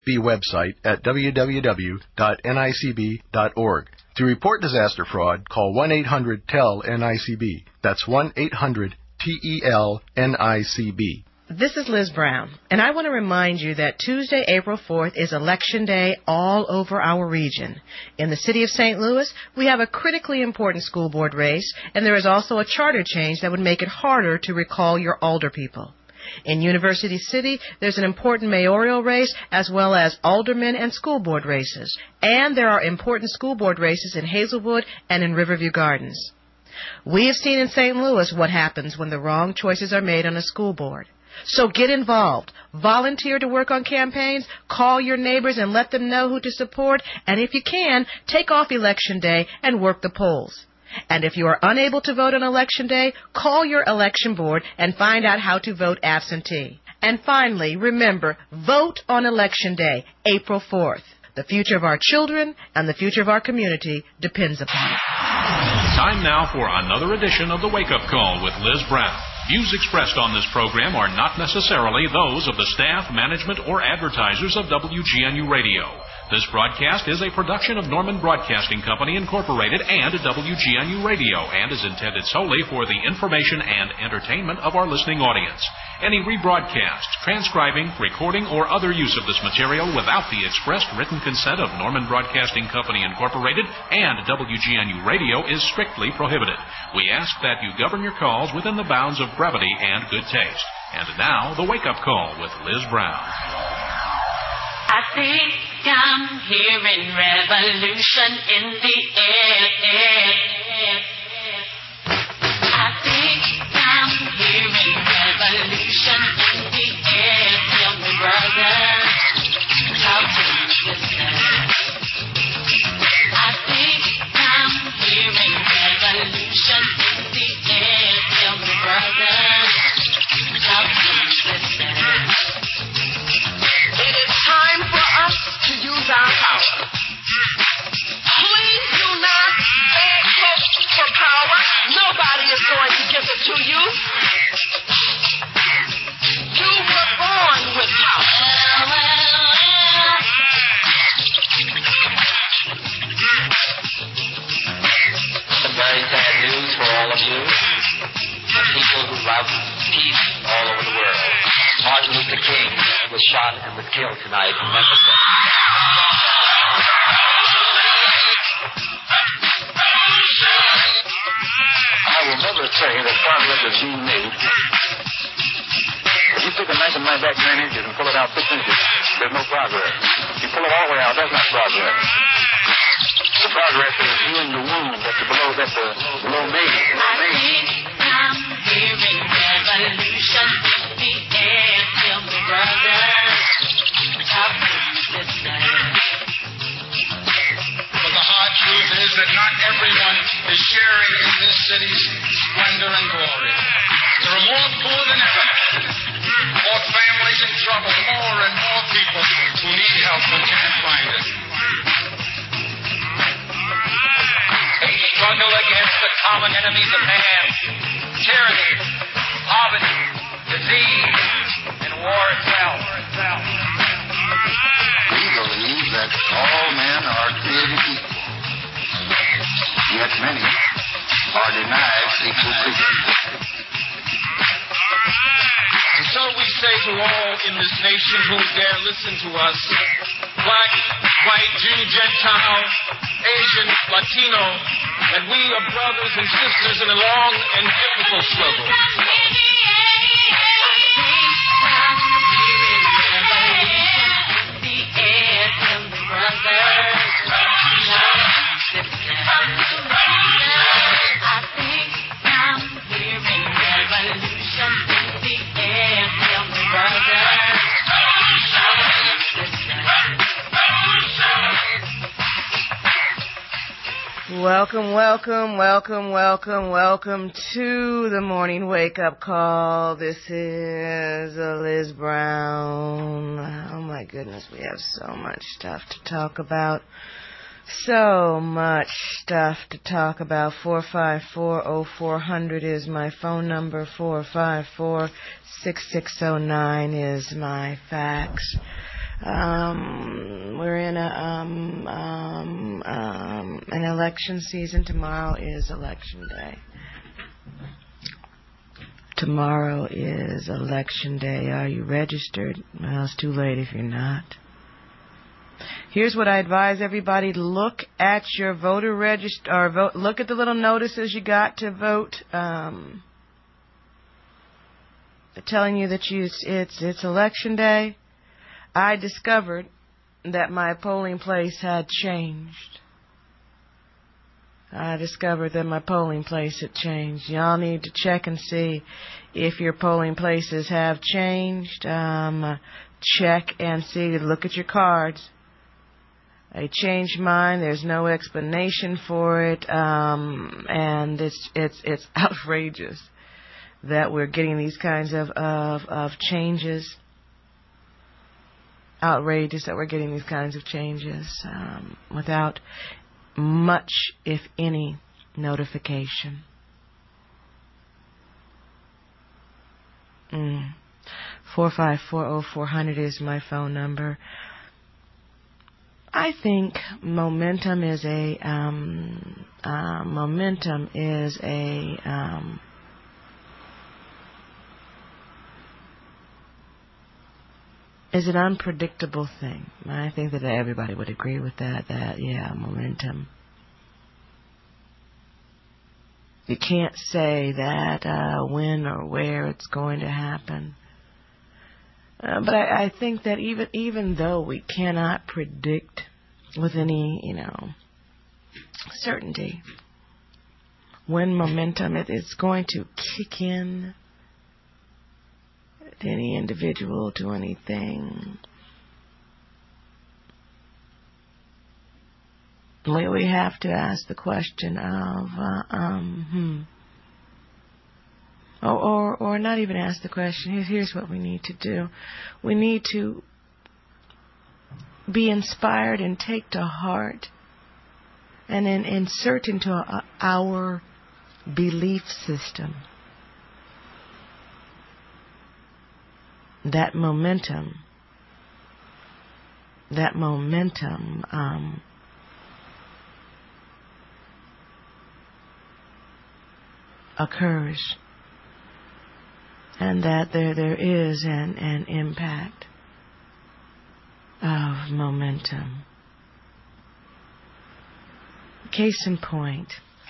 website at www.nicb.org. To report disaster fraud, call 1-800-TEL-NICB. That's 1-800-TEL-NICB. This is Liz Brown, and I want to remind you that Tuesday, April 4th is Election Day all over our region. In the city of St. Louis, we have a critically important school board race, and there is also a charter change that would make it harder to recall your alder people. In University City, there's an important mayoral race as well as aldermen and school board races. And there are important school board races in Hazelwood and in Riverview Gardens. We have seen in St. Louis what happens when the wrong choices are made on a school board. So get involved. Volunteer to work on campaigns. Call your neighbors and let them know who to support. And if you can, take off Election Day and work the polls. And if you are unable to vote on Election Day, call your election board and find out how to vote absentee. And finally, remember, vote on Election Day, April 4th. The future of our children and the future of our community depends upon it. Time now for another edition of the Wake Up Call with Liz Brown. Views expressed on this program are not necessarily those of the staff, management, or advertisers of WGNU Radio. This broadcast is a production of Norman Broadcasting Company, Incorporated, and WGNU Radio, and is intended solely for the information and entertainment of our listening audience. Any rebroadcast, transcribing, recording, or other use of this material without the expressed written consent of Norman Broadcasting Company, Incorporated, and WGNU Radio is strictly prohibited. We ask that you govern your calls within the bounds of brevity and good taste. And now, the Wake Up Call with Liz Brown. I think I'm hearing revolution in the air. I think I'm hearing revolution in the air. Tell me, brother, how do you listen? I think I'm hearing revolution in the air. Tell me, brother, how do you listen? It is time for us to use our power. Please do not beg for power. Nobody is going to give it to you. You were born with power. Some very sad news for all of you. The people who love peace all over the world. Martin Luther King was shot and was killed tonight in Memphis. I will never say that progress is being made. If you take a knife in my back 9 inches and pull it out 6 inches, there's no progress. You pull it all the way out, that's not progress. The progress is healing the wound that's below me. I think I'm hearing revolution in the air. Tell me, brother, how do you listen? But the hard truth is that not everyone is sharing in this city's splendor and glory. There are more poor than ever, more families in trouble, more and more people who need help but can't find it. They struggle against the common enemies of man, tyranny, poverty, disease, and war itself. We believe that all men are created equal. Yet many are denied equal treatment. And so we say to all in this nation who dare listen to us, black, white, Jew, Gentile, Asian, Latino, and we are brothers and sisters in a long and difficult struggle. Welcome to the morning wake-up call. This is Liz Brown. Oh my goodness, we have so much stuff to talk about. 454-0400 is my phone number. 454-6609 is my fax. We're in an election season. Tomorrow is election day. Tomorrow is election day. Are you registered? Well, it's too late if you're not. Here's what I advise everybody: look at your voter register, or vote. Look at the little notices you got to vote, telling you that it's election day. I discovered that my polling place had changed. Y'all need to check and see if your polling places have changed. Check and see. Look at your cards. I changed mine. There's no explanation for it, and it's outrageous that we're getting these kinds of changes. Outrageous that we're getting these kinds of changes without much, if any, notification. 4540400 is my phone number. I think momentum is an unpredictable thing. I think that everybody would agree with that, momentum. You can't say that when or where it's going to happen. But I think that even though we cannot predict with any, certainty when momentum is going to kick in to any individual, to anything, we have to ask the question of, or not even ask the question. Here's what we need to do. We need to be inspired and take to heart and then insert into our belief system that momentum occurs, and that there is an impact of momentum. Case in point,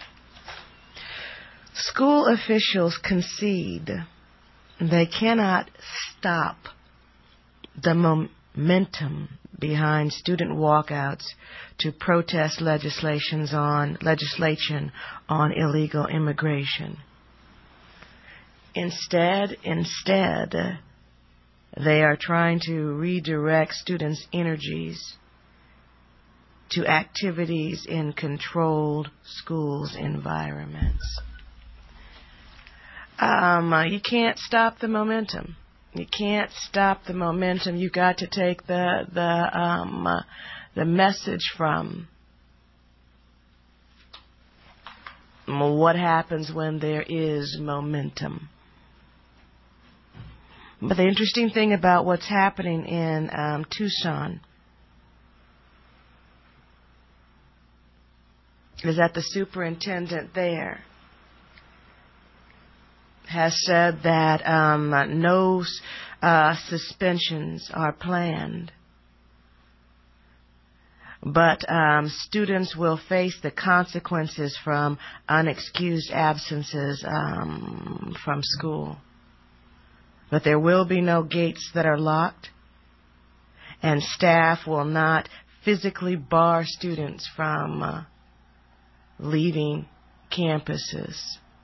school officials concede they cannot stop the momentum behind student walkouts to protest legislation on illegal immigration. Instead, they are trying to redirect students' energies to activities in controlled schools environments. You can't stop the momentum. You can't stop the momentum. You got to take the message from what happens when there is momentum. But the interesting thing about what's happening in Tucson is that the superintendent there has said that no suspensions are planned, but students will face the consequences from unexcused absences from school. But there will be no gates that are locked, and staff will not physically bar students from leaving campuses.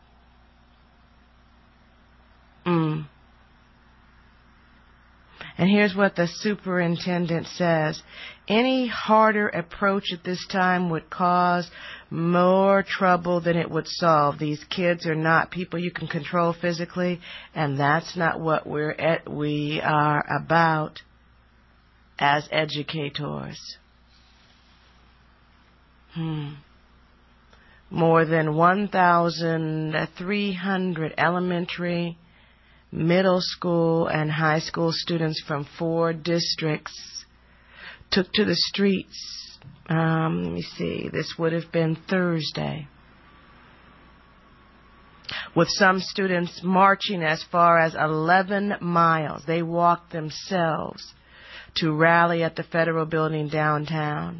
And here's what the superintendent says. Any harder approach at this time would cause more trouble than it would solve. These kids are not people you can control physically, and that's not what we are about as educators. More than 1,300 elementary, middle school, and high school students from 4 districts took to the streets. Let me see. This would have been Thursday, with some students marching as far as 11 miles. They walked themselves to rally at the Federal Building downtown.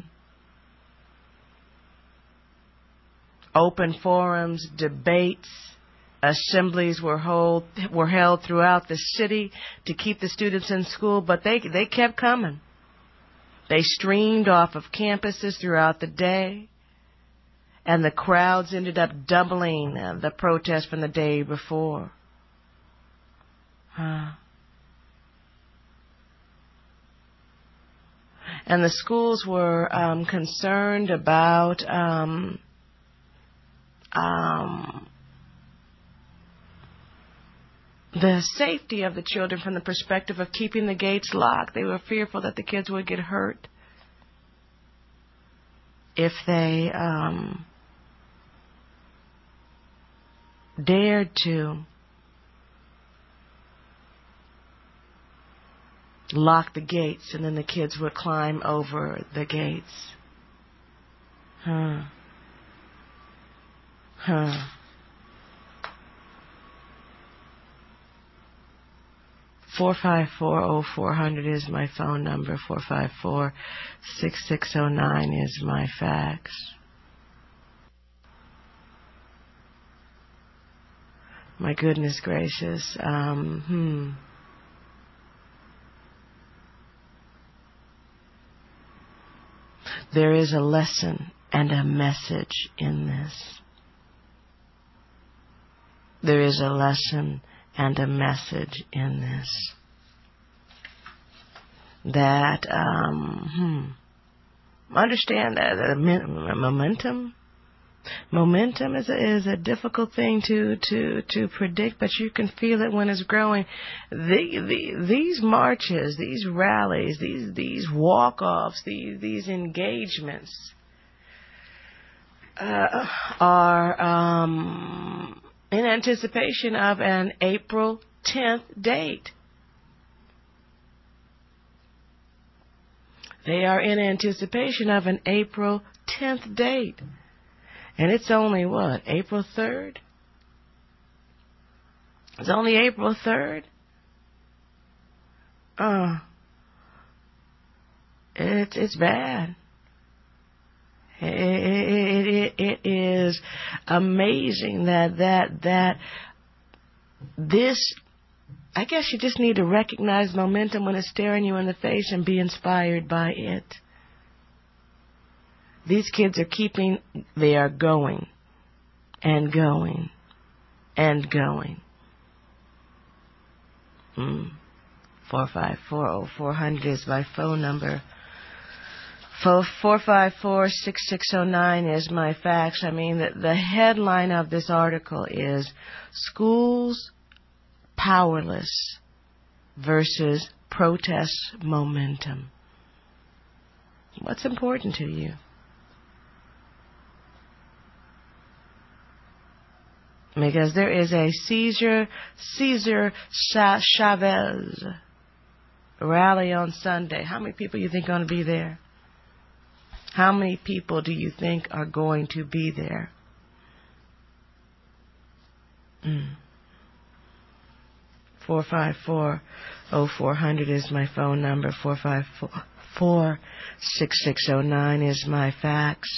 Open forums, debates, assemblies were held throughout the city to keep the students in school, but they kept coming. They streamed off of campuses throughout the day, and the crowds ended up doubling the protest from the day before. And the schools were concerned about the safety of the children from the perspective of keeping the gates locked. They were fearful that the kids would get hurt if they dared to lock the gates, and then the kids would climb over the gates. 454-0400 is my phone number. 454-6609 is my fax. My goodness gracious. There is a lesson and a message in this. There is a lesson and a message in this. That, understand that momentum. Momentum is a difficult thing to predict, but you can feel it when it's growing. These marches, these rallies, these walk-offs, these engagements are in anticipation of an April 10th date. They are in anticipation of an April 10th date. And it's only what? April 3rd? It's only April 3rd? It's bad. It is amazing that this, I guess you just need to recognize momentum when it's staring you in the face and be inspired by it. These kids they are going and going and going. 454-0400 is my phone number. 454-6609 is my fax. I mean, the headline of this article is Schools Powerless versus Protest Momentum. What's important to you? Because there is a Cesar Chavez rally on Sunday. How many people do you think are going to be there? How many people do you think are going to be there? 454-0400 is my phone number. 454-6609 is my fax.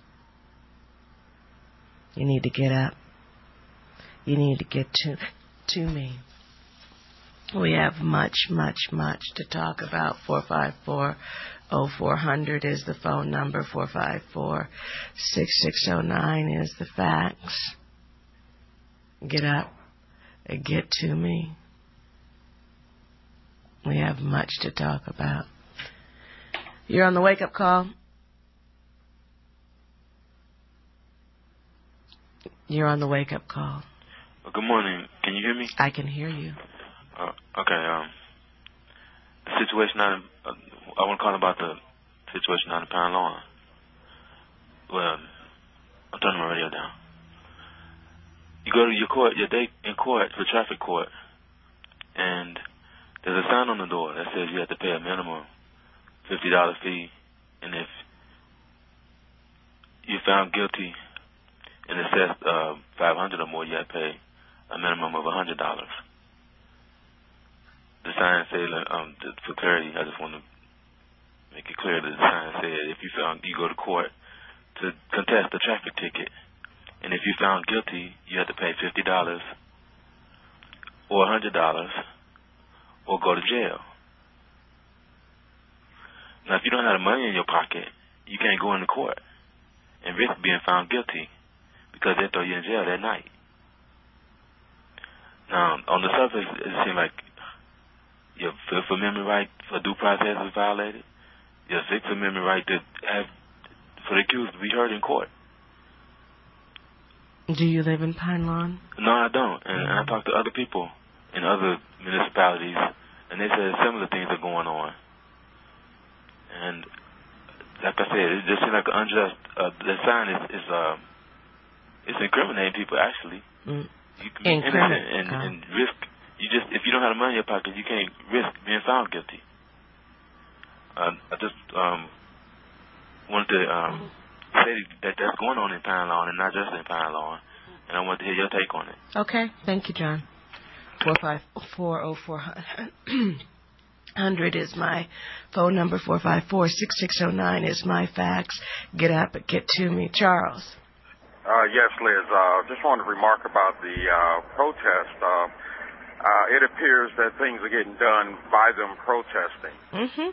You need to get up. You need to get to me. We have much to talk about. 454-0400 is the phone number. 454-6609 is the fax. Get up and get to me. We have much to talk about. You're on the wake-up call. You're on the wake-up call. Good morning. Can you hear me? I can hear you. Okay. The situation I want to call about the situation out in Pine Lawn. Well, I'm turning my radio down. You go to your day in court for traffic court, and there's a sign on the door that says you have to pay a minimum $50 fee, and if you're found guilty and assessed $500 or more, you have to pay a minimum of $100. The sign said, for clarity, I just want to make it clear that the sign said if you go to court to contest a traffic ticket, and if you're found guilty, you have to pay $50 or $100 or go to jail. Now, if you don't have the money in your pocket, you can't go into court and risk being found guilty because they throw you in jail that night. Now, on the surface, it seems like your Fifth Amendment right for due process is violated. Your Sixth Amendment right to have for the accused to be heard in court. Do you live in Pine Lawn? No, I don't. And I talked to other people in other municipalities, and they said similar things are going on. And like I said, it just seems like an unjust. The sign is it's incriminating people actually. You can be innocent and risk. If you don't have the money in your pocket, you can't risk being found guilty. I just wanted to say that that's going on in Pine Lawn and not just in Pine Lawn, and I wanted to hear your take on it. Okay, thank you, John. 454-0400 is my phone number. 454-6609 is my fax. Get up and get to me, Charles. Yes, Liz. Just wanted to remark about the protest. It appears that things are getting done by them protesting. Mm-hmm.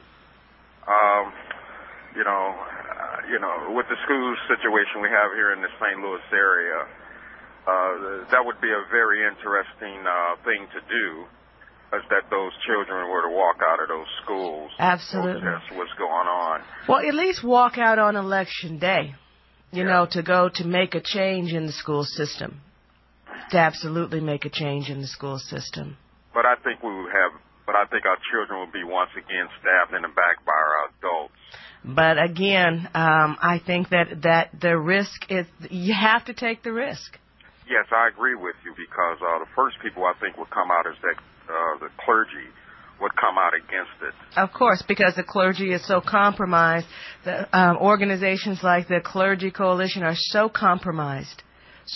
With the school situation we have here in the St. Louis area, that would be a very interesting thing to do, is that those children were to walk out of those schools. Absolutely. Protest what's going on. Well, at least walk out on Election Day, to go to make a change in the school system, to absolutely make a change in the school system. But I think I think our children will be once again stabbed in the back by our adults. But again, I think that the risk is, you have to take the risk. Yes, I agree with you, because the first people I think would come out is that the clergy would come out against it. Of course, because the clergy is so compromised. The organizations like the Clergy Coalition are so compromised,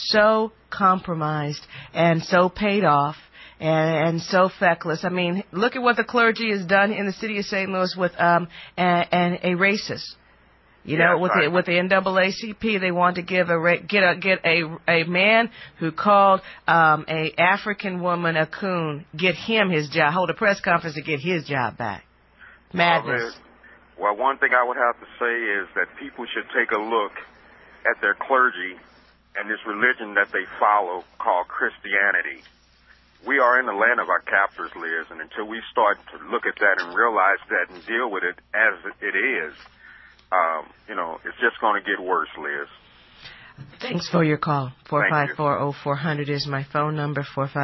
and so paid off, and so feckless. I mean, look at what the clergy has done in the city of St. Louis with a racist. With the NAACP, they want to get a man who called a African woman a coon, get him his job, hold a press conference to get his job back. Madness. Well, one thing I would have to say is that people should take a look at their clergy and this religion that they follow called Christianity. We are in the land of our captors, Liz, and until we start to look at that and realize that and deal with it as it is, it's just going to get worse, Liz. Thanks for your call. 454-0400 is my phone number.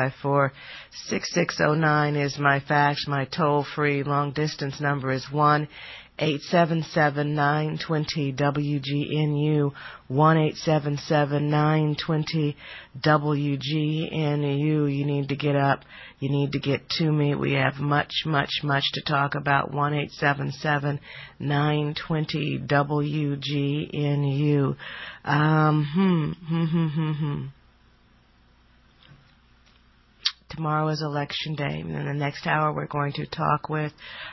454-6609 is my fax. My toll-free long-distance number is 1-877-920-WGNU. 1-877-920-WGNU. You need to get up. You need to get to me. We have much to talk about. 1-877-920-WGNU. Tomorrow is Election Day, and in the next hour we're going to talk with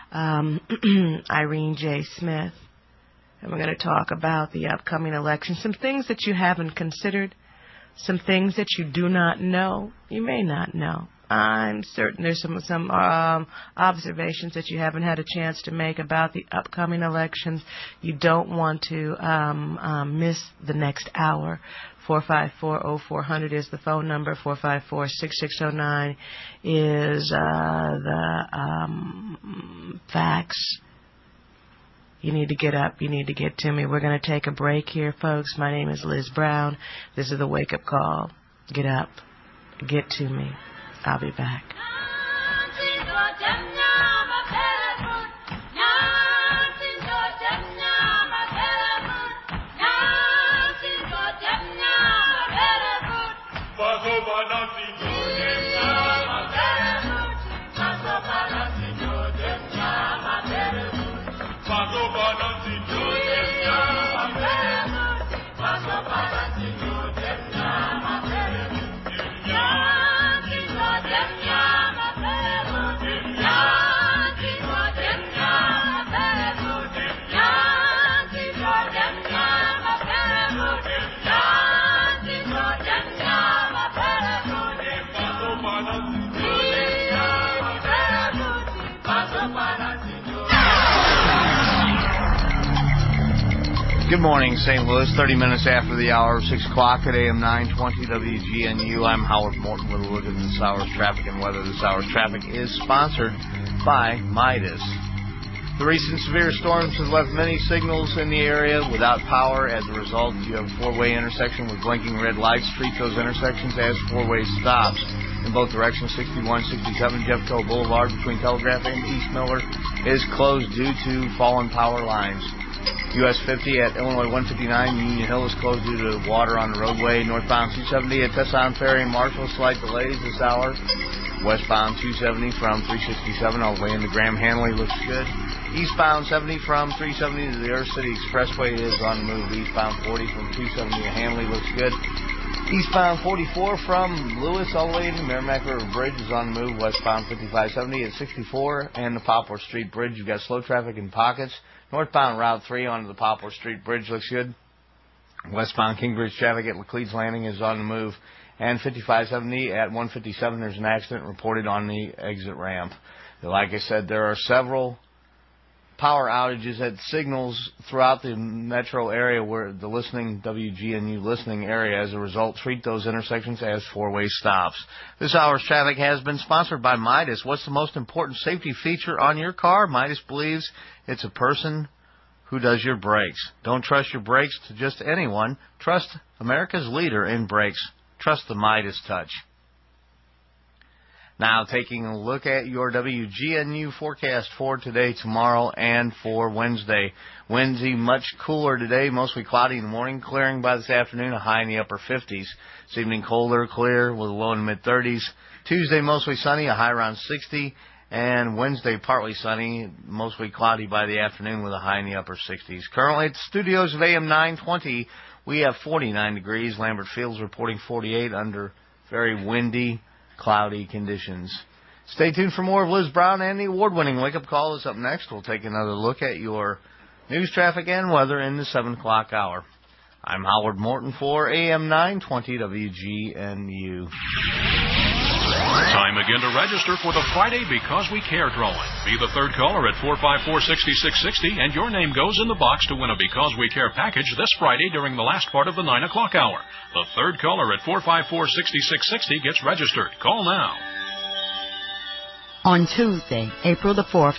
Irene J. Smith, and we're going to talk about the upcoming election, some things that you haven't considered, some things that you do not know, you may not know. I'm certain there's some observations that you haven't had a chance to make about the upcoming elections. You don't want to miss the next hour. 454-0400 is the phone number. 454-6609 is the fax. You need to get up. You need to get to me. We're going to take a break here, folks. My name is Liz Brown. This is the Wake Up Call. Get up. Get to me. I'll be back. Paso Good morning, St. Louis. 30 minutes after the hour, 6 o'clock at AM 920 WGNU. I'm Howard Morton with a look at this hour's traffic and weather. This hour's traffic is sponsored by Midas. The recent severe storms have left many signals in the area without power. As a result, you have a four-way intersection with blinking red lights. Treat those intersections as four-way stops. In both directions, 61, 67 Jeffco Boulevard between Telegraph and East Miller is closed due to fallen power lines. US 50 at Illinois 159, Union Hill is closed due to water on the roadway. Northbound 270 at Tesson Ferry and Marshall, slight delays this hour. Westbound 270 from 367 all the way into Graham Hanley looks good. Eastbound 70 from 370 to the Earth City Expressway is on the move. Eastbound 40 from 270 to Hanley looks good. Eastbound 44 from Lewis all the way to Merrimack River Bridge is on the move. Westbound 5570 at 64 and the Poplar Street Bridge. You've got slow traffic in pockets. Northbound Route 3 onto the Poplar Street Bridge looks good. Westbound Kingbridge traffic at Laclede's Landing is on the move. And 5570 at 157, there's an accident reported on the exit ramp. Like I said, there are several power outages at signals throughout the metro area where the WGNU listening area. As a result, treat those intersections as four-way stops. This hour's traffic has been sponsored by Midas. What's the most important safety feature on your car? Midas believes it's a person who does your brakes. Don't trust your brakes to just anyone. Trust America's leader in brakes. Trust the Midas touch. Now, taking a look at your WGNU forecast for today, tomorrow, and for Wednesday. Wednesday, much cooler today, mostly cloudy in the morning, clearing by this afternoon, a high in the upper 50s. This evening, colder, clear, with a low in the mid-30s. Tuesday, mostly sunny, a high around 60. And Wednesday, partly sunny, mostly cloudy by the afternoon, with a high in the upper 60s. Currently at the studios of AM 920, we have 49 degrees. Lambert Field's reporting 48 under very windy, cloudy conditions. Stay tuned for more of Liz Brown and the award-winning Wake Up Call is up next. We'll take another look at your news, traffic, and weather in the 7 o'clock hour. I'm Howard Morton for AM 920 WGNU. Time again to register for the Friday Because We Care drawing. Be the third caller at 454-6660, and your name goes in the box to win a Because We Care package this Friday during the last part of the 9 o'clock hour. The third caller at 454-6660 gets registered. Call now. On Tuesday, April the 4th,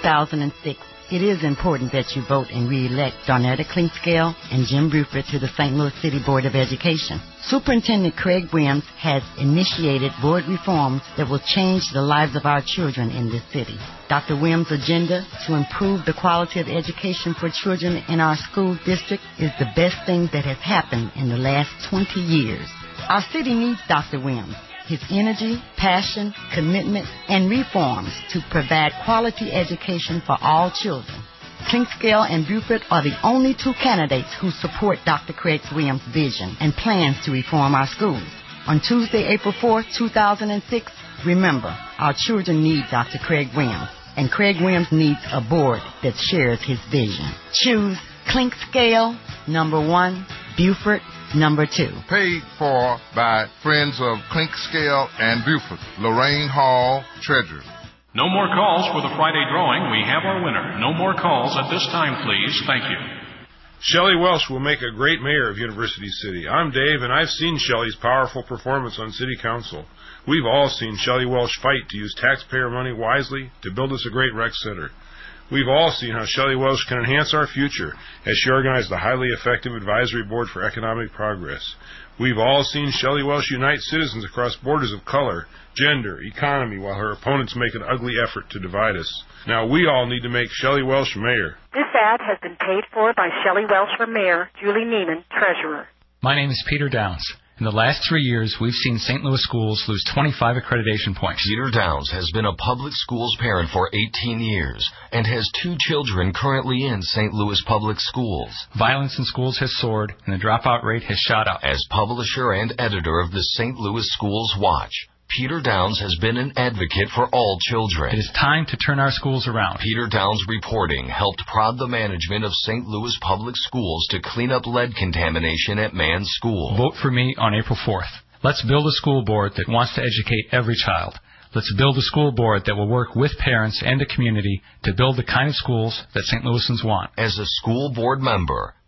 2006, it is important that you vote and re-elect Darnetta Clinkscale and Jim Buford to the St. Louis City Board of Education. Superintendent Craig Williams has initiated board reforms that will change the lives of our children in this city. Dr. Williams' agenda to improve the quality of education for children in our school district is the best thing that has happened in the last 20 years. Our city needs Dr. Williams. His energy, passion, commitment, and reforms to provide quality education for all children. Clinkscale and Buford are the only two candidates who support Dr. Craig Williams' vision and plans to reform our schools. On Tuesday, April 4th, 2006, remember, our children need Dr. Craig Williams, and Craig Williams needs a board that shares his vision. Choose Clinkscale, number 1, Buford, number 2. Paid for by Friends of Clinkscale and Buford. Lorraine Hall, Treasurer. No more calls for the Friday drawing. We have our winner. No more calls at this time, please. Thank you. Shelley Welsh will make a great mayor of University City. I'm Dave, and I've seen Shelley's powerful performance on City Council. We've all seen Shelley Welsh fight to use taxpayer money wisely to build us a great rec center. We've all seen how Shelley Welsh can enhance our future as she organized the highly effective Advisory Board for Economic Progress. We've all seen Shelley Welsh unite citizens across borders of color, gender, economy, while her opponents make an ugly effort to divide us. Now we all need to make Shelley Welsh mayor. This ad has been paid for by Shelley Welsh for mayor, Julie Neiman, treasurer. My name is Peter Downs. In the last 3 years, we've seen St. Louis schools lose 25 accreditation points. Peter Downs has been a public schools parent for 18 years and has 2 children currently in St. Louis public schools. Violence in schools has soared, and the dropout rate has shot up. As publisher and editor of the St. Louis Schools Watch, Peter Downs has been an advocate for all children. It is time to turn our schools around. Peter Downs' reporting helped prod the management of St. Louis Public Schools to clean up lead contamination at Mann School. Vote for me on April 4th. Let's build a school board that wants to educate every child. Let's build a school board that will work with parents and the community to build the kind of schools that St. Louisans want. As a school board member,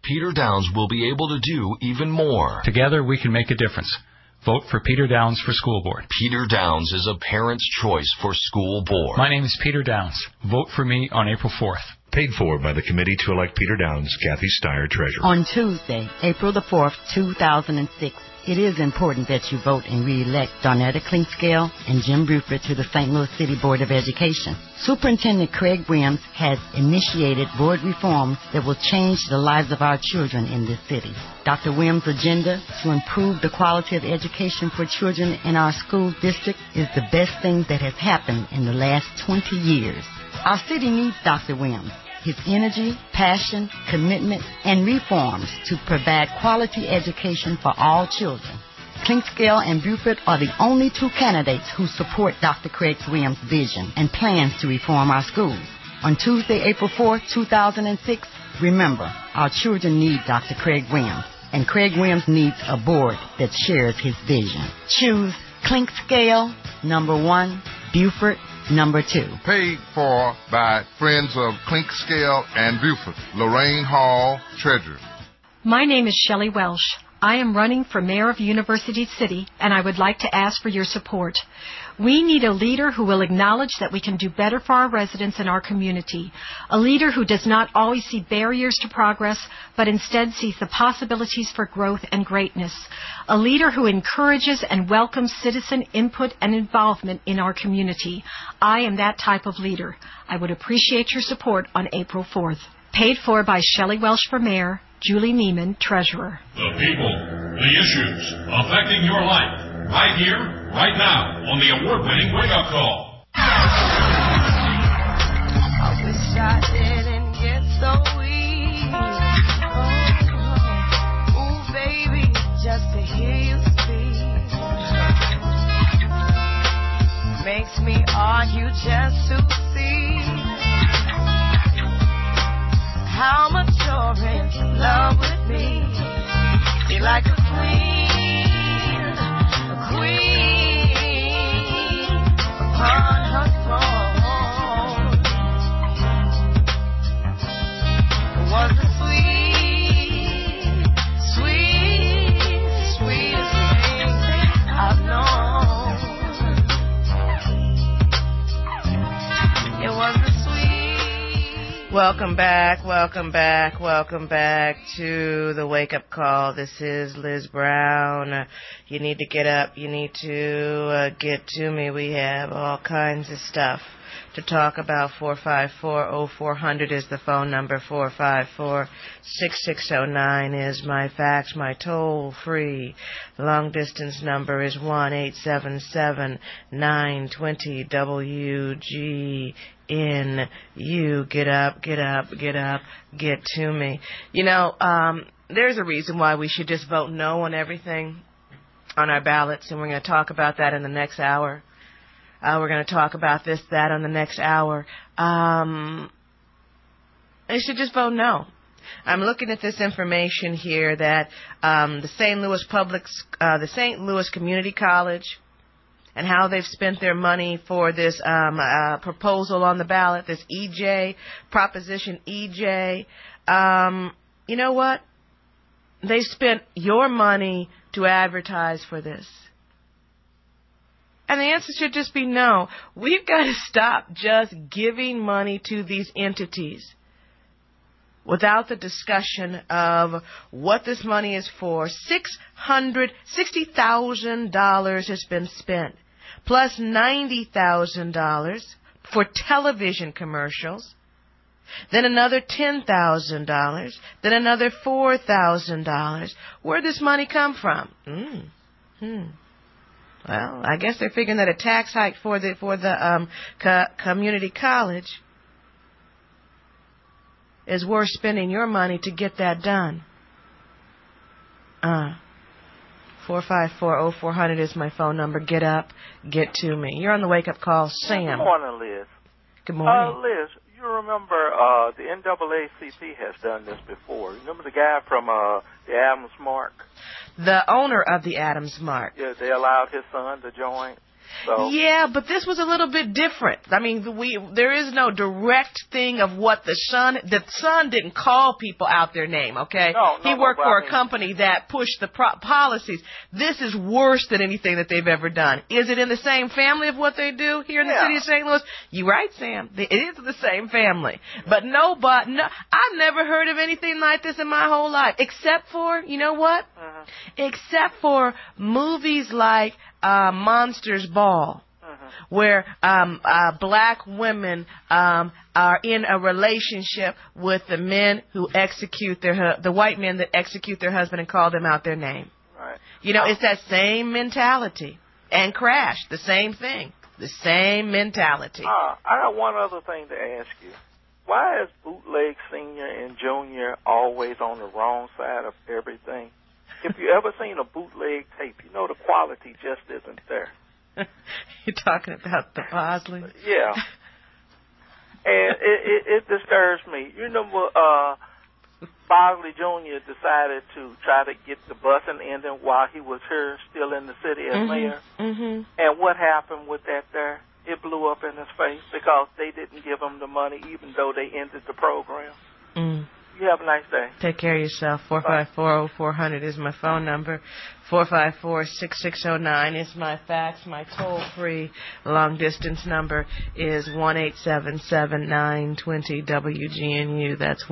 Peter Downs will be able to do even more. Together we can make a difference. Vote for Peter Downs for school board. Peter Downs is a parent's choice for school board. My name is Peter Downs. Vote for me on April 4th. Paid for by the committee to elect Peter Downs, Kathy Steyer, Treasurer. On Tuesday, April the 4th, 2006, it is important that you vote and re-elect Darnetta Clinkscale and Jim Bruford to the St. Louis City Board of Education. Superintendent Craig Williams has initiated board reforms that will change the lives of our children in this city. Dr. Williams' agenda to improve the quality of education for children in our school district is the best thing that has happened in the last 20 years. Our city needs Dr. Williams, his energy, passion, commitment, and reforms to provide quality education for all children. Clinkscale and Bruford are the only two candidates who support Dr. Craig Williams' vision and plans to reform our schools. On Tuesday, April 4, 2006, remember, our children need Dr. Craig Williams, and Craig Williams needs a board that shares his vision. Choose Clinkscale, number 1, Bruford, number 2. Paid for by Friends of Clinkscale and Bruford. Lorraine Hall, Treasurer. My name is Shelley Welsh. I am running for mayor of University City, and I would like to ask for your support. We need a leader who will acknowledge that we can do better for our residents and our community. A leader who does not always see barriers to progress, but instead sees the possibilities for growth and greatness. A leader who encourages and welcomes citizen input and involvement in our community. I am that type of leader. I would appreciate your support on April 4th. Paid for by Shelley Welsh for mayor, Julie Neiman, treasurer. The people, the issues affecting your life, right here, right now, on the award-winning Wake Up Call. I wish I didn't get so weak. Oh, baby, just to hear you speak makes me argue just to see how much you're in love with me. You're like a queen upon her throne. It was the sweetest thing I've known. It was the Welcome back to the Wake Up Call. This is Liz Brown. You need to get up. You need to get to me. We have all kinds of stuff to talk about. 454-0400 is the phone number. 454-6609 is my fax. My toll-free long-distance number is 1-877-920-WG. In you. Get up, get to me. You know, there's a reason why we should just vote no on everything on our ballots, and we're going to talk about that in the next hour. We're going to talk about that on the next hour. They should just vote no. I'm looking at this information here that the St. Louis Community College, and how they've spent their money for this proposal on the ballot, this EJ, Proposition EJ. You know what? They spent your money to advertise for this. And the answer should just be no. We've got to stop just giving money to these entities without the discussion of what this money is for. $660,000 has been spent, plus $90,000 for television commercials, then another $10,000, then another $4,000. Where'd this money come from? Well, I guess they're figuring that a tax hike for the community college is worth spending your money to get that done. 454-0400 is my phone number. Get up, get to me. You're on the Wake Up Call. Sam. Good morning, Liz. Good morning. Liz, you remember the NAACP has done this before. Remember the guy from the Adams Mark? The owner of the Adams Mark. Yeah, they allowed his son to join. So Yeah, but this was a little bit different. I mean, there is no direct thing of what the Sun didn't call people out their name, okay? He worked for a company that pushed the policies. This is worse than anything that they've ever done. Is it in the same family of what they do here in the city of St. Louis? You're right, Sam. It is the same family. But I've never heard of anything like this in my whole life, except for, you know what? Except for movies like Monsters Ball, where black women are in a relationship with the men who execute the white men that execute their husband and call them out their name. Right. You know, it's that same mentality. And Crash, the same thing. The same mentality. I got one other thing to ask you. Why is bootleg senior and junior always on the wrong side of everything? If you ever seen a bootleg tape, you know the quality just isn't there. You're talking about the Bosley? Yeah. And it disturbs me. You remember Bosley Jr. decided to try to get the busing ending while he was here still in the city as mayor. And what happened with that there? It blew up in his face because they didn't give him the money even though they ended the program. You have a nice day. Take care of yourself. 454-0400 is my phone number. 454-6609 is my fax. My toll-free long-distance number is 1-877-920-WGNU. That's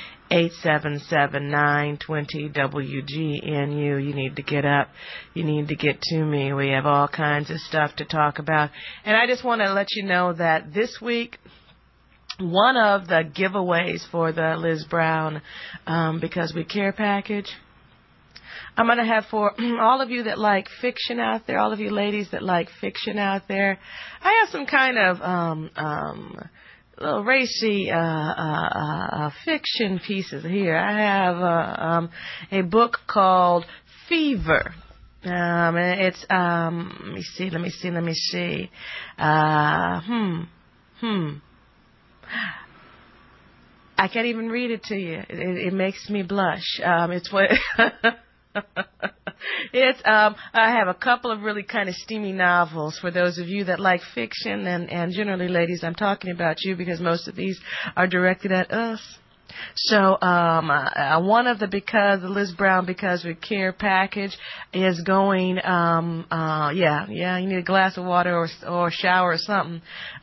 1-877-920-WGNU. You need to get up. You need to get to me. We have all kinds of stuff to talk about. And I just want to let you know that this week, one of the giveaways for the Liz Brown Because We Care package, I'm going to have for all of you that like fiction out there, all of you ladies that like fiction out there, I have some kind of little racy fiction pieces here. I have a book called Fever. It's let me see. I can't even read it to you. It makes me blush. It's what it's. I have a couple of really kind of steamy novels for those of you that like fiction, and generally, ladies, I'm talking about you because most of these are directed at us. So one of the Liz Brown Because We Care package is going, you need a glass of water or shower or something.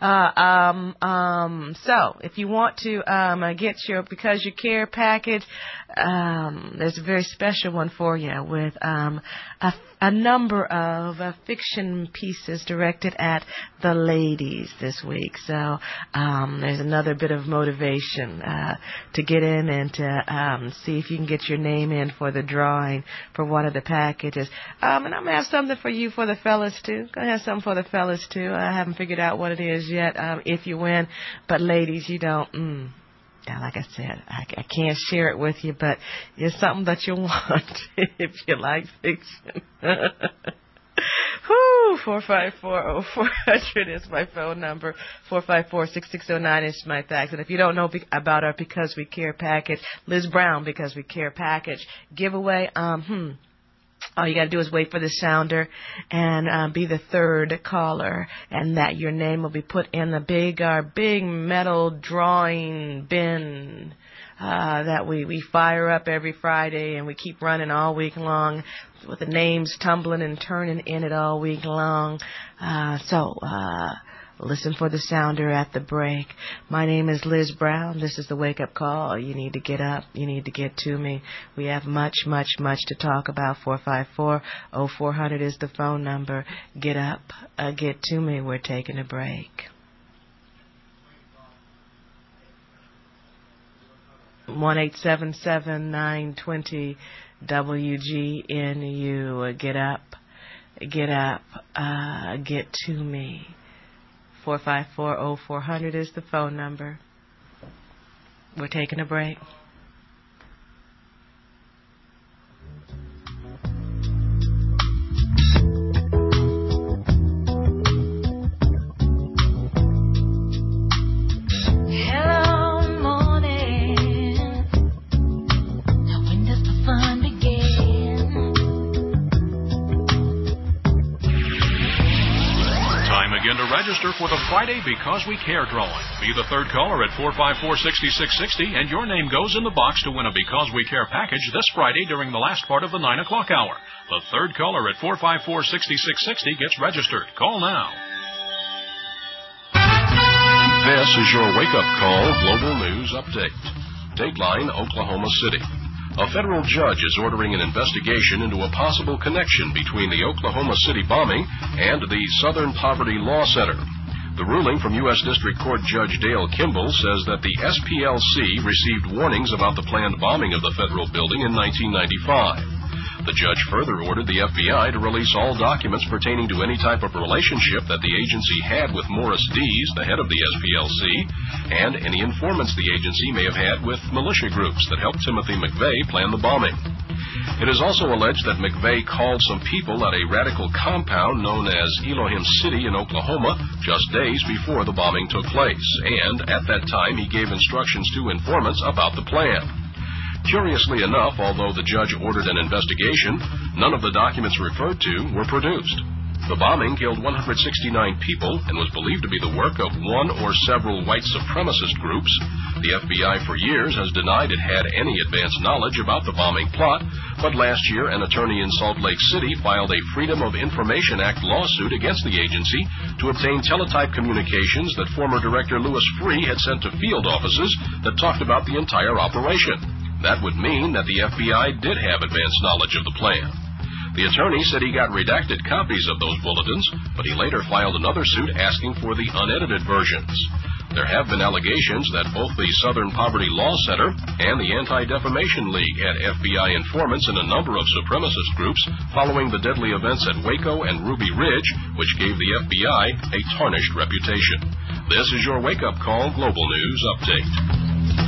So if you want to get your Because You Care package, there's a very special one for you with a number of fiction pieces directed at the ladies this week. So there's another bit of motivation to get in and to see if you can get your name in for the drawing for one of the packages. And I'm going to have something for you for the fellas, too. Going to have something for the fellas, too. I haven't figured out what it is yet if you win. But ladies, you don't... like I said, I can't share it with you, but it's something that you want if you like fiction. 454-0400 is my phone number. 454-6609 is my fax. And if you don't know about our Because We Care package, Liz Brown Because We Care package giveaway, all you got to do is wait for the sounder and be the third caller, and that your name will be put in the big metal drawing bin that we fire up every Friday, and we keep running all week long with the names tumbling and turning in it all week long. Listen for the sounder at the break. My name is Liz Brown. This is the Wake Up Call. You need to get up. You need to get to me. We have much, much, much to talk about. 454-0400 is the phone number. Get up. Get to me. We're taking a break. One 877-920 WGNU. Get up. Get up. Get to me. 454-0400 is the phone number. We're taking a break. register for the Friday Because We Care drawing. Be the third caller at 454-6660, and your name goes in the box to win a Because We Care package this Friday during the last part of the 9 o'clock hour. The third caller at 454-6660 gets registered. Call now. This is your wake-up call Global News Update. Dateline, Oklahoma City. A federal judge is ordering an investigation into a possible connection between the Oklahoma City bombing and the Southern Poverty Law Center. The ruling from U.S. District Court Judge Dale Kimball says that the SPLC received warnings about the planned bombing of the federal building in 1995. The judge further ordered the FBI to release all documents pertaining to any type of relationship that the agency had with Morris Dees, the head of the SPLC, and any informants the agency may have had with militia groups that helped Timothy McVeigh plan the bombing. It is also alleged that McVeigh called some people at a radical compound known as Elohim City in Oklahoma just days before the bombing took place, and at that time he gave instructions to informants about the plan. Curiously enough, although the judge ordered an investigation, none of the documents referred to were produced. The bombing killed 169 people and was believed to be the work of one or several white supremacist groups. The FBI for years has denied it had any advance knowledge about the bombing plot, but last year an attorney in Salt Lake City filed a Freedom of Information Act lawsuit against the agency to obtain teletype communications that former Director Louis Freeh had sent to field offices that talked about the entire operation. That would mean that the FBI did have advance knowledge of the plan. The attorney said he got redacted copies of those bulletins, but he later filed another suit asking for the unedited versions. There have been allegations that both the Southern Poverty Law Center and the Anti-Defamation League had FBI informants in a number of supremacist groups following the deadly events at Waco and Ruby Ridge, which gave the FBI a tarnished reputation. This is your wake-up call Global News Update.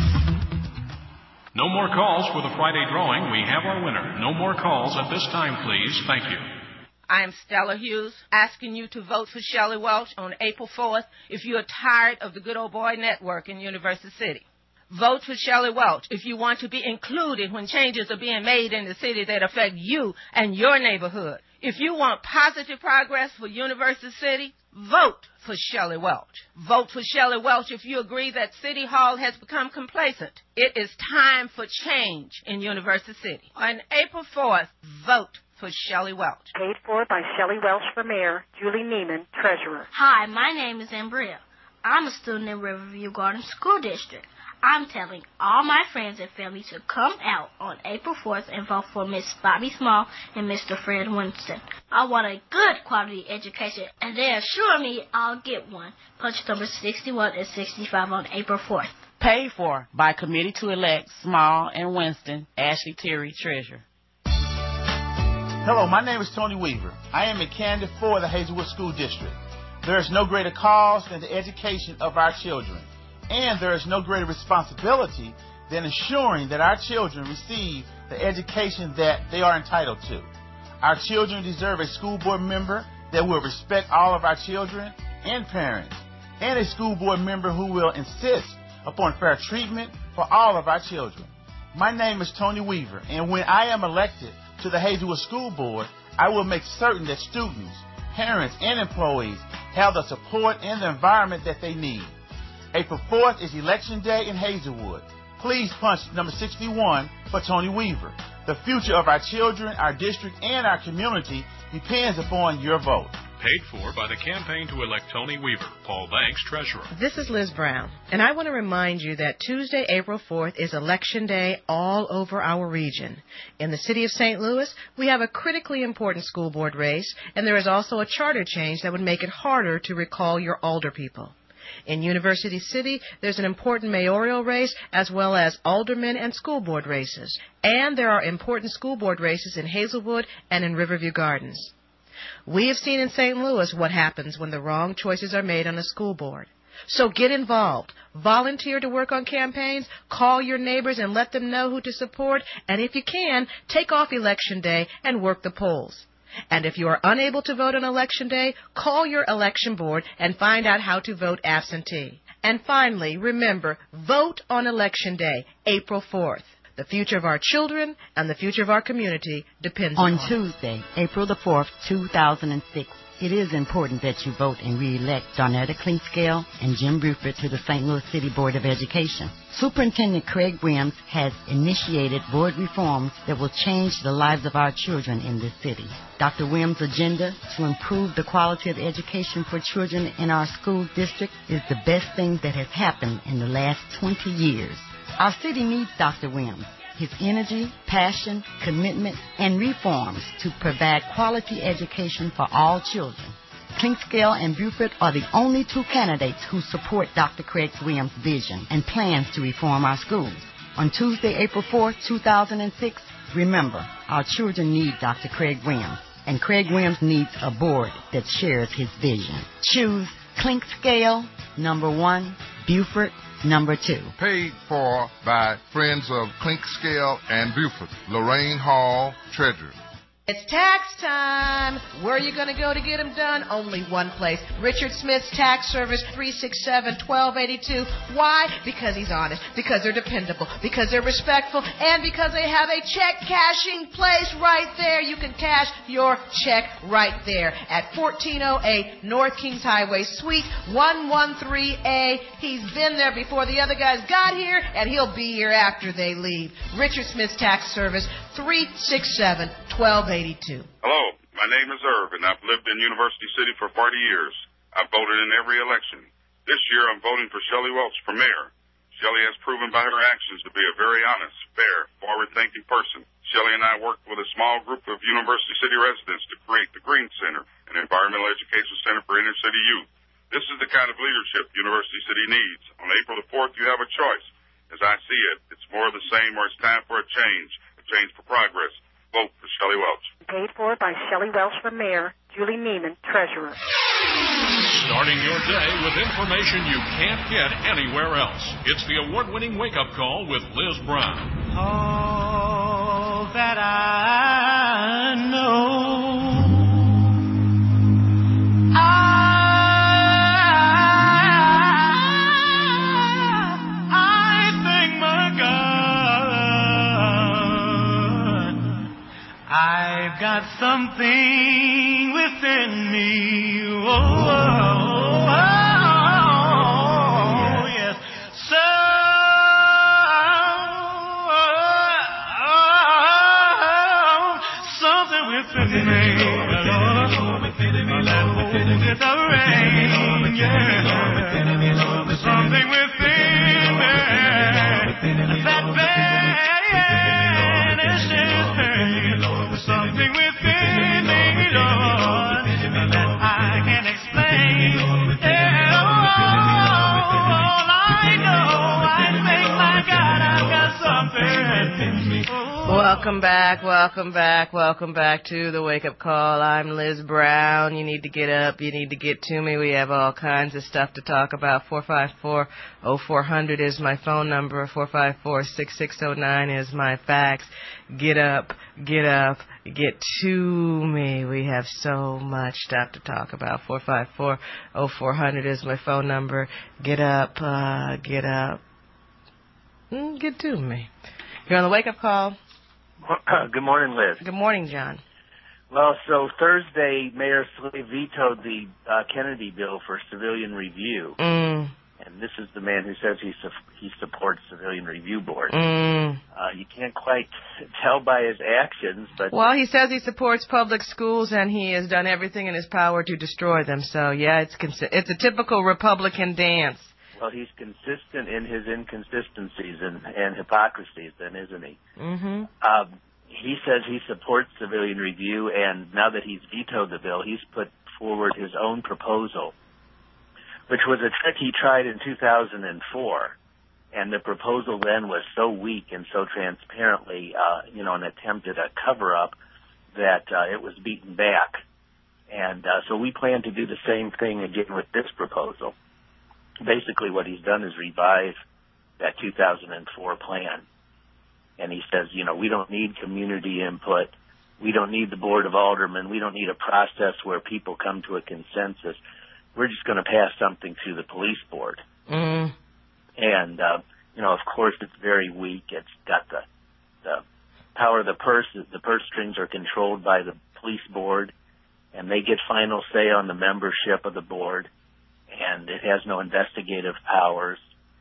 No more calls for the Friday drawing. We have our winner. No more calls at this time, please. Thank you. I am Stella Hughes, asking you to vote for Shelley Welch on April 4th if you are tired of the Good Old Boy Network in University City. Vote for Shelley Welch if you want to be included when changes are being made in the city that affect you and your neighborhood. If you want positive progress for University City, vote for Shelley Welch. Vote for Shelley Welch if you agree that City Hall has become complacent. It is time for change in University City. On April 4th, vote for Shelley Welch. Paid for by Shelley Welch for Mayor, Julie Neiman, Treasurer. Hi, my name is Ambria. I'm a student in Riverview Gardens School District. I'm telling all my friends and family to come out on April 4th and vote for Miss Bobby Small and Mr. Fred Winston. I want a good quality education, and they assure me I'll get one. Punch number 61 and 65 on April 4th. Paid for by Committee to Elect Small and Winston, Ashley Terry, Treasurer. Hello, my name is Tony Weaver. I am a candidate for the Hazelwood School District. There is no greater cause than the education of our children. And there is no greater responsibility than ensuring that our children receive the education that they are entitled to. Our children deserve a school board member that will respect all of our children and parents, and a school board member who will insist upon fair treatment for all of our children. My name is Tony Weaver, and when I am elected to the Hazelwood School Board, I will make certain that students, parents, and employees have the support and the environment that they need. April 4th is Election Day in Hazelwood. Please punch number 61 for Tony Weaver. The future of our children, our district, and our community depends upon your vote. Paid for by the campaign to elect Tony Weaver, Paul Banks, Treasurer. This is Liz Brown, and I want to remind you that Tuesday, April 4th is Election Day all over our region. In the city of St. Louis, we have a critically important school board race, and there is also a charter change that would make it harder to recall your alder people. In University City, there's an important mayoral race as well as aldermen and school board races. And there are important school board races in Hazelwood and in Riverview Gardens. We have seen in St. Louis what happens when the wrong choices are made on a school board. So get involved. Volunteer to work on campaigns. Call your neighbors and let them know who to support. And if you can, take off Election Day and work the polls. And if you are unable to vote on Election Day, call your election board and find out how to vote absentee. And finally, remember, vote on Election Day, April 4th. The future of our children and the future of our community depends on on Tuesday, April the 4th, 2006. It is important that you vote and re-elect Darnetta Clinkscale and Jim Buford to the St. Louis City Board of Education. Superintendent Craig Williams has initiated board reforms that will change the lives of our children in this city. Dr. Williams' agenda to improve the quality of education for children in our school district is the best thing that has happened in the last 20 years. Our city needs Dr. Williams, his energy, passion, commitment, and reforms to provide quality education for all children. Clinkscale and Buford are the only two candidates who support Dr. Craig Williams' vision and plans to reform our schools. On Tuesday, April 4, 2006, remember, our children need Dr. Craig Williams, and Craig Williams needs a board that shares his vision. Choose Clinkscale, number 1, Buford, number 2. Paid for by Friends of Clinkscale and Buford. Lorraine Hall, Treasurer. It's tax time. Where are you going to go to get them done? Only one place. Richard Smith's Tax Service, 367-1282. Why? Because he's honest. Because they're dependable. Because they're respectful. And because they have a check cashing place right there. You can cash your check right there at 1408 North Kings Highway, Suite 113A. He's been there before the other guys got here, and he'll be here after they leave. Richard Smith's Tax Service, 367-1282. Hello, my name is Irv, and I've lived in University City for 40 years. I've voted in every election. This year, I'm voting for Shelley Welch for mayor. Shelley has proven by her actions to be a very honest, fair, forward-thinking person. Shelley and I worked with a small group of University City residents to create the Green Center, an environmental education center for inner-city youth. This is the kind of leadership University City needs. On April the 4th, you have a choice. As I see it, it's more of the same or it's time for a change for progress. Vote for Shelley Welch. Paid for by Shelley Welch for mayor, Julie Neiman, treasurer. Starting your day with information you can't get anywhere else. It's the award-winning wake-up call with Liz Brown. All that I know, I thank my God. I've got something within me. Yes. Something within me. It's the rain. Something within me. That vanishes pain. Something within me, Lord, that I can explain. All I know, I think, my God, I've got something. Welcome back to the Wake Up Call. I'm Liz Brown. You need to get up. You need to get to me. We have all kinds of stuff to talk about. 454-0400 is my phone number. 454-6609 is my fax. Get up, get to me. We have so much stuff to talk about. 454-0400 is my phone number. Get up, get to me. You're on the Wake Up Call. Good morning, Liz. Good morning, John. Well, so Thursday, Mayor Slay vetoed the Kennedy bill for civilian review. And this is the man who says he supports civilian review board. You can't quite tell by his actions, but... Well, he says he supports public schools, and he has done everything in his power to destroy them. So, yeah, it's a typical Republican dance. Well, he's consistent in his inconsistencies and hypocrisies, then, isn't he? Mm-hmm. He says he supports civilian review, and now that he's vetoed the bill, he's put forward his own proposal, which was a trick he tried in 2004. And the proposal then was so weak and so transparently, an attempt at a cover-up that it was beaten back. And so we plan to do the same thing again with this proposal. Basically what he's done is revise that 2004 plan. And he says, we don't need community input. We don't need the Board of Aldermen. We don't need a process where people come to a consensus. We're just going to pass something through the police board. And, of course, it's very weak. It's got the power of the purse strings are controlled by the police board, and they get final say on the membership of the board, and it has no investigative powers.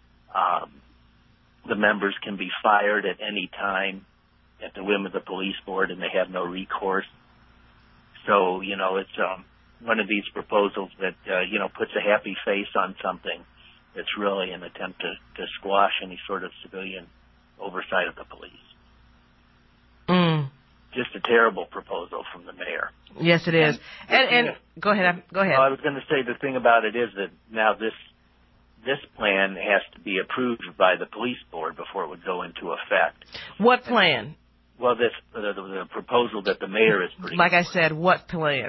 The members can be fired at any time at the whim of the police board, and they have no recourse. So, it's one of these proposals that, puts a happy face on something that's really an attempt to squash any sort of civilian oversight of the police. Just a terrible proposal from the mayor. Yes, it is. And go ahead. Well, I was going to say the thing about it is that now this plan has to be approved by the police board before it would go into effect. What plan? Well, the proposal that the mayor is putting. Like I said, what plan?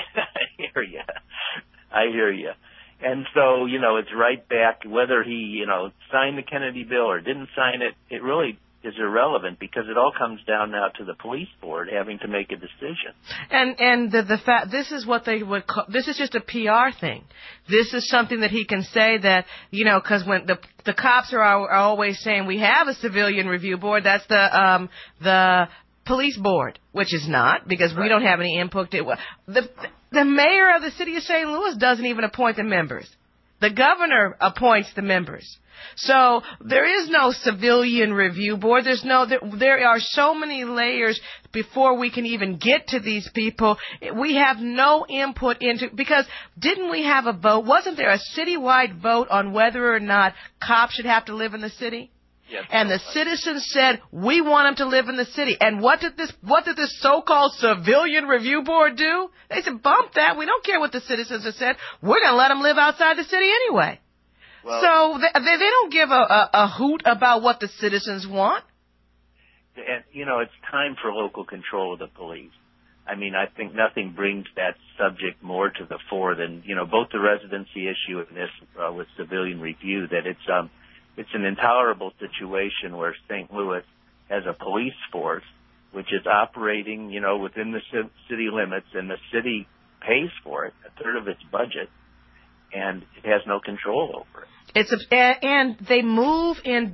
I hear you. And so, it's right back, whether he, signed the Kennedy bill or didn't sign it, it really is irrelevant because it all comes down now to the police board having to make a decision. And the fact, this is what they would call, this is just a PR thing. This is something that he can say that, because when the cops are always saying we have a civilian review board, that's the police board, which is not, because we don't have any input. The mayor of the city of St. Louis doesn't even appoint the members. The governor appoints the members. So there is no civilian review board. There are so many layers before we can even get to these people. We have no input into, because didn't we have a vote? Wasn't there a citywide vote on whether or not cops should have to live in the city? Yes, and the citizens said, we want them to live in the city. And what did this so-called civilian review board do? They said, bump that. We don't care what the citizens have said. We're going to let them live outside the city anyway. Well, so they don't give a hoot about what the citizens want. And, it's time for local control of the police. I mean, I think nothing brings that subject more to the fore than, both the residency issue and this with civilian review, that it's an intolerable situation where St. Louis has a police force which is operating, within the city limits, and the city pays for it, a third of its budget, and it has no control over it. And they move in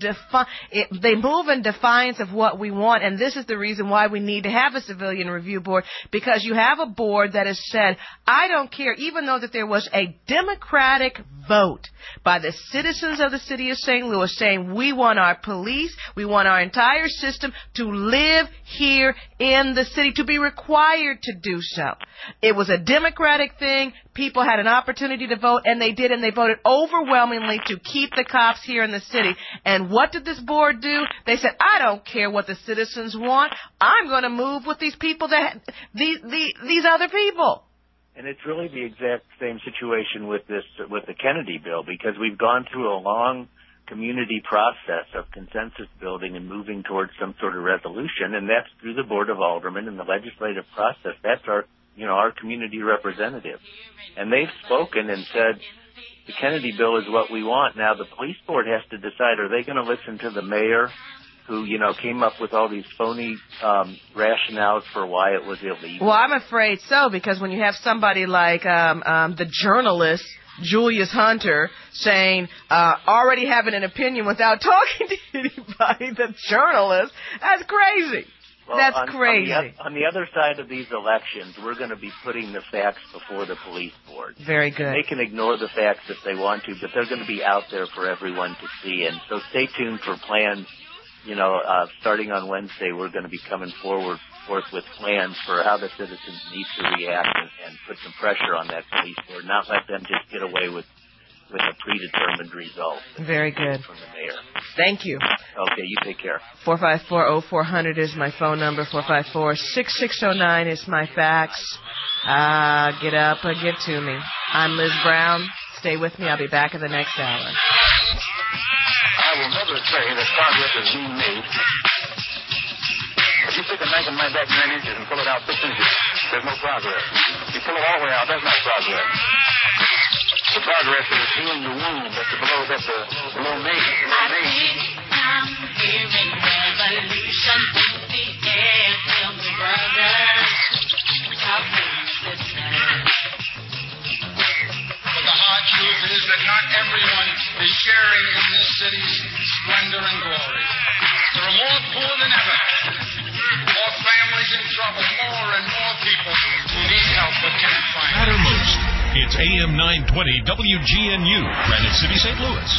defiance of what we want, and this is the reason why we need to have a civilian review board, because you have a board that has said, I don't care, even though that there was a democratic vote by the citizens of the city of St. Louis saying we want our police, we want our entire system to live here in the city, to be required to do so. It was a democratic thing. People had an opportunity to vote, and they did, and they voted overwhelmingly to keep the cops here in the city. And what did this board do? They said, I don't care what the citizens want. I'm going to move with these people, these other people. And it's really the exact same situation with the Kennedy bill, because we've gone through a long community process of consensus building and moving towards some sort of resolution, and that's through the Board of Aldermen and the legislative process. That's our community representative. And they've spoken and said, the Kennedy bill is what we want. Now the police board has to decide, are they going to listen to the mayor who, came up with all these phony rationales for why it was illegal? Well, I'm afraid so, because when you have somebody like the journalist Julius Hunter saying, already having an opinion without talking to anybody, the journalist, that's crazy. Well, that's crazy. On the other side of these elections, we're going to be putting the facts before the police board. Very good. And they can ignore the facts if they want to, but they're going to be out there for everyone to see. And so stay tuned for plans. Starting on Wednesday, we're going to be coming forth with plans for how the citizens need to react and put some pressure on that police board, not let them just get away with a predetermined result. Very good. From the mayor. Thank you. Okay, you take care. 454-0400 is my phone number. 454-6609 is my fax. Get up or get to me. I'm Liz Brown. Stay with me. I'll be back in the next hour. I will never say that progress is being made. If you take a knife and line back 9 inches and pull it out 6 inches, there's no progress. You pull it all the way out, that's not progress. The progress is healing the wound that's below me. I think I'm hearing revolution in the air. Tell me, brothers, how please listen. But the hard truth is that not everyone is sharing in this city's splendor and glory. There are more poor than ever. It's AM 920 WGNU, Granite City, St. Louis.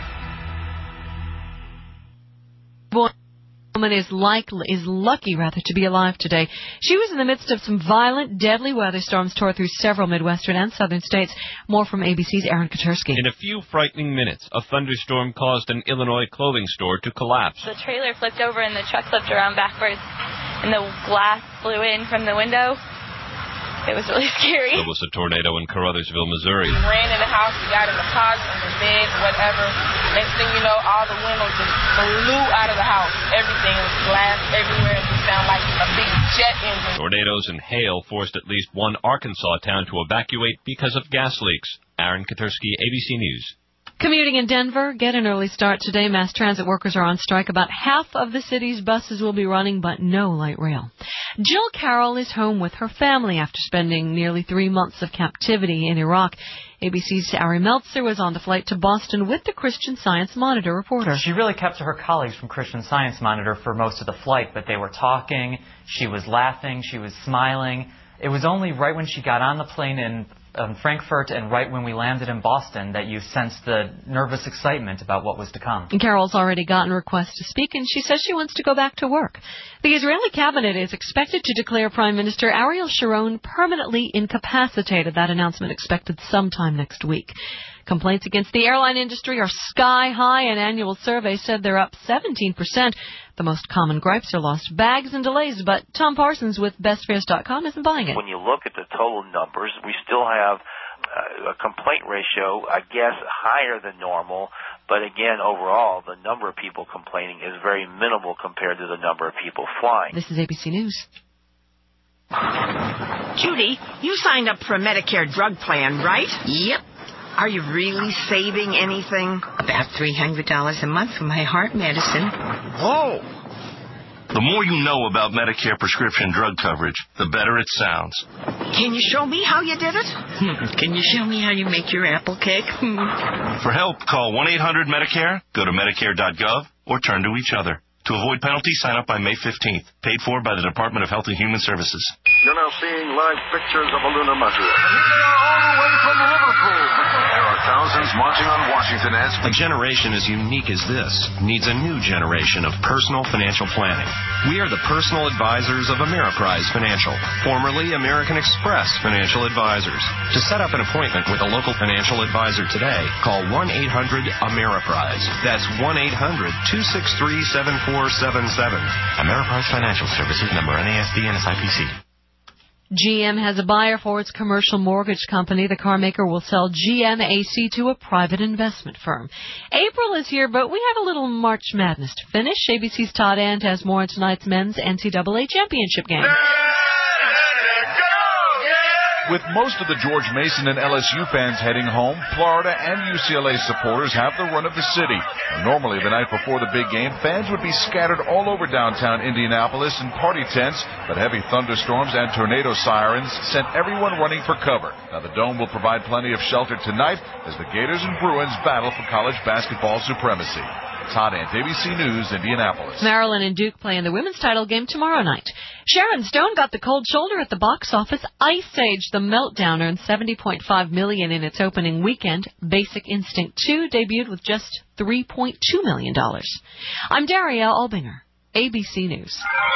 Woman is lucky to be alive today. She was in the midst of some violent, deadly weather storms tore through several Midwestern and Southern states. More from ABC's Aaron Katersky. In a few frightening minutes, a thunderstorm caused an Illinois clothing store to collapse. The trailer flipped over and the truck flipped around backwards, and the glass flew in from the window. It was really scary. There was a tornado in Caruthersville, Missouri. We ran in the house, we got in the closet, in the bed, whatever. Next thing you know, all the windows just flew out of the house. Everything was glass everywhere, and it sounded like a big jet engine. Tornadoes and hail forced at least one Arkansas town to evacuate because of gas leaks. Aaron Katersky, ABC News. Commuting in Denver, get an early start today. Mass transit workers are on strike. About half of the city's buses will be running, but no light rail. Jill Carroll is home with her family after spending nearly 3 months of captivity in Iraq. ABC's Ari Meltzer was on the flight to Boston with the Christian Science Monitor reporter. She really kept to her colleagues from Christian Science Monitor for most of the flight, but they were talking, she was laughing, she was smiling. It was only right when she got on the plane in Frankfurt and right when we landed in Boston that you sensed the nervous excitement about what was to come. And Carol's already gotten requests to speak, and she says she wants to go back to work. The Israeli cabinet is expected to declare Prime Minister Ariel Sharon permanently incapacitated. That announcement expected sometime next week. Complaints against the airline industry are sky high. An annual survey said they're up 17%. The most common gripes are lost bags and delays, but Tom Parsons with BestFares.com isn't buying it. When you look at the total numbers, we still have a complaint ratio, I guess, higher than normal. But again, overall, the number of people complaining is very minimal compared to the number of people flying. This is ABC News. Judy, you signed up for a Medicare drug plan, right? Yep. Are you really saving anything? About $300 a month for my heart medicine. Whoa! The more you know about Medicare prescription drug coverage, the better it sounds. Can you show me how you did it? Can you show me how you make your apple cake? For help, call 1-800-MEDICARE, go to Medicare.gov, or turn to each other. To avoid penalties, sign up by May 15th. Paid for by the Department of Health and Human Services. You're now seeing live pictures of a lunar module. Here they are all the way from Liverpool. There are thousands marching on Washington as... A generation as unique as this needs a new generation of personal financial planning. We are the personal advisors of Ameriprise Financial, formerly American Express Financial Advisors. To set up an appointment with a local financial advisor today, call 1-800-AMERIPRISE. That's 1-800-263-7477. Ameriprise Financial Services, member NASD and SIPC. GM has a buyer for its commercial mortgage company. The car maker will sell GMAC to a private investment firm. April is here, but we have a little March Madness to finish. ABC's Todd Ant has more on tonight's men's NCAA championship game. With most of the George Mason and LSU fans heading home, Florida and UCLA supporters have the run of the city. Normally, the night before the big game, fans would be scattered all over downtown Indianapolis in party tents, but heavy thunderstorms and tornado sirens sent everyone running for cover. Now, the Dome will provide plenty of shelter tonight as the Gators and Bruins battle for college basketball supremacy. Todd Ant, ABC News, Indianapolis. Maryland and Duke play in the women's title game tomorrow night. Sharon Stone got the cold shoulder at the box office. Ice Age: The Meltdown earned $70.5 million in its opening weekend. Basic Instinct 2 debuted with just $3.2 million. I'm Daria Albinger, ABC News.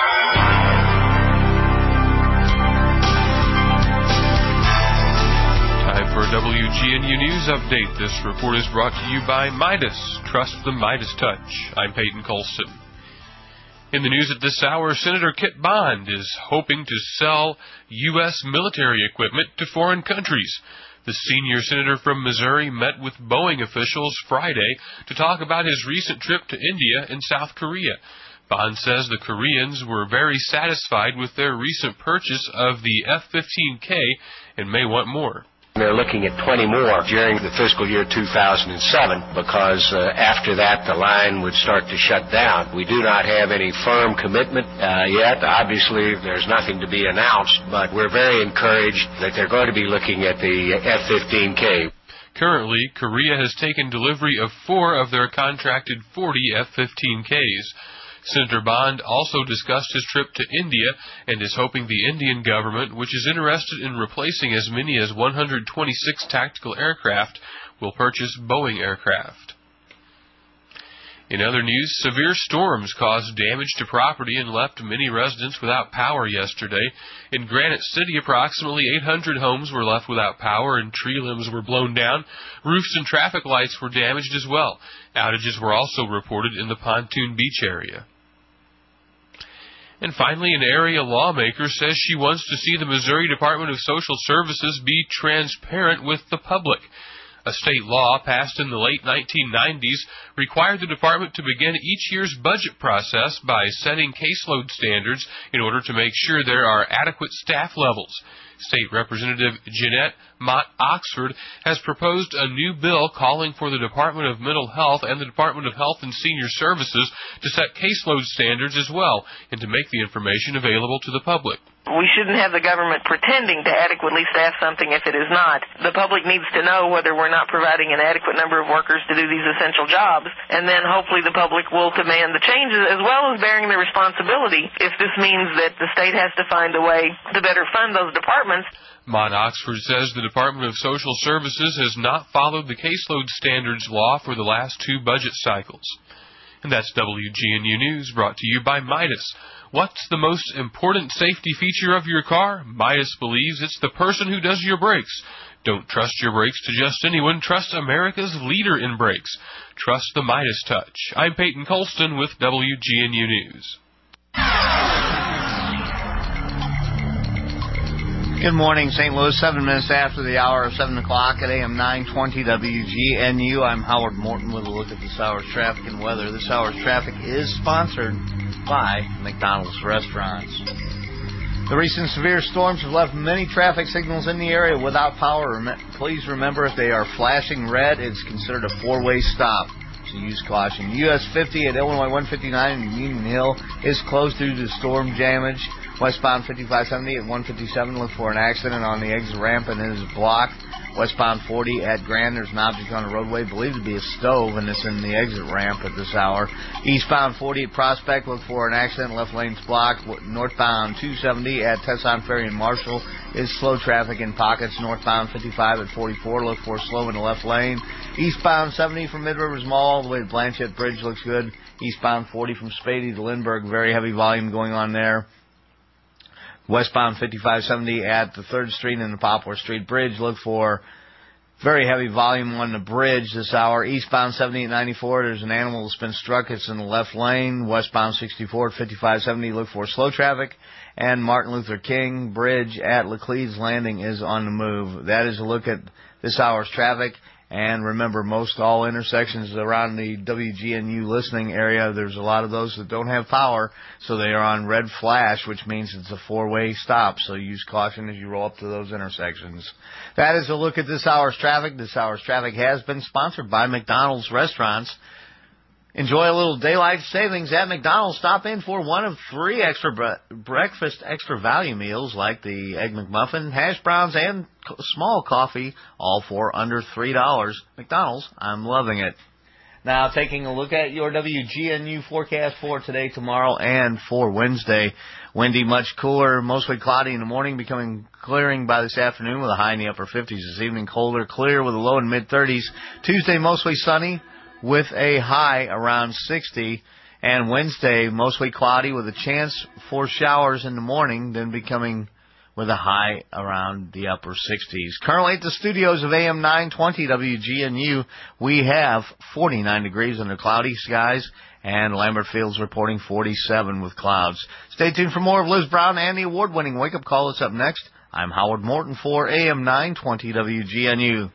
Time for a WGNU News update. This report is brought to you by Midas. Trust the Midas touch. I'm Peyton Colston. In the news at this hour, Senator Kit Bond is hoping to sell U.S. military equipment to foreign countries. The senior senator from Missouri met with Boeing officials Friday to talk about his recent trip to India and South Korea. Bond says the Koreans were very satisfied with their recent purchase of the F-15K and may want more. They're looking at 20 more during the fiscal year 2007 because after that the line would start to shut down. We do not have any firm commitment yet. Obviously, there's nothing to be announced, but we're very encouraged that they're going to be looking at the F-15K. Currently, Korea has taken delivery of 4 of their contracted 40 F-15Ks. Senator Bond also discussed his trip to India and is hoping the Indian government, which is interested in replacing as many as 126 tactical aircraft, will purchase Boeing aircraft. In other news, severe storms caused damage to property and left many residents without power yesterday. In Granite City, approximately 800 homes were left without power and tree limbs were blown down. Roofs and traffic lights were damaged as well. Outages were also reported in the Pontoon Beach area. And finally, an area lawmaker says she wants to see the Missouri Department of Social Services be transparent with the public. A state law passed in the late 1990s required the department to begin each year's budget process by setting caseload standards in order to make sure there are adequate staff levels. State Representative Jeanette Mott Oxford has proposed a new bill calling for the Department of Mental Health and the Department of Health and Senior Services to set caseload standards as well and to make the information available to the public. We shouldn't have the government pretending to adequately staff something if it is not. The public needs to know whether we're not providing an adequate number of workers to do these essential jobs, and then hopefully the public will demand the changes as well as bearing the responsibility if this means that the state has to find a way to better fund those departments. Mott Oxford says the Department of Social Services has not followed the caseload standards law for the last 2 budget cycles. And that's WGNU News, brought to you by Midas. What's the most important safety feature of your car? Midas believes it's the person who does your brakes. Don't trust your brakes to just anyone. Trust America's leader in brakes. Trust the Midas Touch. I'm Peyton Colston with WGNU News. Good morning, St. Louis. 7 minutes after the hour of 7 o'clock at AM 920 WGNU. I'm Howard Morton with a look at this hour's traffic and weather. This hour's traffic is sponsored by McDonald's Restaurants. The recent severe storms have left many traffic signals in the area without power. Please remember, if they are flashing red, it's considered a 4-way stop, so use caution. US 50 at Illinois 159 in Union Hill is closed due to storm damage. Westbound 5570 at 157, look for an accident on the exit ramp and it is blocked. Westbound 40 at Grand, there's an object on the roadway believed to be a stove, and it's in the exit ramp at this hour. Eastbound 40 at Prospect, look for an accident, left lane's blocked. Northbound 270 at Tesson Ferry and Marshall is slow traffic in pockets. Northbound 55 at 44, look for slow in the left lane. Eastbound 70 from Mid Rivers Mall all the way to Blanchette Bridge looks good. Eastbound 40 from Spady to Lindbergh, very heavy volume going on there. Westbound 5570 at the 3rd Street and the Poplar Street Bridge. Look for very heavy volume on the bridge this hour. Eastbound 70 at 94, there's an animal that's been struck. It's in the left lane. Westbound 64 at 5570, look for slow traffic. And Martin Luther King Bridge at Laclede's Landing is on the move. That is a look at this hour's traffic. And remember, most all intersections around the WGNU listening area, there's a lot of those that don't have power, so they are on red flash, which means it's a 4-way stop. So use caution as you roll up to those intersections. That is a look at this hour's traffic. This hour's traffic has been sponsored by McDonald's Restaurants. Enjoy a little daylight savings at McDonald's. Stop in for one of 3 extra breakfast extra value meals like the Egg McMuffin, hash browns, and small coffee, all for under $3. McDonald's, I'm loving it. Now, taking a look at your WGNU forecast for today, tomorrow, and for Wednesday. Windy, much cooler, mostly cloudy in the morning, becoming clearing by this afternoon with a high in the upper 50s. This evening, colder, clear with a low in mid-30s. Tuesday, mostly sunny with a high around 60. And Wednesday, mostly cloudy with a chance for showers in the morning, then becoming with a high around the upper 60s. Currently at the studios of AM 920 WGNU, we have 49 degrees under cloudy skies, and Lambert Field's reporting 47 with clouds. Stay tuned for more of Liz Brown and the award-winning Wake Up Call that's up next. I'm Howard Morton for AM 920 WGNU.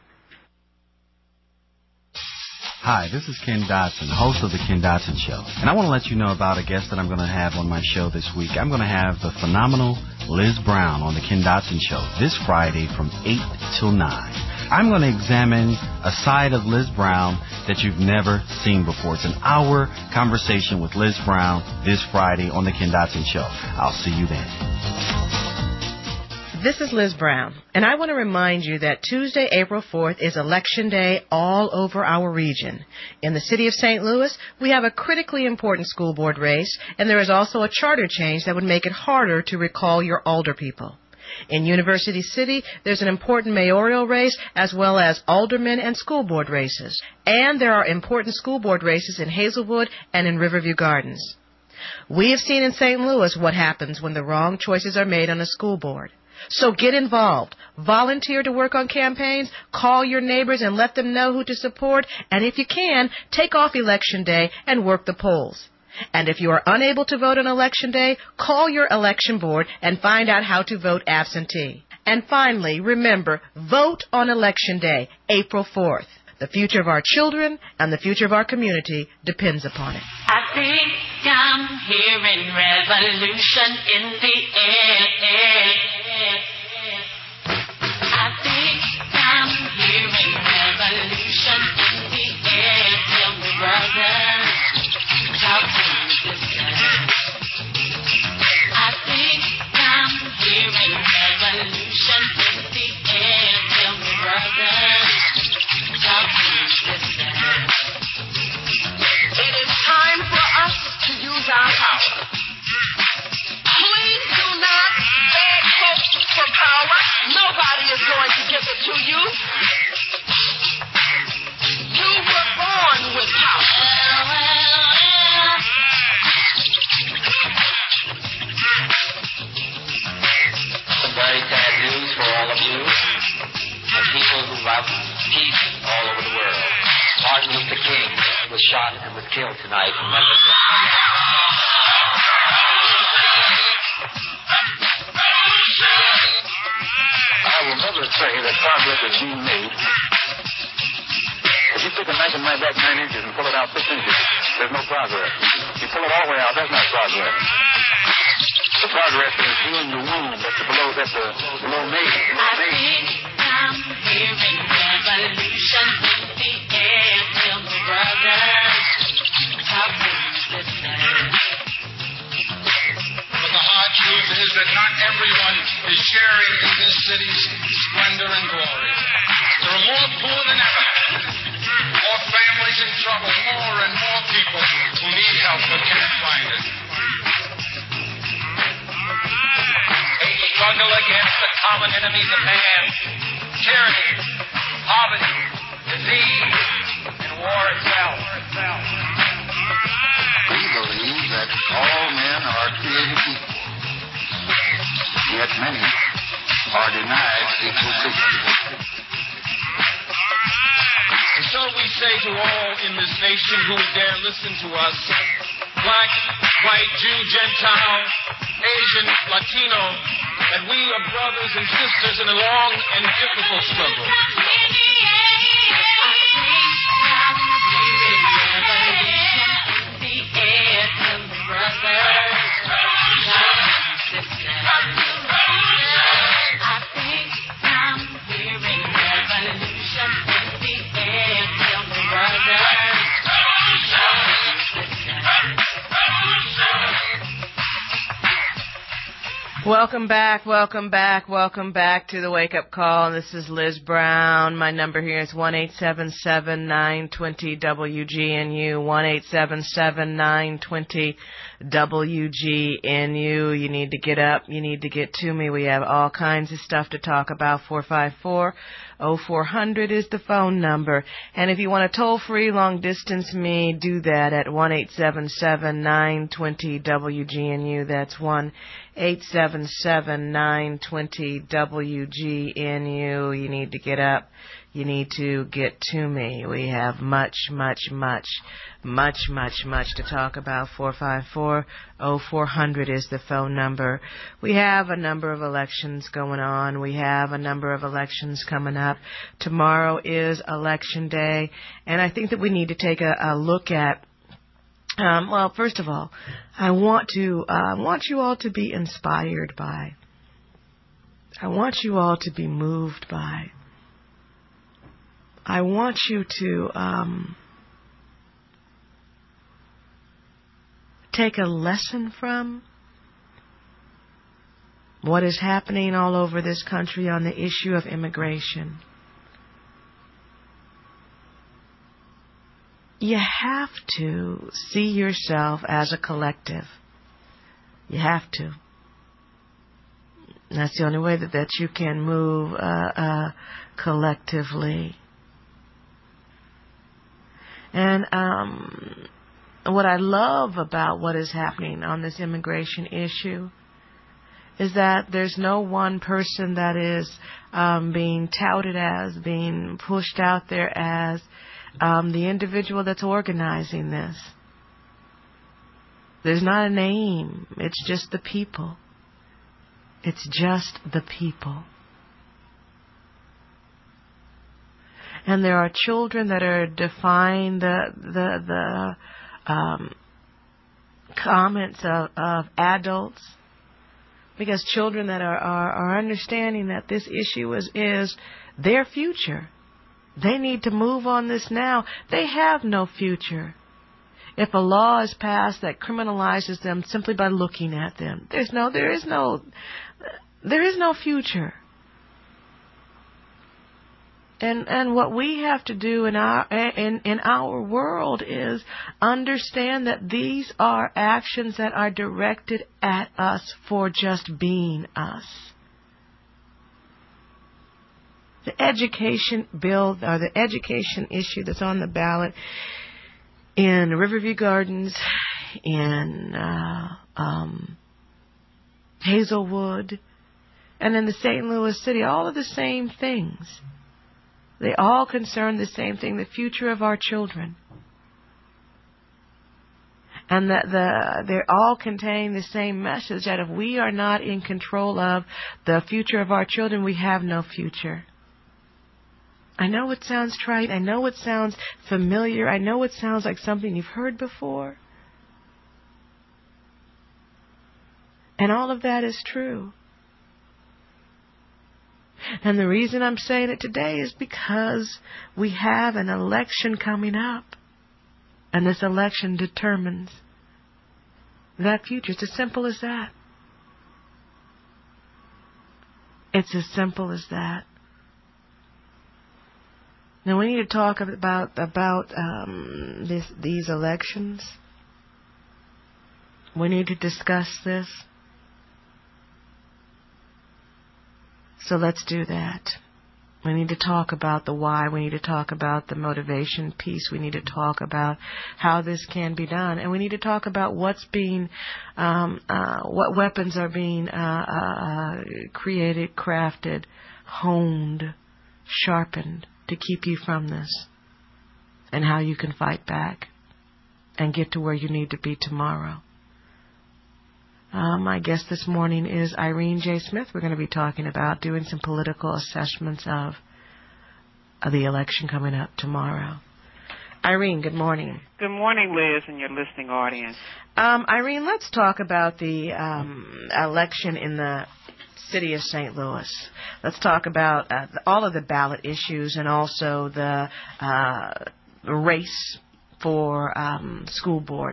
Hi, this is Ken Dotson, host of The Ken Dotson Show. And I want to let you know about a guest that I'm going to have on my show this week. I'm going to have the phenomenal Liz Brown on The Ken Dotson Show this Friday from 8 till 9. I'm going to examine a side of Liz Brown that you've never seen before. It's an hour conversation with Liz Brown this Friday on The Ken Dotson Show. I'll see you then. This is Liz Brown, and I want to remind you that Tuesday, April 4th is Election Day all over our region. In the city of St. Louis, we have a critically important school board race, and there is also a charter change that would make it harder to recall your alder people. In University City, there's an important mayoral race as well as aldermen and school board races. And there are important school board races in Hazelwood and in Riverview Gardens. We have seen in St. Louis what happens when the wrong choices are made on a school board. So get involved. Volunteer to work on campaigns. Call your neighbors and let them know who to support. And if you can, take off Election Day and work the polls. And if you are unable to vote on Election Day, call your election board and find out how to vote absentee. And finally, remember, vote on Election Day, April 4th. The future of our children and the future of our community depends upon it. I think I'm hearing revolution in the air. I think I'm hearing revolution in the air. Tell me, brother, talk to me, sister. I think I'm hearing revolution in the air. Tell me, brother, talk to me, sister. It is time for us to use our power. Please do not beg for power. Nobody is going to give it to you. You were born with power. Some very sad news for all of you, and people who love peace all over the world. Martin Luther King was shot and was killed tonight in Memphis. I will never say that progress is being made. If you take a knife and knife back 9 inches and pull it out 6 inches, there's no progress. You pull it all the way out, that's not progress. The progress is healing the wound that's below me. I think I'm hearing revolution in the air. Tell me, brother, talk to me, sister. But the hard truth is that not everyone is sharing in this city's splendor and glory. There are more poor than ever, more families in trouble, more and more people who need help but can't find it. They struggle against the common enemies of man: tyranny, poverty, disease, and war itself. We believe that all men are created equal, yet many are denied equal treatment. And so we say to all in this nation who dare listen to us, black, white, Jew, Gentile, Asian, Latino, that we are brothers and sisters in a long and difficult struggle. Welcome back to the Wake Up Call. This is Liz Brown. My number here is 1-877-920-WGNU, 1-877-920-WGNU. You need to get up. You need to get to me. We have all kinds of stuff to talk about. 454-0400 is the phone number. And if you want to toll-free, long-distance me, do that at 1-877-920-WGNU. That's 1-877-920-WGNU. You need to get up. You need to get to me. We have much to talk about. 454-0400 is the phone number. We have a number of elections going on. We have a number of elections coming up. Tomorrow is Election Day, and I think that we need to take a look at well, first of all, I want you all to be inspired by. I want you all to be moved by. I want you to take a lesson from. what is happening all over this country on the issue of immigration, you have to see yourself as a collective. You have to. That's the only way that you can move collectively. And what I love about what is happening on this immigration issue is that there's no one person that is being touted as, being pushed out there as the individual that's organizing this. There's not a name. It's just the people. It's just the people. And there are children that are defying the comments of adults, because children that are understanding that this issue is their future. They need to move on this now. They have no future. If a law is passed that criminalizes them simply by looking at them, there is no future. And what we have to do in our world is understand that these are actions that are directed at us for just being us. The education bill, or the education issue that's on the ballot in Riverview Gardens, in Hazelwood, and in the St. Louis City, all of the same things. They all concern the same thing, the future of our children. And that they all contain the same message, that if we are not in control of the future of our children, we have no future. I know it sounds trite. I know it sounds familiar. I know it sounds like something you've heard before. And all of that is true. And the reason I'm saying it today is because we have an election coming up. And this election determines that future. It's as simple as that. It's as simple as that. Now we need to talk about these elections. We need to discuss this. So let's do that. We need to talk about the why. We need to talk about the motivation piece. We need to talk about how this can be done. And we need to talk about what's being, what weapons are being created, crafted, honed, sharpened to keep you from this, and how you can fight back and get to where you need to be tomorrow. My guest this morning is Irene J. Smith. We're going to be talking about doing some political assessments of the election coming up tomorrow. Irene, good morning. Good morning, Liz, and your listening audience. Irene, let's talk about the election in the city of St. Louis. Let's talk about all of the ballot issues and also the race for school board.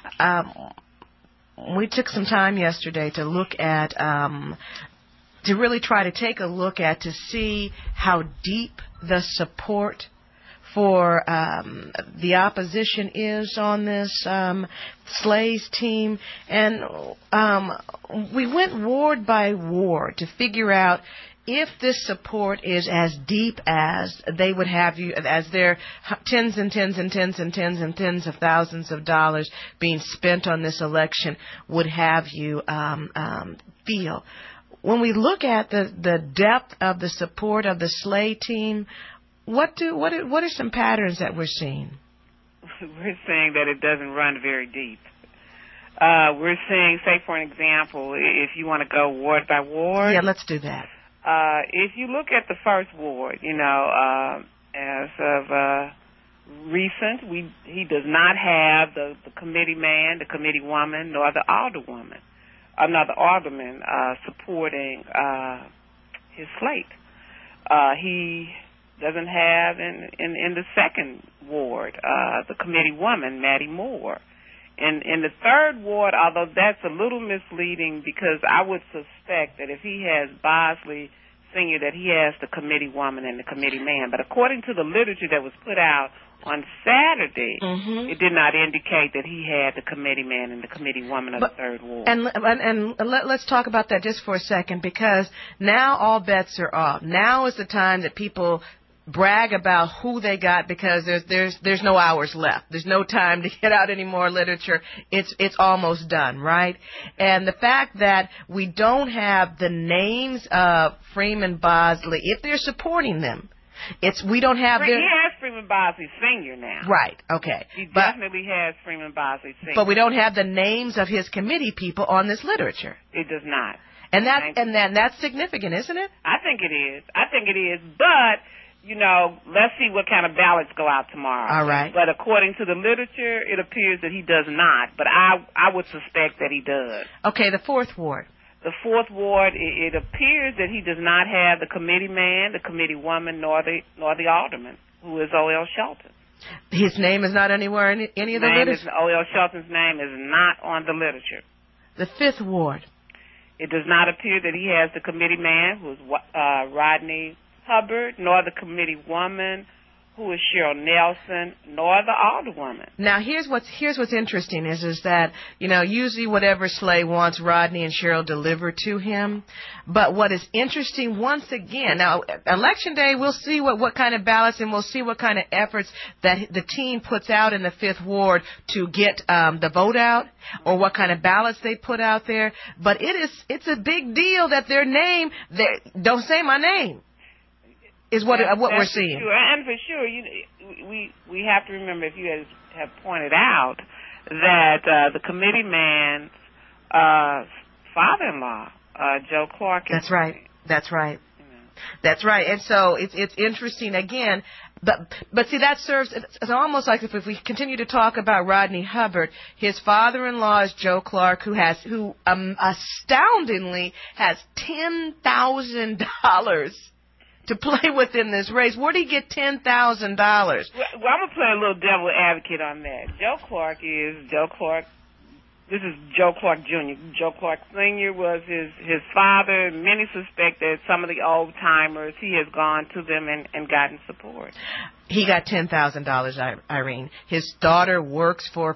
We took some time yesterday to look at, to really try to take a look at, to see how deep the support for the opposition is on this Slay's team. And we went ward by ward to figure out if this support is as deep as they would have you, as their tens and tens and tens and tens and tens of thousands of dollars being spent on this election would have you feel. When we look at the depth of the support of the Slay team, what are some patterns that we're seeing? We're seeing that it doesn't run very deep. We're seeing, say for an example, if you want to go ward by ward. Yeah, let's do that. If you look at the first ward, as of recent, he does not have the committee man, the committee woman, nor the alderwoman, nor the alderman supporting his slate. He doesn't have in the second ward the committee woman, Maddie Moore, In the third ward, although that's a little misleading because I would suspect that if he has Bosley Sr., that he has the committee woman and the committee man. But according to the literature that was put out on Saturday, it did not indicate that he had the committee man and the committee woman of the third ward. And let's talk about that just for a second, because now all bets are off. Now is the time that people brag about who they got, because there's no hours left. There's no time to get out any more literature. It's almost done, right? And the fact that we don't have the names of Freeman Bosley, if they're supporting them, we don't have He has Freeman Bosley Sr. now. Right, okay. He definitely has Freeman Bosley Sr. But we don't have the names of his committee people on this literature. It does not. And that's significant, isn't it? I think it is. But let's see what kind of ballots go out tomorrow. All right. But according to the literature, it appears that he does not. But I would suspect that he does. Okay, the fourth ward. The fourth ward, it appears that he does not have the committee man, the committee woman, nor the alderman, who is O.L. Shelton. His name is not anywhere in any of the literature? O.L. Shelton's name is not on the literature. The fifth ward. It does not appear that he has the committee man, who is Rodney Hubbard, nor the committee woman, who is Cheryl Nelson, nor the alderwoman. Now, here's what's interesting is that, usually whatever Slay wants, Rodney and Cheryl deliver to him. But what is interesting, once again, now, Election Day, we'll see what kind of ballots and we'll see what kind of efforts that the team puts out in the Fifth Ward to get the vote out, or what kind of ballots they put out there. But it's a big deal that their name, don't say my name, is what we're seeing. Sure. And for sure, we have to remember, if you have pointed out, that the committee man's father-in-law, Joe Clark. That's right. That's right. That's right. And so it's interesting again. But see, that serves, it's almost like if we continue to talk about Rodney Hubbard, his father-in-law is Joe Clark, who astoundingly has $10,000 to play with in this race. Where did he get $10,000? Well, I'm going to play a little devil advocate on that. Joe Clark. This is Joe Clark Jr. Joe Clark Sr. was his father. Many suspect that some of the old-timers, he has gone to them and gotten support. He got $10,000, Irene. His daughter works for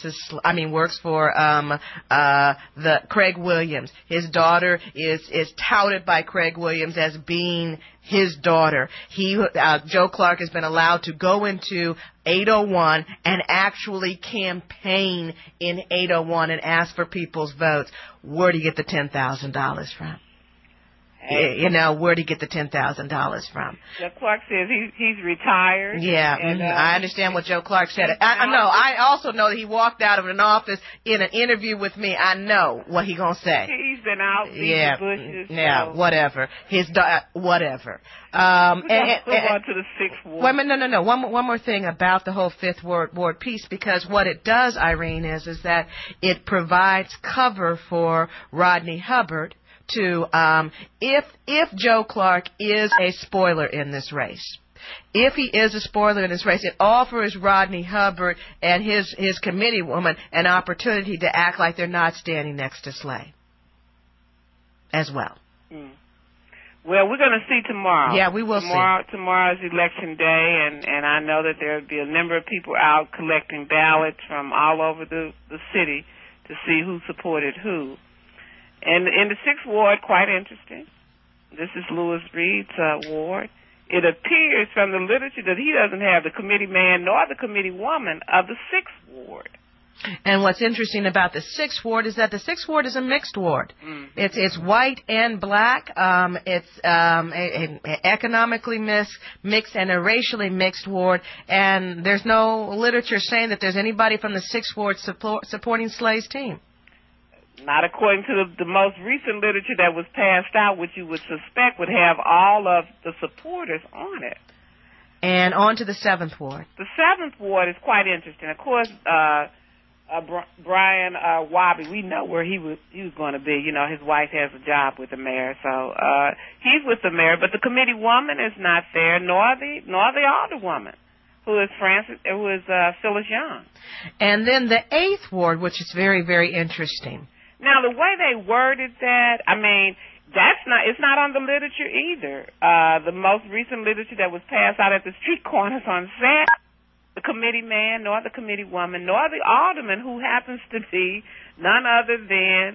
the Craig Williams. His daughter is touted by Craig Williams as being his daughter. Joe Clark has been allowed to go into 801 and actually campaign in 801 and ask for people's votes. Where do you get the $10,000 from? Where do you get the $10,000 from? Joe Clark says he's retired. Yeah, I understand what Joe Clark said. I know. I also know that he walked out of an office in an interview with me. I know what he's going to say. He's been out feeding the bushes. Yeah, whatever. Whatever. Move on to the sixth ward. Wait a minute, no. One more thing about the whole fifth ward piece, because what it does, Irene, is that it provides cover for Rodney Hubbard to, if Joe Clark is a spoiler in this race. If he is a spoiler in this race, it offers Rodney Hubbard and his committee woman an opportunity to act like they're not standing next to Slay as well. Well, we're going to see tomorrow. Yeah, we will see. Tomorrow's Election Day, and I know that there will be a number of people out collecting ballots from all over the city to see who supported who. And in the sixth ward, quite interesting. This is Lewis Reed's ward. It appears from the literature that he doesn't have the committee man nor the committee woman of the sixth ward. And what's interesting about the sixth ward is that the sixth ward is a mixed ward. It's white and black. It's an economically mixed and a racially mixed ward. And there's no literature saying that there's anybody from the sixth ward supporting Slay's team. Not according to the most recent literature that was passed out, which you would suspect would have all of the supporters on it. And on to the seventh ward. The seventh ward is quite interesting. Of course, Brian Wabi, we know where he was going to be. His wife has a job with the mayor, so he's with the mayor. But the committee woman is not there, nor the alderwoman, who is Phyllis Young. And then the 8th ward, which is very, very interesting. Now, the way they worded that, I mean, it's not on the literature either. The most recent literature that was passed out at the street corners on Saturday, the committee man, nor the committee woman, nor the alderman, who happens to be none other than,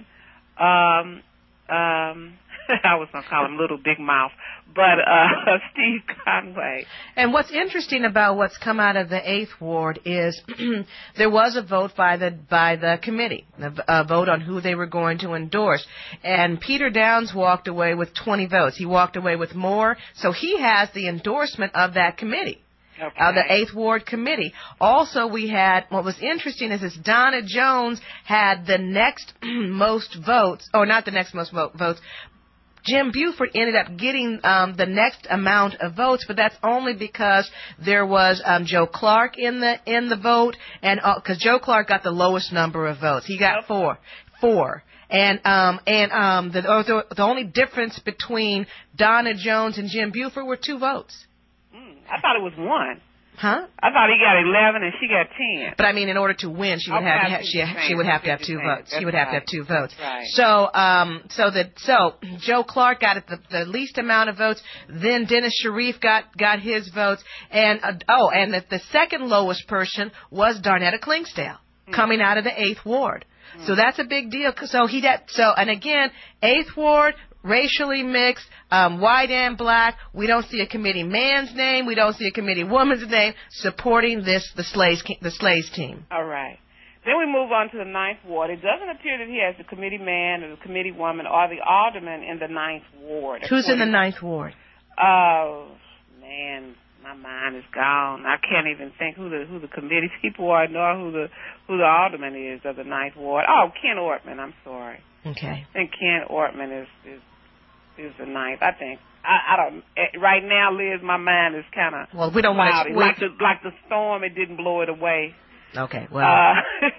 I was going to call him Little Big Mouth, but Steve Conway. And what's interesting about what's come out of the 8th ward is there was a vote by the committee, a vote on who they were going to endorse. And Peter Downs walked away with 20 votes. He walked away with more, so he has the endorsement of that committee. Okay. The 8th Ward Committee. Also, we had, what was interesting is Donna Jones had the next most votes, or not the next most votes. Jim Buford ended up getting the next amount of votes, but that's only because there was Joe Clark in the vote, and because Joe Clark got the lowest number of votes. He got four. And the only difference between Donna Jones and Jim Buford were 2 votes. I thought it was 1. Huh? I thought he got 11 and she got 10. But I mean, in order to win, she would have to have 2 votes. She would have to have 2 votes. Right. So Joe Clark got the least amount of votes. Then Dennis Sharif got his votes, and the second lowest person was Darnetta Klingsdale coming out of the 8th Ward. So that's a big deal. And again, 8th Ward, racially mixed, white and black. We don't see a committee man's name. We don't see a committee woman's name supporting the Slays team. All right. Then we move on to the 9th Ward. It doesn't appear that he has the committee man or the committee woman or the alderman in the 9th Ward. Who's in the 9th Ward? Oh, man, my mind is gone. I can't even think who the committee people are, nor who the alderman is of the 9th Ward. Oh, Ken Ortman. I'm sorry. Okay. I think Ken Ortman is the 9th. I think. I don't. Right now, Liz, my mind is kind of well. We don't want to like the storm. It didn't blow it away. Okay. Well.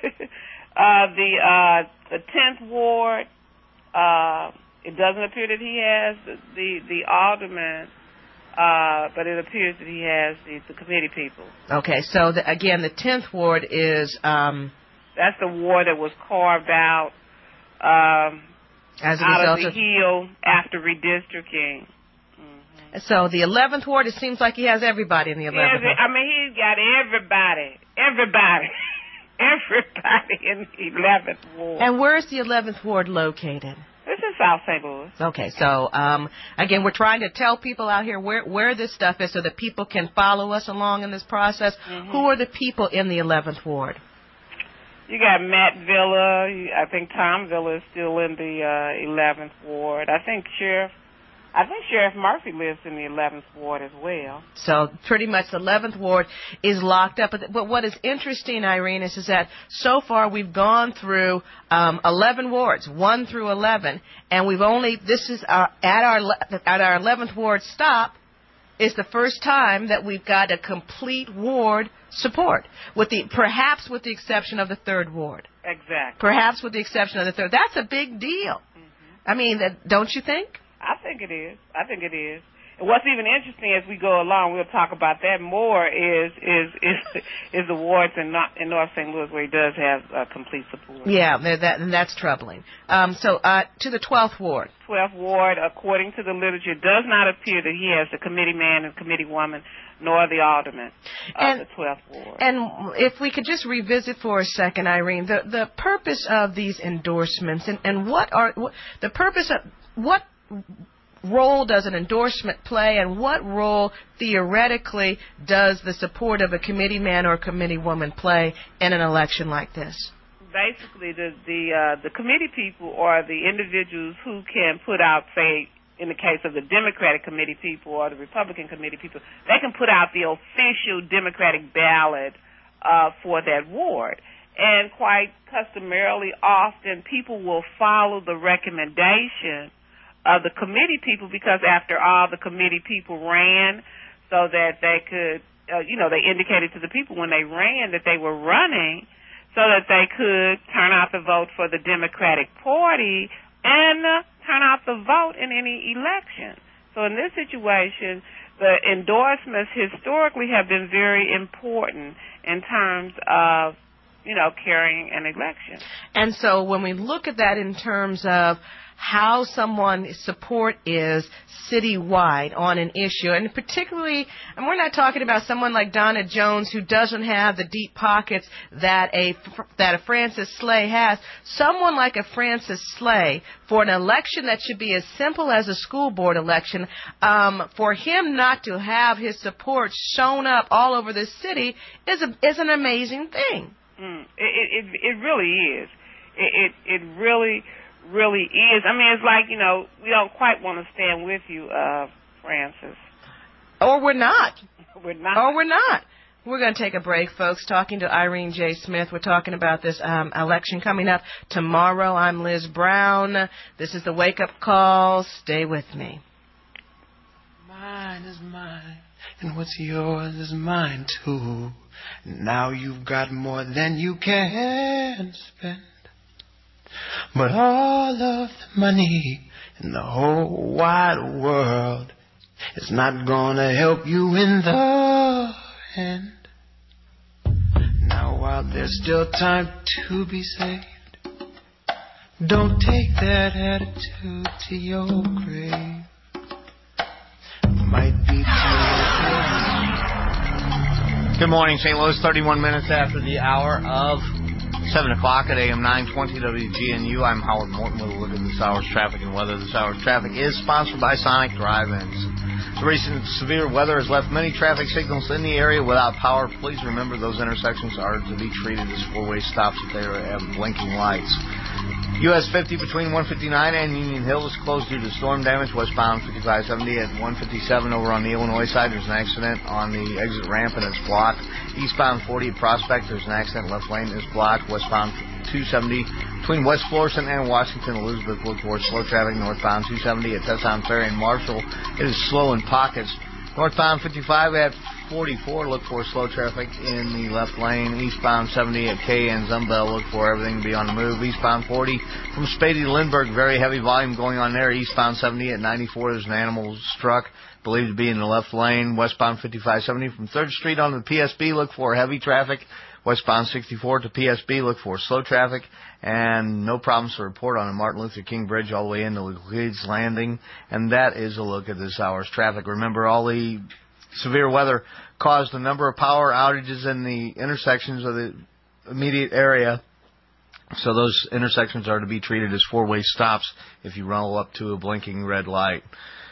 The 10th Ward. It doesn't appear that he has the alderman. But it appears that he has the committee people. Okay, so again, the 10th Ward is that's the ward that was carved out as a out result of the Hill after redistricting. Mm-hmm. So the 11th Ward, it seems like he has everybody in the 11th Ward. I mean, he's got everybody in the 11th Ward. And where is the 11th Ward located? This is South St. Louis. Okay, so again, we're trying to tell people out here where this stuff is so that people can follow us along in this process. Mm-hmm. Who are the people in the 11th Ward? You got Matt Villa. I think Tom Villa is still in the 11th Ward. I think Sheriff Murphy lives in the 11th Ward as well. So pretty much the 11th Ward is locked up. But what is interesting, Irene, is that so far we've gone through 11 wards, 1 through 11, and this is at our 11th Ward stop is the first time that we've got a complete ward support, perhaps with the exception of the 3rd Ward. Exactly. Perhaps with the exception of the 3rd. That's a big deal. Mm-hmm. I mean, don't you think? I think it is. And what's even interesting as we go along, we'll talk about that more, is the wards in North St. Louis where he does have complete support. Yeah, that's troubling. So to the 12th Ward. 12th Ward, according to the literature, does not appear that he has the committee man and committee woman, nor the alderman of the 12th Ward. And if we could just revisit for a second, Irene, the purpose of these endorsements and what role does an endorsement play, and what role theoretically does the support of a committee man or a committee woman play in an election like this? Basically, the committee people are the individuals who can put out, say, in the case of the Democratic committee people or the Republican committee people, they can put out the official Democratic ballot for that ward. And quite customarily, often, people will follow the recommendation of the committee people, because after all, the committee people ran so that they could, they indicated to the people when they ran that they were running so that they could turn out the vote for the Democratic Party and turn out the vote in any election. So in this situation, the endorsements historically have been very important in terms of, carrying an election. And so when we look at that in terms of how someone's support is citywide on an issue, and particularly, and we're not talking about someone like Donna Jones who doesn't have the deep pockets that a Francis Slay has. Someone like a Francis Slay, for an election that should be as simple as a school board election, for him not to have his support shown up all over the city is an amazing thing. It really is. It really is. I mean, it's like, we don't quite want to stand with you, Francis. Or we're not. We're not. Or we're not. We're going to take a break, folks. Talking to Irene J. Smith. We're talking about this election coming up tomorrow. I'm Liz Brown. This is the Wake Up Call. Stay with me. Mine is mine, and what's yours is mine, too. Now you've got more than you can spend. But all of the money in the whole wide world is not gonna help you in the end. Now while there's still time to be saved, don't take that attitude to your grave. Might be too late. Good morning, St. Louis. 31 minutes after the hour of 7 o'clock at AM 920 WGNU. I'm Howard Morton with a look at this hour's traffic and weather. This hour's traffic is sponsored by Sonic Drive-Ins. The recent severe weather has left many traffic signals in the area without power. Please remember those intersections are to be treated as four-way stops if they have blinking lights. US 50 between 159 and Union Hill is closed due to storm damage. Westbound 5570 at 157 over on the Illinois side. There's an accident on the exit ramp and it's blocked. Eastbound 40 at Prospect. There's an accident. Left lane is blocked. Westbound 270 between West Florissant and Washington Elizabeth. Look for slow traffic. Northbound 270 at Tesson Ferry and Marshall. It is slow in pockets. Northbound 55 at 44, look for slow traffic in the left lane. Eastbound 70 at K and Zumbell, look for everything to be on the move. Eastbound 40 from Spady to Lindbergh, very heavy volume going on there. Eastbound 70 at 94, there's an animal struck, believed to be in the left lane. Westbound 5570 from 3rd Street on the PSB, look for heavy traffic. Westbound 64 to PSB, look for slow traffic. And no problems to report on the Martin Luther King Bridge all the way into Leucids Landing. And that is a look at this hour's traffic. Remember, all the severe weather caused a number of power outages in the intersections of the immediate area. So those intersections are to be treated as four-way stops if you roll up to a blinking red light.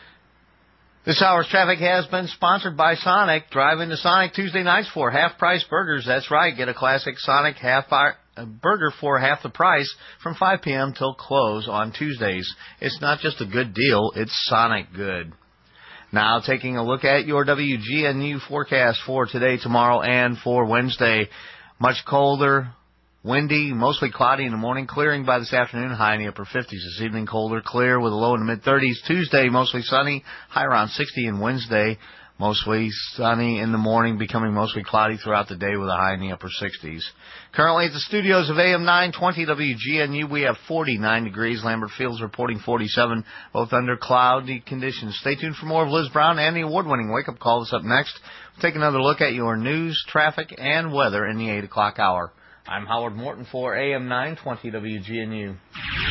This hour's traffic has been sponsored by Sonic. Drive into Sonic Tuesday nights for half-price burgers. That's right. Get a classic Sonic burger for half the price from 5 p.m. till close on Tuesdays. It's not just a good deal, it's Sonic good. Now taking a look at your WGNU forecast for today, tomorrow, and for Wednesday. Much colder, windy, mostly cloudy in the morning, clearing by this afternoon, high in the upper 50s. This evening, colder, clear with a low in the mid-30s. Tuesday, mostly sunny, high around 60, and Wednesday, mostly sunny in the morning, becoming mostly cloudy throughout the day with a high in the upper 60s. Currently at the studios of AM 920 WGNU, we have 49 degrees. Lambert Fields reporting 47, both under cloudy conditions. Stay tuned for more of Liz Brown and the award-winning Wake Up Call. That's up next. We'll take another look at your news, traffic, and weather in the 8 o'clock hour. I'm Howard Morton for AM 920 WGNU.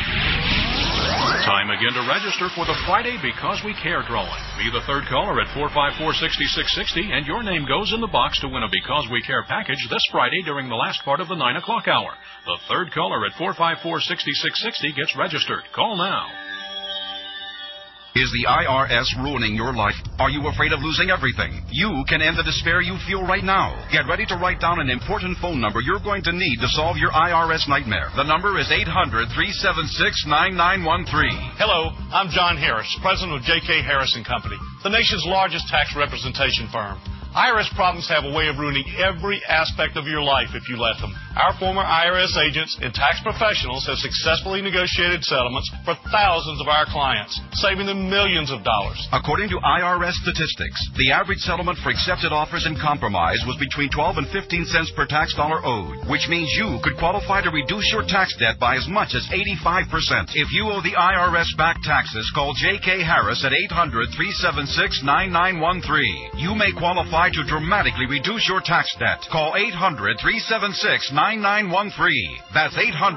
Time again to register for the Friday Because We Care drawing. Be the third caller at 454-6660, and your name goes in the box to win a Because We Care package this Friday during the last part of the 9 o'clock hour. The third caller at 454-6660 gets registered. Call now. Is the IRS ruining your life? Are you afraid of losing everything? You can end the despair you feel right now. Get ready to write down an important phone number you're going to need to solve your IRS nightmare. The number is 800-376-9913. Hello, I'm John Harris, president of J.K. Harris & Company, the nation's largest tax representation firm. IRS problems have a way of ruining every aspect of your life if you let them. Our former IRS agents and tax professionals have successfully negotiated settlements for thousands of our clients, saving them millions of dollars. According to IRS statistics, the average settlement for accepted offers and compromise was between 12 and 15 cents per tax dollar owed, which means you could qualify to reduce your tax debt by as much as 85%. If you owe the IRS back taxes, call J.K. Harris at 800-376-9913. You may qualify to dramatically reduce your tax debt. Call 800-376-9913. That's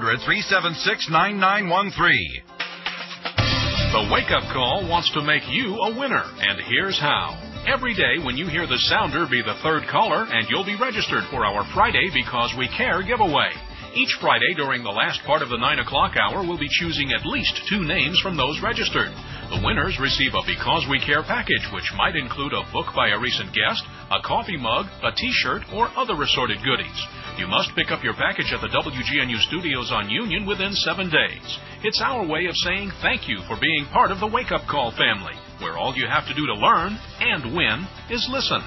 800-376-9913. The Wake Up Call wants to make you a winner, and here's how. Every day when you hear the sounder, be the third caller, and you'll be registered for our Friday Because We Care giveaway. Each Friday during the last part of the 9 o'clock hour, we'll be choosing at least 2 names from those registered. The winners receive a Because We Care package, which might include a book by a recent guest, a coffee mug, a T-shirt, or other assorted goodies. You must pick up your package at the WGNU studios on Union within 7 days. It's our way of saying thank you for being part of the Wake Up Call family, where all you have to do to learn and win is listen.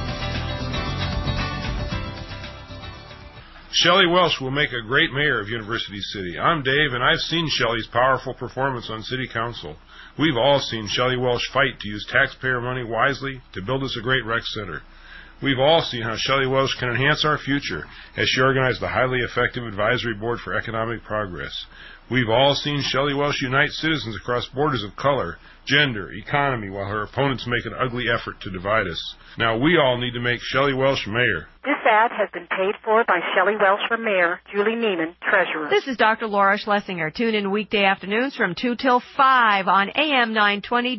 Shelley Welsh will make a great mayor of University City. I'm Dave, and I've seen Shelley's powerful performance on City Council. We've all seen Shelley Welsh fight to use taxpayer money wisely to build us a great rec center. We've all seen how Shelley Welsh can enhance our future as she organized the highly effective Advisory Board for Economic Progress. We've all seen Shelley Welsh unite citizens across borders of color, gender, economy, while her opponents make an ugly effort to divide us. Now we all need to make Shelley Welsh mayor. This ad has been paid for by Shelley Welsh for mayor, Julie Neiman, treasurer. This is Dr. Laura Schlesinger. Tune in weekday afternoons from 2 till 5 on AM 920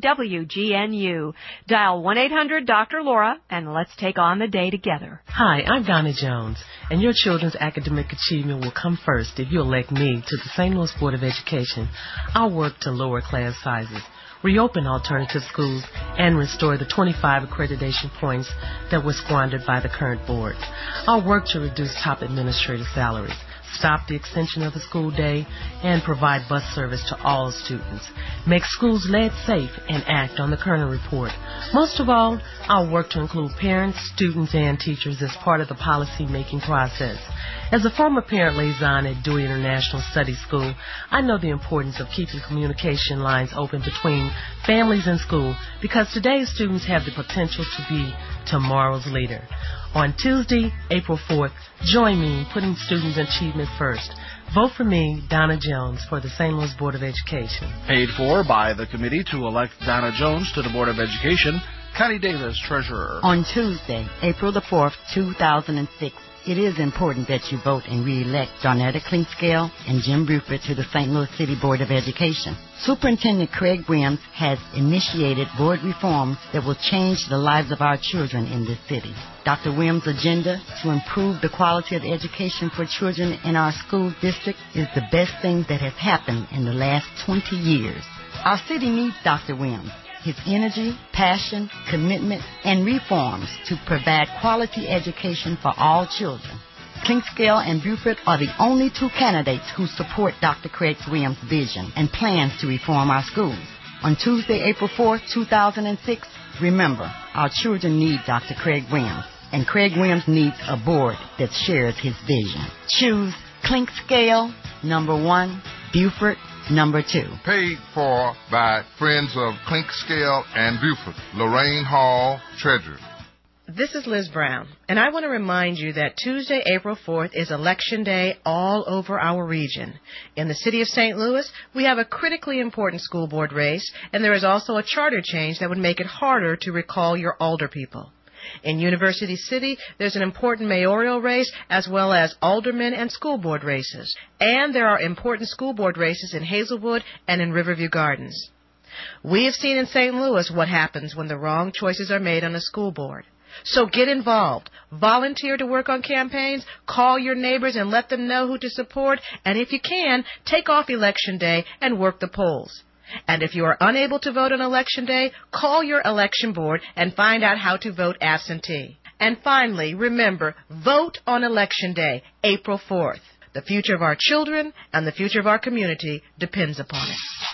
WGNU. Dial 1-800-DR-LAURA and let's take on the day together. Hi, I'm Donna Jones, and your children's academic achievement will come first if you elect me to the St. Louis Board of Education. I'll work to lower class sizes, reopen alternative schools, and restore the 25 accreditation points that were squandered by the current board. I'll work to reduce top administrative salaries, stop the extension of the school day, and provide bus service to all students, make schools lead safe, and act on the Kerner Report. Most of all, I'll work to include parents, students, and teachers as part of the policy-making process. As a former parent liaison at Dewey International Study School, I know the importance of keeping communication lines open between families and school because today's students have the potential to be tomorrow's leader. On Tuesday, April 4th, join me in putting students' achievement first. Vote for me, Donna Jones, for the St. Louis Board of Education. Paid for by the committee to elect Donna Jones to the Board of Education, Connie Davis, treasurer. On Tuesday, April the 4th, 2006, it is important that you vote and re-elect Jonetta Clinkscale and Jim Buford to the St. Louis City Board of Education. Superintendent Craig Williams has initiated board reforms that will change the lives of our children in this city. Dr. Williams' agenda to improve the quality of education for children in our school district is the best thing that has happened in the last 20 years. Our city needs Dr. Williams, his energy, passion, commitment, and reforms to provide quality education for all children. Clinkscale and Buford are the only 2 candidates who support Dr. Craig Williams' vision and plans to reform our schools. On Tuesday, April 4th, 2006, remember, our children need Dr. Craig Williams, and Craig Williams needs a board that shares his vision. Choose Clinkscale, number 1, Buford, number 2. Paid for by Friends of Clinkscale and Buford. Lorraine Hall, treasurer. This is Liz Brown, and I want to remind you that Tuesday, April 4th is Election Day all over our region. In the city of St. Louis, we have a critically important school board race, and there is also a charter change that would make it harder to recall your alder people. In University City, there's an important mayoral race as well as aldermen and school board races. And there are important school board races in Hazelwood and in Riverview Gardens. We have seen in St. Louis what happens when the wrong choices are made on a school board. So get involved. Volunteer to work on campaigns. Call your neighbors and let them know who to support. And if you can, take off Election Day and work the polls. And if you are unable to vote on Election Day, call your election board and find out how to vote absentee. And finally, remember, vote on Election Day, April 4th. The future of our children and the future of our community depends upon it.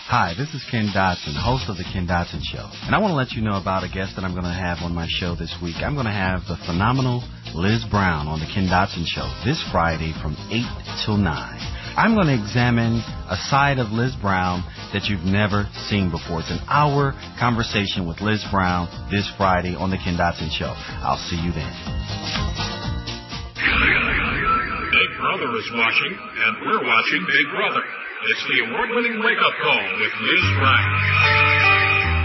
Hi, this is Ken Dotson, host of The Ken Dotson Show. And I want to let you know about a guest that I'm going to have on my show this week. I'm going to have the phenomenal Liz Brown on The Ken Dotson Show this Friday from 8 till 9. I'm going to examine a side of Liz Brown that you've never seen before. It's an hour conversation with Liz Brown this Friday on The Ken Dotson Show. I'll see you then. Big Brother is watching, and we're watching Big Brother. It's the award-winning wake-up call with Liz Brown.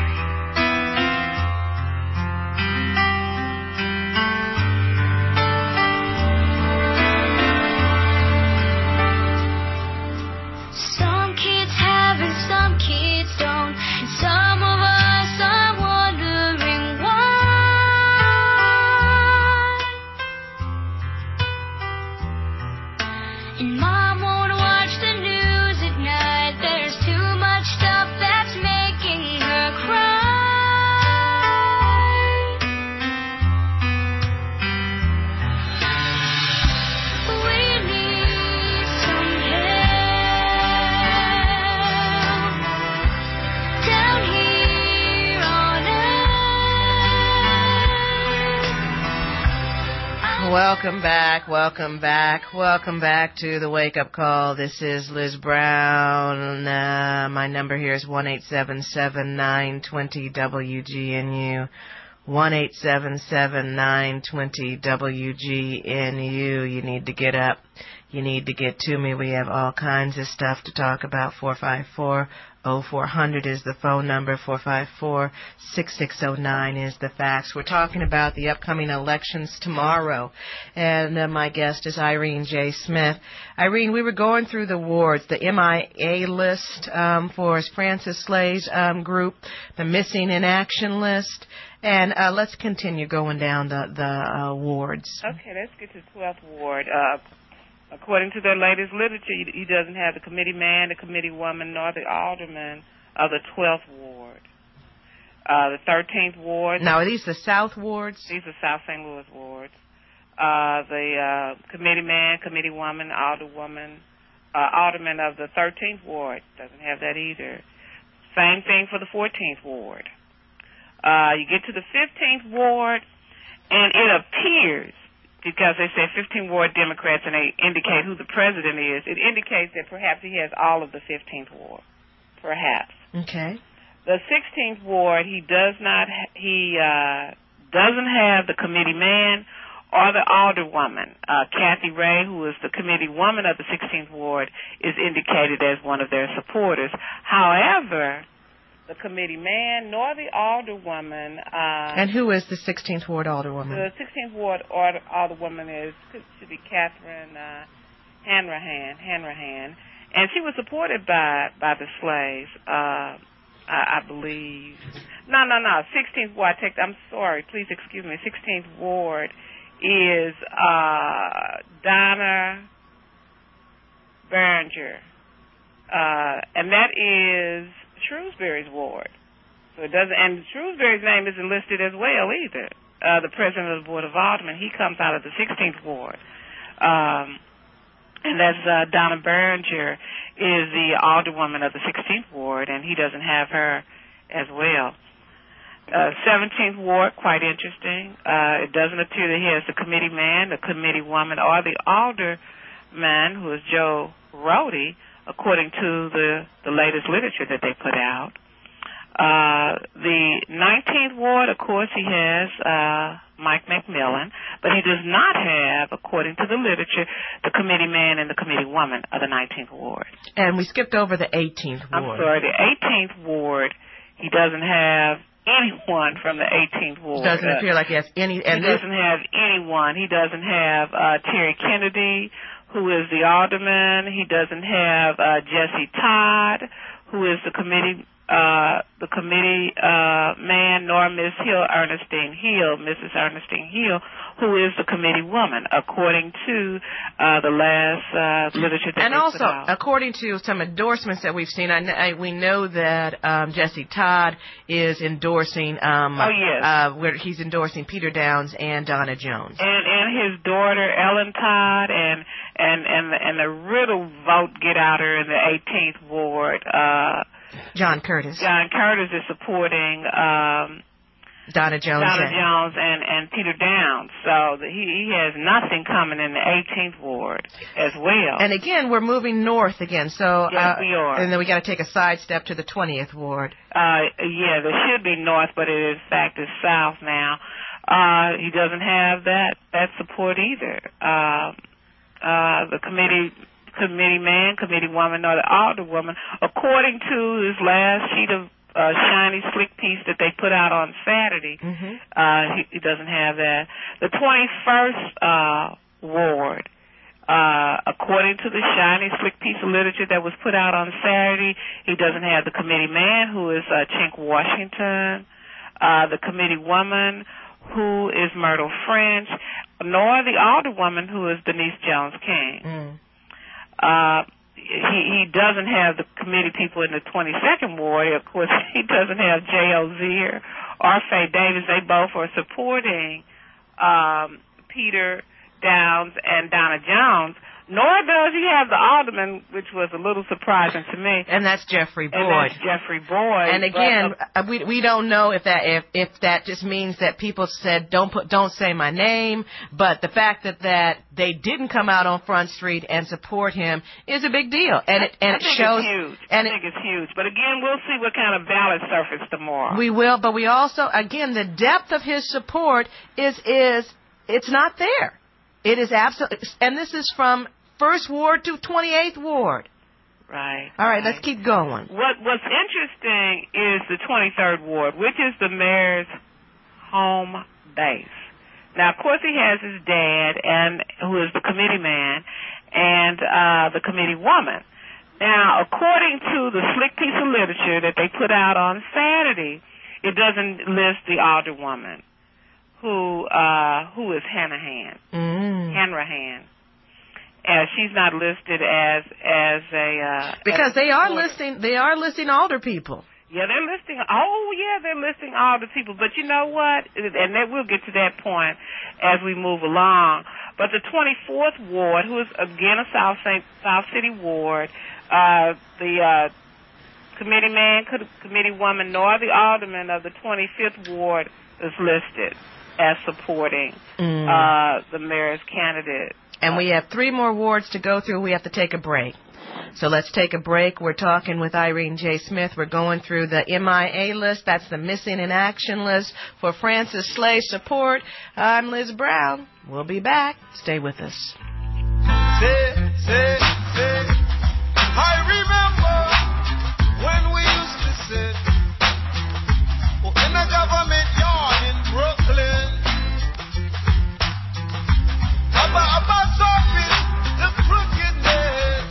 Some kids have and some kids don't. And some of us are wondering why. And Mom won't watch the news at night. There's too much stuff that's making her cry. We need some help down here on earth. Welcome back to the Wake Up Call. This is Liz Brown. My number here is 1-877-920-WGNU. 1-877-920-WGNU. You need to get up. You need to get to me. We have all kinds of stuff to talk about. 454-0400 is the phone number. 454-6609 is the fax. We're talking about the upcoming elections tomorrow. And my guest is Irene J. Smith. Irene, we were going through the wards, the MIA list for Francis Slay's group, the missing in action list. And let's continue going down the wards. Okay, let's get to the 12th ward. According to their latest literature, he doesn't have the committee man, the committee woman, nor the alderman of the 12th ward. The 13th ward. Now, are these the South wards? These are South St. Louis wards. The committee man, committee woman, alderwoman, alderman of the 13th ward doesn't have that either. Same thing for the 14th ward. You get to the 15th ward, and it appears, because they say 15 ward Democrats and they indicate who the president is, it indicates that perhaps he has all of the 15th ward. Perhaps. Okay. The 16th ward, he doesn't have the committee man or the alderwoman. Kathy Ray, who is the committee woman of the 16th ward, is indicated as one of their supporters. However, the committee man nor the alderwoman. And who is the 16th ward alderwoman? The 16th ward alderwoman should be Catherine Hanrahan, and she was supported by the Slays, I believe. No. 16th ward. I'm sorry. Please excuse me. 16th ward is Donna Berenger, and that is Shrewsbury's ward. So it doesn't, and Shrewsbury's name isn't listed as well either. The president of the Board of Aldermen, he comes out of the 16th ward. And that's Donna Berenger is the alderwoman of the 16th ward, and he doesn't have her as well. 17th ward, quite interesting. It doesn't appear that he has the committee man, the committee woman, or the alderman, who is Joe Rody, according to the latest literature that they put out. The 19th ward, of course, he has Mike McMillan, but he does not have, according to the literature, the committee man and the committee woman of the 19th ward. And we skipped over the 18th ward. I'm sorry, the 18th ward, he doesn't have anyone from the 18th ward. Doesn't appear like he has any. And he doesn't have anyone. He doesn't have Terry Kennedy, who is the alderman. He doesn't have Jesse Todd, who is the committee man, nor Miss Mrs. Ernestine Hill, who is the committee woman, according to the last literature that and they also, put out. according to some endorsements that we've seen, we know that Jesse Todd is endorsing. Where he's endorsing Peter Downs and Donna Jones, and his daughter Ellen Todd, and the Riddle vote get outer in the 18th ward. John Curtis. John Curtis is supporting Donna Jones and Peter Downs. So he has nothing coming in the 18th Ward as well. And again, we're moving north again. So yes, we are. And then we got to take a sidestep to the 20th Ward. Yeah, there should be north, but it in fact is south now. He doesn't have that support either. The committee man, committee woman, or the alderwoman, according to his last sheet of shiny, slick piece that they put out on Saturday, he doesn't have that. The 21st Ward, according to the shiny, slick piece of literature that was put out on Saturday, he doesn't have the committee man, who is Chink Washington, the committee woman, who is Myrtle French, nor the alderwoman, who is Denise Jones-King. He doesn't have the committee people in the 22nd Ward. Of course, he doesn't have J.O. Zier or Faye Davis. They both are supporting Peter Downs and Donna Jones. Nor does he have the alderman, which was a little surprising to me. And that's Jeffrey Boyd. And again, we don't know if that just means that people said don't say my name, but the fact that they didn't come out on Front Street and support him is a big deal. And it shows. It's huge. I think it's huge. But again, we'll see what kind of ballot surface tomorrow. We will, but we also, again, the depth of his support is it's not there. It is absolutely, and this is from 1st Ward to 28th Ward. Right. All right, let's keep going. What's interesting is the 23rd Ward, which is the mayor's home base. Now, of course, he has his dad, and who is the committee man, and the committee woman. Now, according to the slick piece of literature that they put out on Saturday, it doesn't list the alderwoman, who is Hanrahan. Hanrahan. She's not listed as a because they are listing alder people. Yeah, they're listing alder people. But you know what? And we'll get to that point as we move along. But the 24th Ward, who is again a South City Ward, the committee man, committee woman, nor the alderman of the 25th Ward is listed as supporting the mayor's candidate. And we have 3 more wards to go through. We have to take a break. So let's take a break. We're talking with Irene J. Smith. We're going through the MIA list. That's the missing in action list for Francis Slay support. I'm Liz Brown. We'll be back. Stay with us. Say. I remember when we used to sit in a government yard in Brooklyn. About office, the crookedness.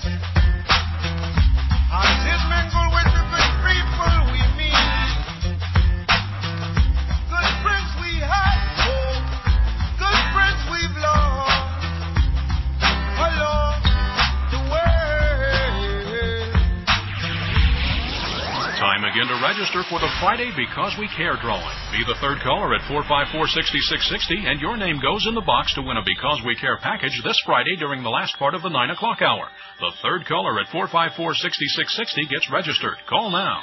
I did mingle with the good people we meet. Good friends we had, good friends we've lost along the way. Time again to register for the Friday Because We Care drawing. Be the third caller at 454-6660, and your name goes in the box to win a Because We Care package this Friday during the last part of the 9 o'clock hour. The third caller at 454-6660 gets registered. Call now.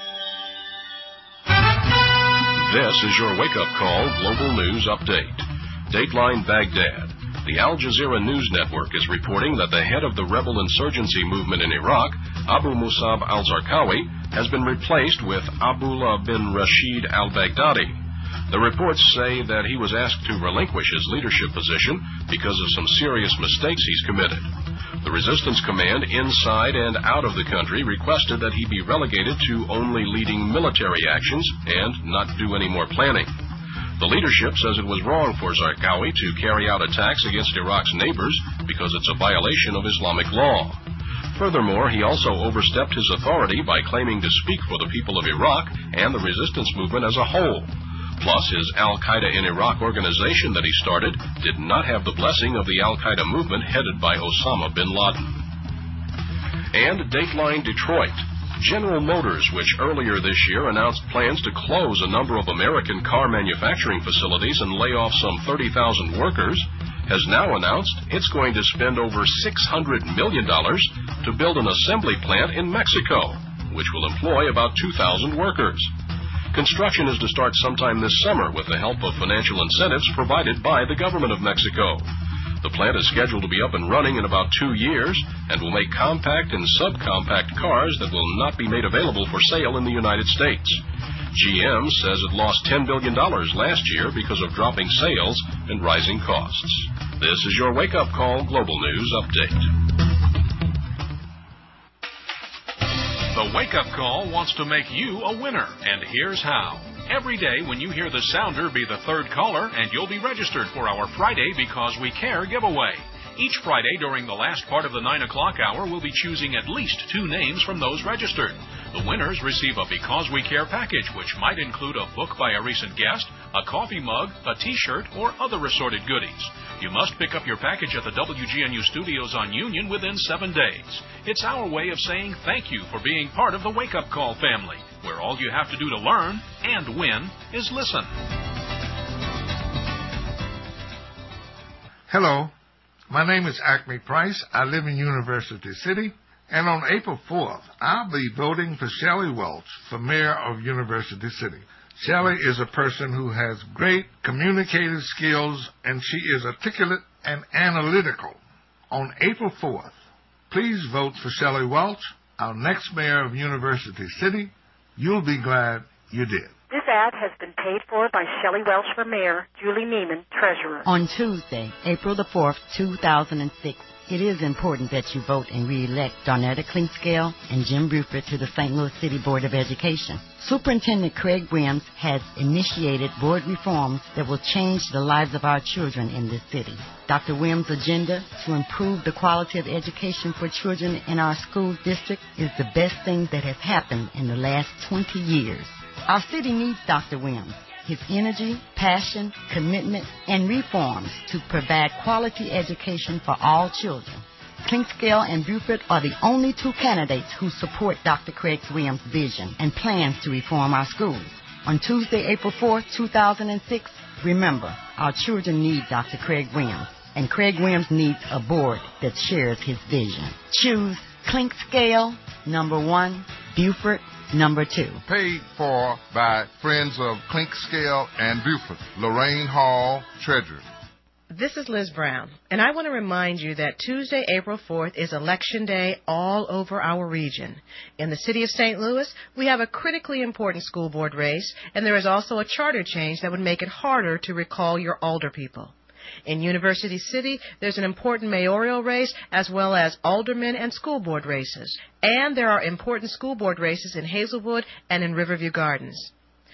This is your wake-up call global news update. Dateline Baghdad. The Al Jazeera News Network is reporting that the head of the rebel insurgency movement in Iraq, Abu Musab al-Zarqawi, has been replaced with Abdullah bin Rashid al-Baghdadi. The reports say that he was asked to relinquish his leadership position because of some serious mistakes he's committed. The resistance command inside and out of the country requested that he be relegated to only leading military actions and not do any more planning. The leadership says it was wrong for Zarqawi to carry out attacks against Iraq's neighbors because it's a violation of Islamic law. Furthermore, he also overstepped his authority by claiming to speak for the people of Iraq and the resistance movement as a whole. Plus, his Al-Qaeda in Iraq organization that he started did not have the blessing of the Al-Qaeda movement headed by Osama bin Laden. And Dateline Detroit. General Motors, which earlier this year announced plans to close a number of American car manufacturing facilities and lay off some 30,000 workers, has now announced it's going to spend over $600 million to build an assembly plant in Mexico, which will employ about 2,000 workers. Construction is to start sometime this summer with the help of financial incentives provided by the government of Mexico. The plant is scheduled to be up and running in about 2 years and will make compact and subcompact cars that will not be made available for sale in the United States. GM says it lost $10 billion last year because of dropping sales and rising costs. This is your Wake Up Call Global News Update. The Wake Up Call wants to make you a winner, and here's how. Every day when you hear the sounder, be the third caller, and you'll be registered for our Friday Because We Care giveaway. Each Friday during the last part of the 9 o'clock hour, we'll be choosing at least 2 names from those registered. The winners receive a Because We Care package, which might include a book by a recent guest, a coffee mug, a T-shirt, or other assorted goodies. You must pick up your package at the WGNU studios on Union within 7 days. It's our way of saying thank you for being part of the Wake Up Call family, where all you have to do to learn and win is listen. Hello, my name is Acme Price. I live in University City. And on April 4th, I'll be voting for Shelley Welch for mayor of University City. Shelley is a person who has great communicative skills, and she is articulate and analytical. On April 4th, please vote for Shelley Welch, our next mayor of University City. You'll be glad you did. This ad has been paid for by Shelley Welch for mayor, Julie Neiman, treasurer. On Tuesday, April the 4th, 2006, it is important that you vote and re-elect Darnetta Clinkscale and Jim Buford to the St. Louis City Board of Education. Superintendent Craig Williams has initiated board reforms that will change the lives of our children in this city. Dr. Williams' agenda to improve the quality of education for children in our school district is the best thing that has happened in the last 20 years. Our city needs Dr. Williams, his energy, passion, commitment, and reforms to provide quality education for all children. Clinkscale and Buford are the only 2 candidates who support Dr. Craig Williams' vision and plans to reform our schools. On Tuesday, April 4th, 2006, remember, our children need Dr. Craig Williams, and Craig Williams needs a board that shares his vision. Choose Clinkscale, number 1, Buford, number 2. Paid for by Friends of Clinkscale and Buford. Lorraine Hall, treasurer. This is Liz Brown, and I want to remind you that Tuesday, April 4th is Election Day all over our region. In the city of St. Louis, we have a critically important school board race, and there is also a charter change that would make it harder to recall your alder people. In University City, there's an important mayoral race as well as aldermen and school board races. And there are important school board races in Hazelwood and in Riverview Gardens.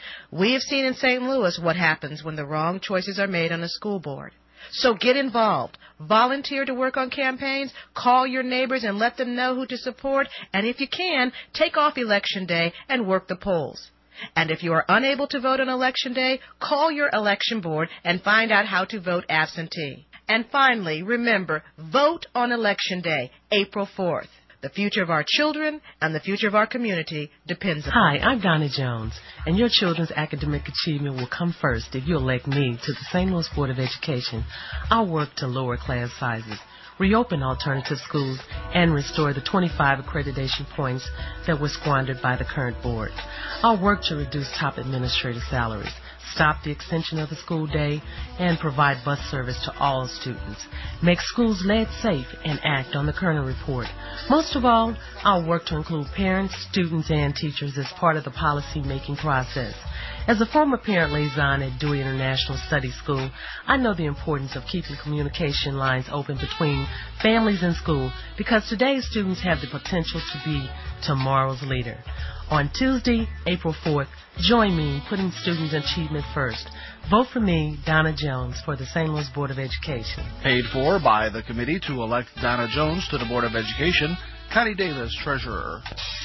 We have seen in St. Louis what happens when the wrong choices are made on a school board. So get involved. Volunteer to work on campaigns. Call your neighbors and let them know who to support. And if you can, take off Election Day and work the polls. And if you are unable to vote on Election Day, call your election board and find out how to vote absentee. And finally, remember, vote on Election Day, April 4th. The future of our children and the future of our community depends on Hi, I'm Donna Jones, and your children's academic achievement will come first if you elect me to the St. Louis Board of Education. I'll work to lower class sizes, reopen alternative schools, and restore the 25 accreditation points that were squandered by the current board. I'll work to reduce top administrative salaries, stop the extension of the school day, and provide bus service to all students, make schools lead safe, and act on the Kerner Report. Most of all, I'll work to include parents, students, and teachers as part of the policy-making process. As a former parent liaison at Dewey International Study School, I know the importance of keeping communication lines open between families and school because today's students have the potential to be tomorrow's leader. On Tuesday, April 4th, join me in putting student achievement first. Vote for me, Donna Jones, for the St. Louis Board of Education. Paid for by the committee to elect Donna Jones to the Board of Education. Connie Davis, treasurer.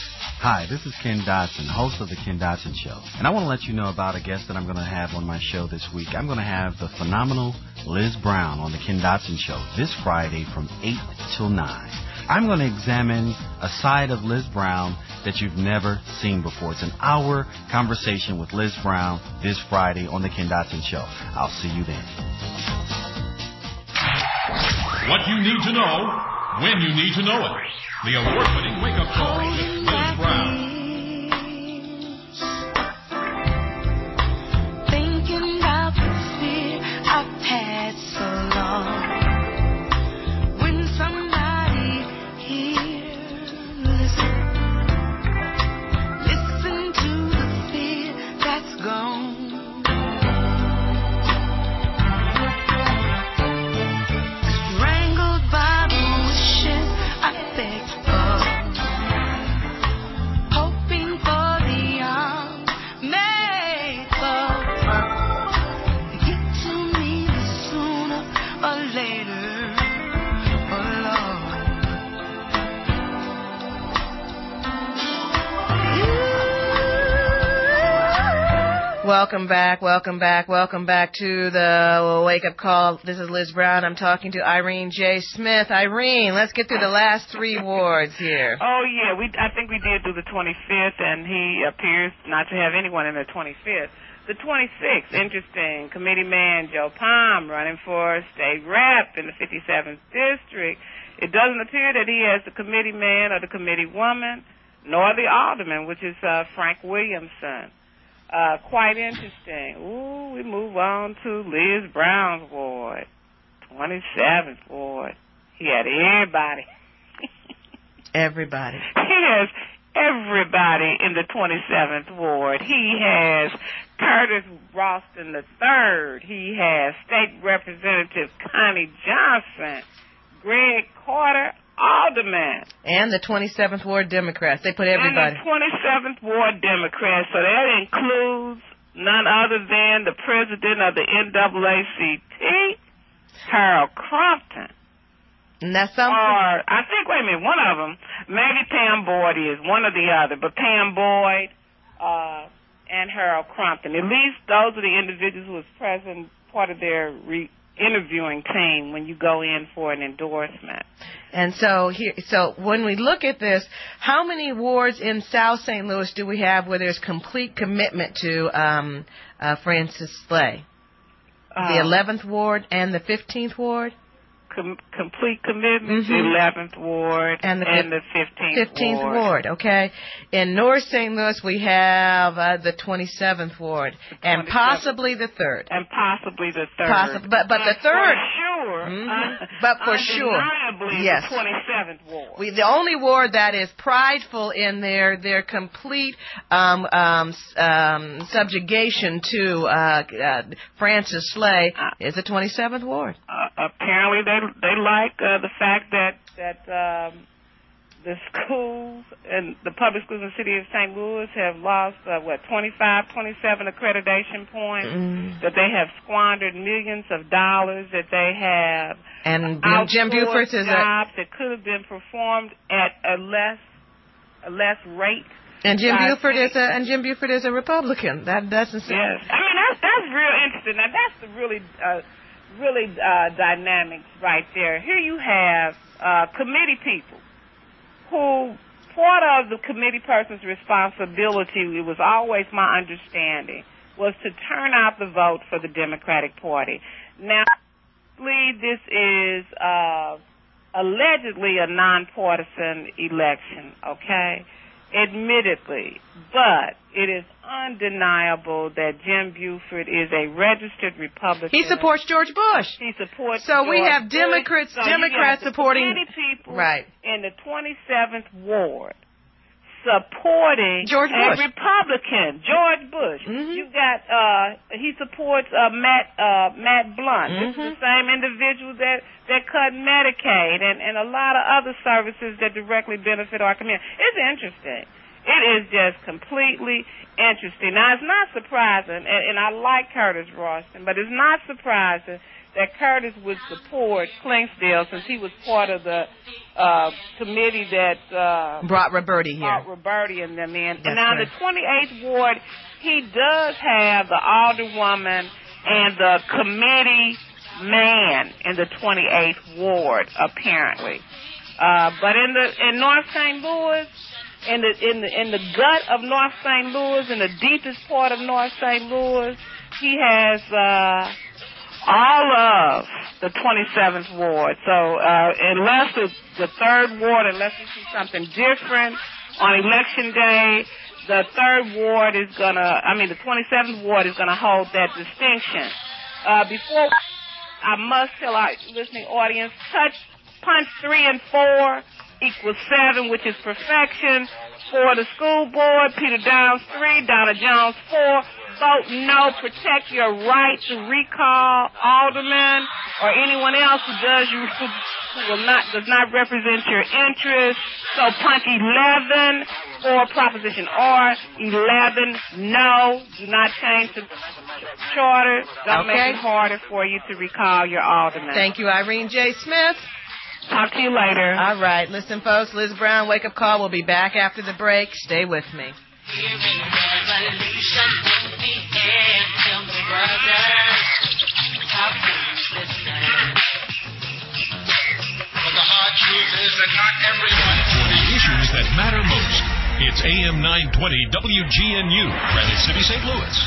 Hi, this is Ken Dodson, host of The Ken Dodson Show. And I want to let you know about a guest that I'm going to have on my show this week. I'm going to have the phenomenal Liz Brown on The Ken Dodson Show this Friday from 8 till 9. I'm going to examine a side of Liz Brown that you've never seen before. It's an hour conversation with Liz Brown this Friday on The Ken Dodson Show. I'll see you then. What you need to know, when you need to know it. The award-winning wake-up call with Liz Brown. Welcome back to the Wake Up Call. This is Liz Brown. I'm talking to Irene J. Smith. Irene, let's get through the last 3 wards here. Oh, yeah, I think we did do the 25th, and he appears not to have anyone in the 25th. The 26th, interesting. Committee man Joe Palm running for state rep in the 57th district. It doesn't appear that he has the committee man or the committee woman, nor the alderman, which is Frank Williamson. Quite interesting. Ooh, we move on to Liz Brown's ward, 27th ward. He had everybody. Everybody. He has everybody in the 27th ward. He has Curtis Ralston III. He has State Representative Connie Johnson, Greg Carter, alderman. And the 27th Ward Democrats. They put everybody. And the 27th Ward Democrats. So that includes none other than the president of the NAACP, Harold Crumpton. And that's something? Or, I think, wait a minute, one of them, maybe Pam Boyd is, one or the other, but Pam Boyd and Harold Crumpton. At least those are the individuals who was present, part of their interviewing team when you go in for an endorsement. And so when we look at this, how many wards in South St. Louis do we have where there's complete commitment to Francis Slay? The 11th ward and the 15th ward? Complete commitment, the 11th ward and the 15th ward. Okay. In North St. Louis, we have the 27th ward and possibly the 3rd. And possibly the 3rd. But the 3rd. But for sure. Yes. The 27th ward. The only ward that is prideful in their complete subjugation to Francis Slay is the 27th ward. Apparently, they like the fact that the schools and the public schools in the city of St. Louis have lost 25, 27 accreditation points. That they have squandered millions of dollars. That they have and Jim Buford is jobs that could have been performed at a less rate. And Jim Buford is a Republican. That doesn't sound. Yes, I mean that's real interesting. Now that's the really dynamics right there. Here you have committee people who, part of the committee person's responsibility, it was always my understanding, was to turn out the vote for the Democratic Party. Now, this is allegedly a nonpartisan election, okay? Admittedly, but it is undeniable that Jim Buford is a registered Republican. He supports George Bush. He supports So George we have Democrats supporting people right in the 27th ward supporting George Bush. a Republican, George Bush. You got he supports Matt Blunt. This is the same individual that cut Medicaid and a lot of other services that directly benefit our community. It's interesting. It is just completely interesting. Now, it's not surprising, and I like Curtis Ralston, but it's not surprising that Curtis would support Clinksdale since he was part of the committee that brought Roberti here. Brought Roberti and them in. That's and now right. the 28th ward, he does have the alderwoman and the committee man in the 28th ward, apparently. But in North St. Louis, in the gut of North St. Louis, in the deepest part of North St. Louis, he has all of the 27th ward. So unless the 3rd ward, unless you see something different on election day, the 27th ward is gonna hold that distinction. Before I must tell our listening audience, punch 3 and 4 equals 7, which is perfection. For the school board, Peter Downs 3, Donna Jones 4. Vote no. Protect your right to recall aldermen or anyone else who does not represent your interests. So punch 11 for Proposition R. 11 no. Do not change the charter. Don't make it harder for you to recall your aldermen. Thank you, Irene J. Smith. Talk to you later. All right. Listen, folks, Liz Brown, Wake Up Call. We'll be back after the break. Stay with me. Revolution in the air. that matter most. It's AM 920 WGNU, Granite City, St. Louis.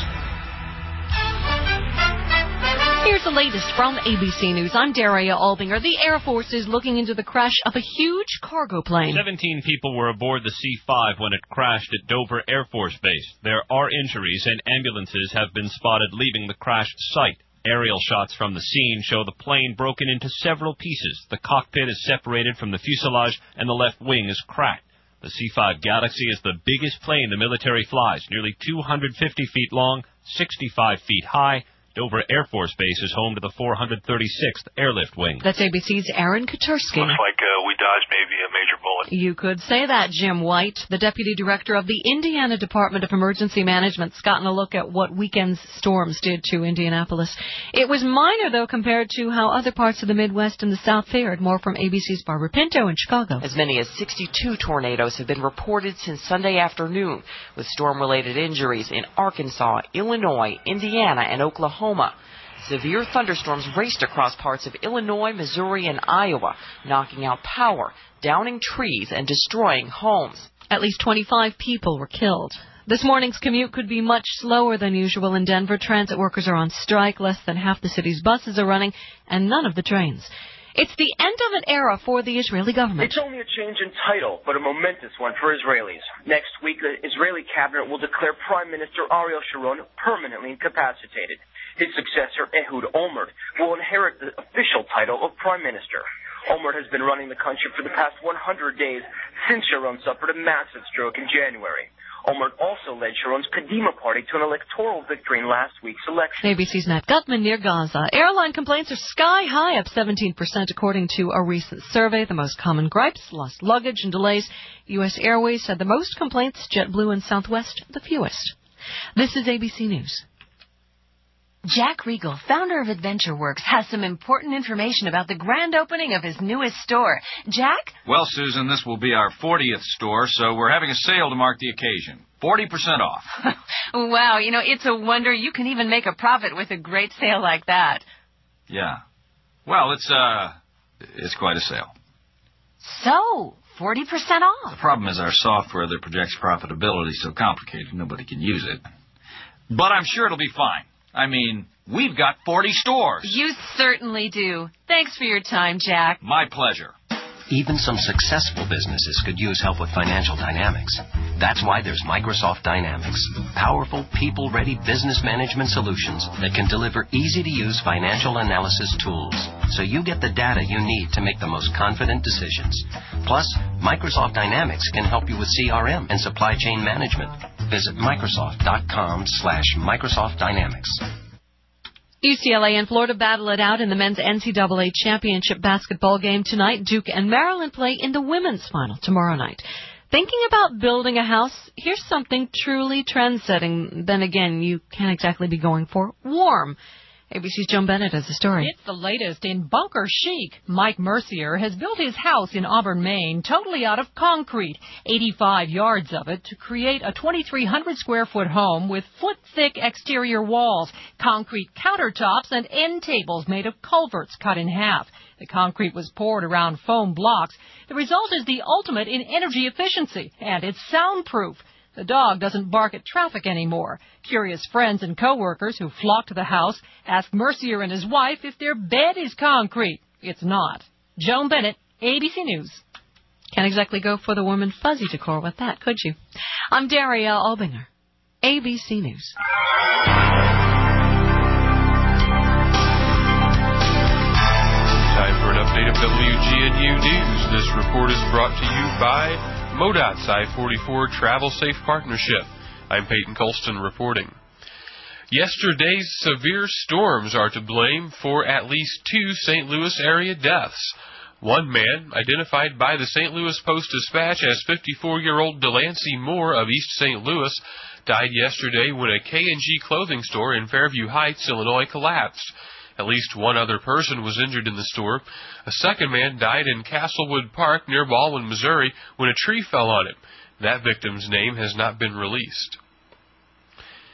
Here's the latest from ABC News. I'm Daria Albinger. The Air Force is looking into the crash of a huge cargo plane. 17 people were aboard the C-5 when it crashed at Dover Air Force Base. There are injuries, and ambulances have been spotted leaving the crashed site. Aerial shots from the scene show the plane broken into several pieces. The cockpit is separated from the fuselage, and the left wing is cracked. The C-5 Galaxy is the biggest plane the military flies, nearly 250 feet long, 65 feet high. Dover Air Force Base is home to the 436th Airlift Wing. That's ABC's Aaron Katursky. Looks like we dodged maybe a major bullet. You could say that, Jim White, the Deputy Director of the Indiana Department of Emergency Management, has gotten a look at what weekend's storms did to Indianapolis. It was minor, though, compared to how other parts of the Midwest and the South fared. More from ABC's Barbara Pinto in Chicago. As many as 62 tornadoes have been reported since Sunday afternoon, with storm-related injuries in Arkansas, Illinois, Indiana, and Oklahoma. Severe thunderstorms raced across parts of Illinois, Missouri, and Iowa, knocking out power, downing trees, and destroying homes. At least 25 people were killed. This morning's commute could be much slower than usual in Denver. Transit workers are on strike. Less than half the city's buses are running, and none of the trains. It's the end of an era for the Israeli government. It's only a change in title, but a momentous one for Israelis. Next week, the Israeli cabinet will declare Prime Minister Ariel Sharon permanently incapacitated. His successor, Ehud Olmert, will inherit the official title of Prime Minister. Olmert has been running the country for the past 100 days since Sharon suffered a massive stroke in January. Olmert also led Sharon's Kadima party to an electoral victory in last week's election. ABC's Matt Gutman near Gaza. Airline complaints are sky high, up 17% according to a recent survey. The most common gripes, lost luggage and delays. U.S. Airways had the most complaints, JetBlue and Southwest the fewest. This is ABC News. Jack Regal, founder of AdventureWorks, has some important information about the grand opening of his newest store. Jack? Well, Susan, this will be our 40th store, so we're having a sale to mark the occasion. 40% off. Wow, it's a wonder you can even make a profit with a great sale like that. Yeah. Well, it's quite a sale. So, 40% off. The problem is our software that projects profitability is so complicated nobody can use it. But I'm sure it'll be fine. I mean, we've got 40 stores. You certainly do. Thanks for your time, Jack. My pleasure. Even some successful businesses could use help with financial dynamics. That's why there's Microsoft Dynamics, powerful, people-ready business management solutions that can deliver easy-to-use financial analysis tools, so you get the data you need to make the most confident decisions. Plus, Microsoft Dynamics can help you with CRM and supply chain management. Visit Microsoft.com/Microsoft Dynamics. UCLA and Florida battle it out in the men's NCAA championship basketball game tonight. Duke and Maryland play in the women's final tomorrow night. Thinking about building a house? Here's something truly trend-setting. Then again, you can't exactly be going for warm. ABC's Joan Bennett has the story. It's the latest in bunker chic. Mike Mercier has built his house in Auburn, Maine, totally out of concrete, 85 yards of it, to create a 2,300-square-foot home with foot-thick exterior walls, concrete countertops, and end tables made of culverts cut in half. The concrete was poured around foam blocks. The result is the ultimate in energy efficiency, and it's soundproof. The dog doesn't bark at traffic anymore. Curious friends and coworkers who flock to the house ask Mercier and his wife if their bed is concrete. It's not. Joan Bennett, ABC News. Can't exactly go for the warm and fuzzy decor with that, could you? I'm Daria Albinger, ABC News. Time for an update of WGNU News. This report is brought to you by MoDOT's I-44 Travel Safe Partnership. I'm Peyton Colston reporting. Yesterday's severe storms are to blame for at least 2 St. Louis area deaths. One man, identified by the St. Louis Post-Dispatch as 54-year-old Delancey Moore of East St. Louis, died yesterday when a K&G clothing store in Fairview Heights, Illinois, collapsed. At least one other person was injured in the store. A second man died in Castlewood Park near Baldwin, Missouri, when a tree fell on him. That victim's name has not been released.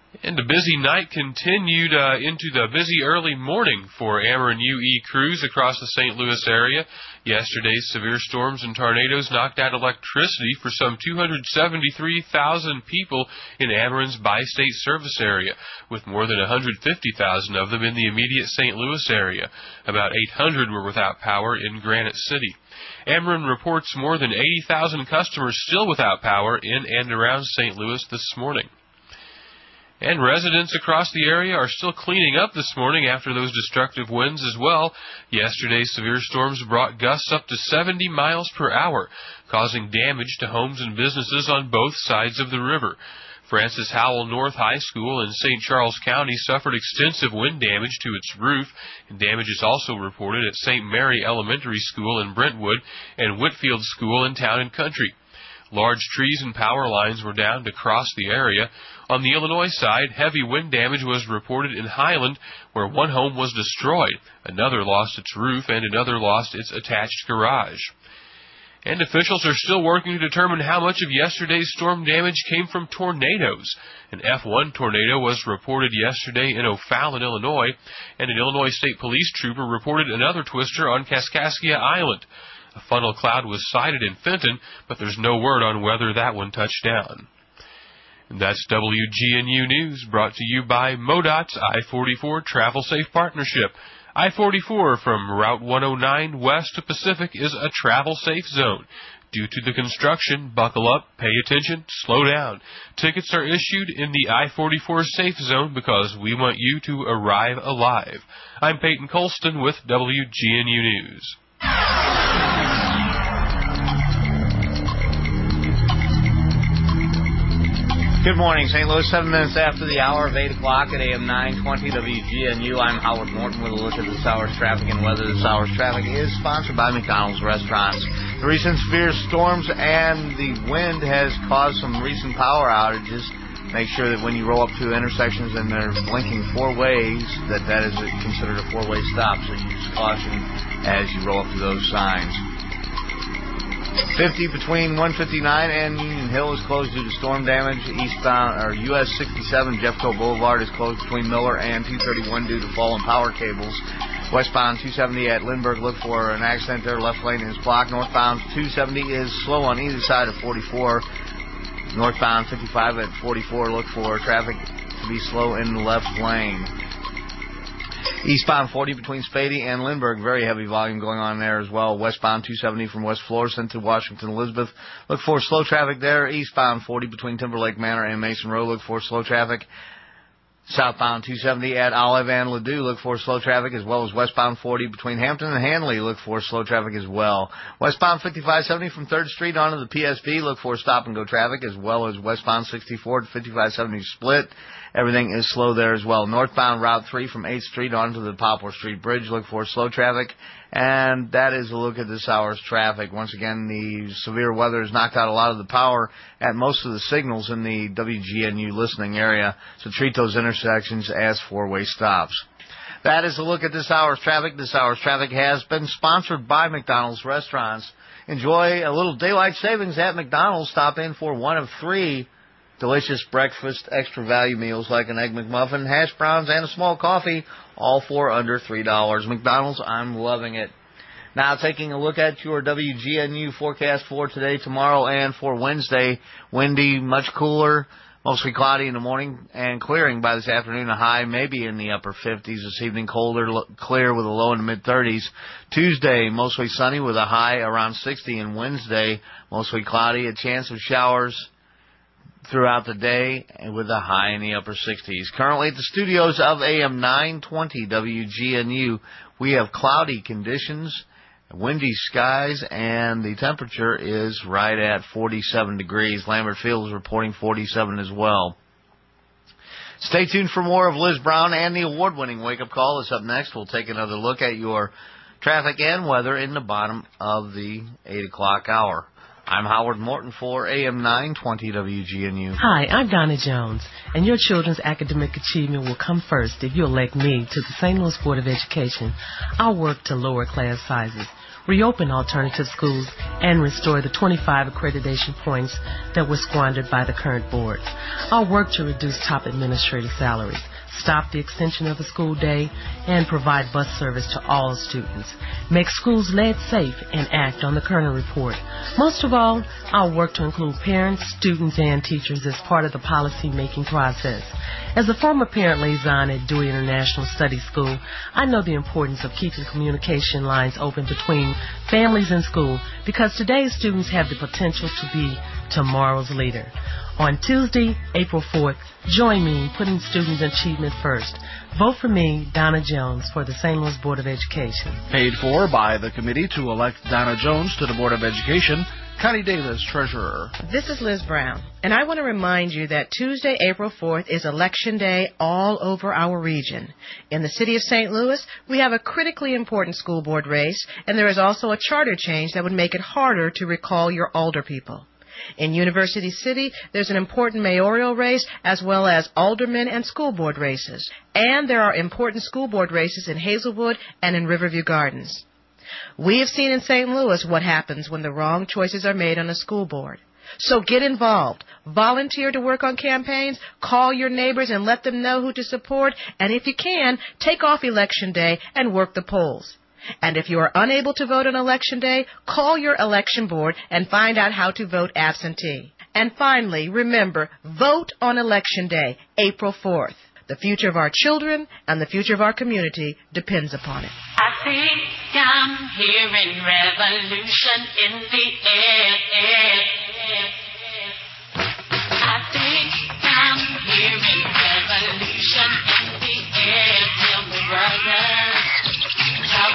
And the busy night continued into the busy early morning for Ameren UE crews across the St. Louis area. Yesterday's severe storms and tornadoes knocked out electricity for some 273,000 people in Ameren's bi-state service area, with more than 150,000 of them in the immediate St. Louis area. About 800 were without power in Granite City. Ameren reports more than 80,000 customers still without power in and around St. Louis this morning. And residents across the area are still cleaning up this morning after those destructive winds as well. Yesterday's severe storms brought gusts up to 70 miles per hour, causing damage to homes and businesses on both sides of the river. Francis Howell North High School in St. Charles County suffered extensive wind damage to its roof, and damage is also reported at St. Mary Elementary School in Brentwood and Whitfield School in Town and Country. Large trees and power lines were down to cross the area. On the Illinois side, heavy wind damage was reported in Highland, where one home was destroyed. Another lost its roof, and another lost its attached garage. And officials are still working to determine how much of yesterday's storm damage came from tornadoes. An F1 tornado was reported yesterday in O'Fallon, Illinois, and an Illinois State Police trooper reported another twister on Kaskaskia Island. A funnel cloud was sighted in Fenton, but there's no word on whether that one touched down. And that's WGNU News, brought to you by MoDOT's I-44 Travel Safe Partnership. I-44 from Route 109 west to Pacific is a travel safe zone. Due to the construction, buckle up, pay attention, slow down. Tickets are issued in the I-44 safe zone because we want you to arrive alive. I'm Peyton Colston with WGNU News. Good morning, St. Louis, 7 minutes after the hour of 8 o'clock at AM 920 WGNU. I'm Howard Morton with a look at this hour's traffic and weather. This hour's traffic is sponsored by McDonald's Restaurants. The recent severe storms and the wind has caused some recent power outages. Make sure that when you roll up to intersections and they're blinking four ways, that is considered a four-way stop. So use caution as you roll up to those signs. 50 between 159 and Union Hill is closed due to storm damage. Eastbound or US 67 Jeffco Boulevard is closed between Miller and 231 due to fallen power cables. Westbound 270 at Lindbergh, look for an accident there. Left lane is blocked. Northbound 270 is slow on either side of 44. Northbound 55 at 44, look for traffic to be slow in the left lane. Eastbound 40 between Spady and Lindbergh, very heavy volume going on there as well. Westbound 270 from West Florissant to Washington Elizabeth, look for slow traffic there. Eastbound 40 between Timberlake Manor and Mason Road, look for slow traffic. Southbound 270 at Olive and Ladue, look for slow traffic, as well as westbound 40 between Hampton and Hanley, look for slow traffic as well. Westbound 5570 from 3rd Street onto the PSB, look for stop-and-go traffic, as well as westbound 64 to 5570 split. Everything is slow there as well. Northbound Route 3 from 8th Street onto the Poplar Street Bridge, look for slow traffic. And that is a look at this hour's traffic. Once again, the severe weather has knocked out a lot of the power at most of the signals in the WGNU listening area, so treat those intersections as four-way stops. That is a look at this hour's traffic. This hour's traffic has been sponsored by McDonald's Restaurants. Enjoy a little daylight savings at McDonald's. Stop in for one of 3 delicious breakfast extra value meals like an Egg McMuffin, hash browns, and a small coffee, all for under $3. McDonald's, I'm loving it. Now taking a look at your WGNU forecast for today, tomorrow, and for Wednesday. Windy, much cooler, mostly cloudy in the morning, and clearing by this afternoon. A high maybe in the upper 50s. This evening colder, clear with a low in the mid-30s. Tuesday, mostly sunny with a high around 60. And Wednesday, mostly cloudy, a chance of showers throughout the day and with a high in the upper 60s. Currently at the studios of AM 920 WGNU, we have cloudy conditions, windy skies, and the temperature is right at 47 degrees. Lambert Field is reporting 47 as well. Stay tuned for more of Liz Brown and the award-winning Wake Up Call is up next. We'll take another look at your traffic and weather in the bottom of the 8 o'clock hour. I'm Howard Morton for AM 920 WGNU. Hi, I'm Donna Jones, and your children's academic achievement will come first if you elect me to the St. Louis Board of Education. I'll work to lower class sizes, reopen alternative schools, and restore the 25 accreditation points that were squandered by the current boards. I'll work to reduce top administrative salaries, stop the extension of the school day, and provide bus service to all students, make schools lead safe, and act on the Kerner Report. Most of all, I'll work to include parents, students, and teachers as part of the policy-making process. As a former parent liaison at Dewey International Study School, I know the importance of keeping communication lines open between families and school because today's students have the potential to be tomorrow's leader. On Tuesday, April 4th, join me in putting student achievement first. Vote for me, Donna Jones, for the St. Louis Board of Education. Paid for by the committee to elect Donna Jones to the Board of Education. Connie Davis, Treasurer. This is Liz Brown, and I want to remind you that Tuesday, April 4th is Election Day all over our region. In the city of St. Louis, we have a critically important school board race, and there is also a charter change that would make it harder to recall your older people. In University City, there's an important mayoral race as well as aldermen and school board races. And there are important school board races in Hazelwood and in Riverview Gardens. We have seen in St. Louis what happens when the wrong choices are made on a school board. So get involved. Volunteer to work on campaigns. Call your neighbors and let them know who to support. And if you can, take off Election Day and work the polls. And if you are unable to vote on Election Day, call your election board and find out how to vote absentee. And finally, remember, vote on Election Day, April 4th. The future of our children and the future of our community depends upon it. I think I'm hearing revolution in the air. I think I'm hearing revolution in the air. Tell me, brother. I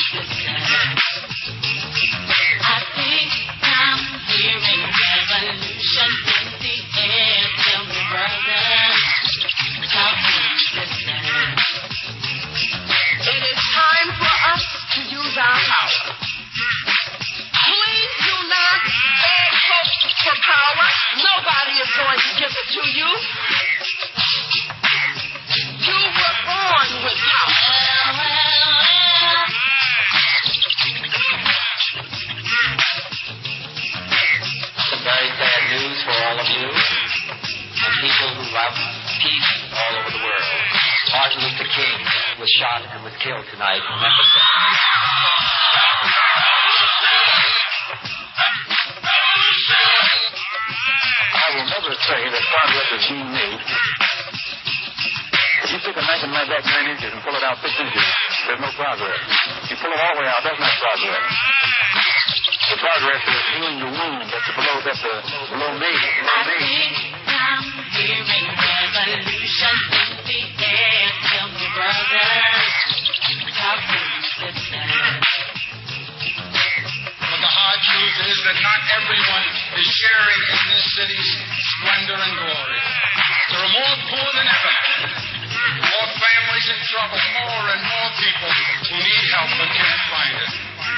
think I'm hearing revolution in the air. Tell me, brother, how can you listen? It is time for us to use our power. Please do not beg for power. Nobody is going to give it to you. You were born with power. Very bad news for all of you and people who love peace all over the world. Martin Luther King was shot and was killed tonight in Memphis. I will never say that progress is being made. If you take a knife and knife back 9 inches and pull it out 6 inches, there's no progress. You pull it all the way out, that's not progress. The progress is healing the wound that's below me. I think I'm hearing revolution in the air. Tell me, brother, how can you listen? But the hard truth is that not everyone is sharing in this city's splendor and glory. There are more poor than ever, more families in trouble, more and more people who need help but can't find it.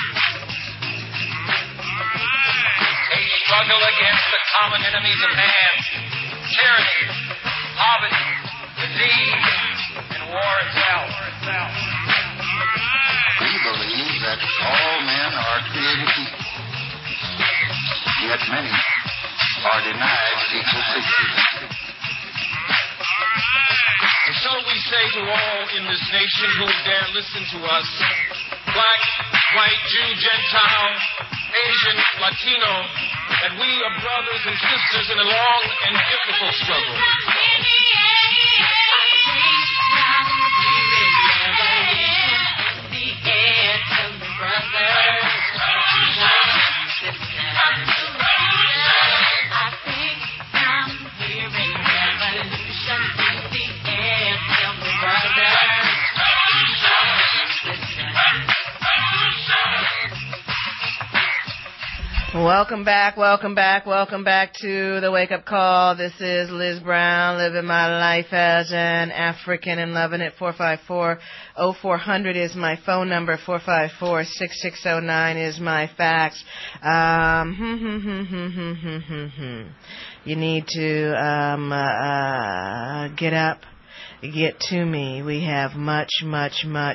They struggle against the common enemies of man, tyranny, poverty, disease, and war itself. We believe that all men are created equal, yet many are denied equal dignity. And so we say to all in this nation who dare listen to us, black, white, Jew, Gentile, Asian, Latino, that we are brothers and sisters in a long and difficult struggle. Welcome back to the Wake Up Call. This is Liz Brown, living my life as an African and loving it. 454-0400 is my phone number. 454-6609 is my fax. You need to get up get to me. We have much to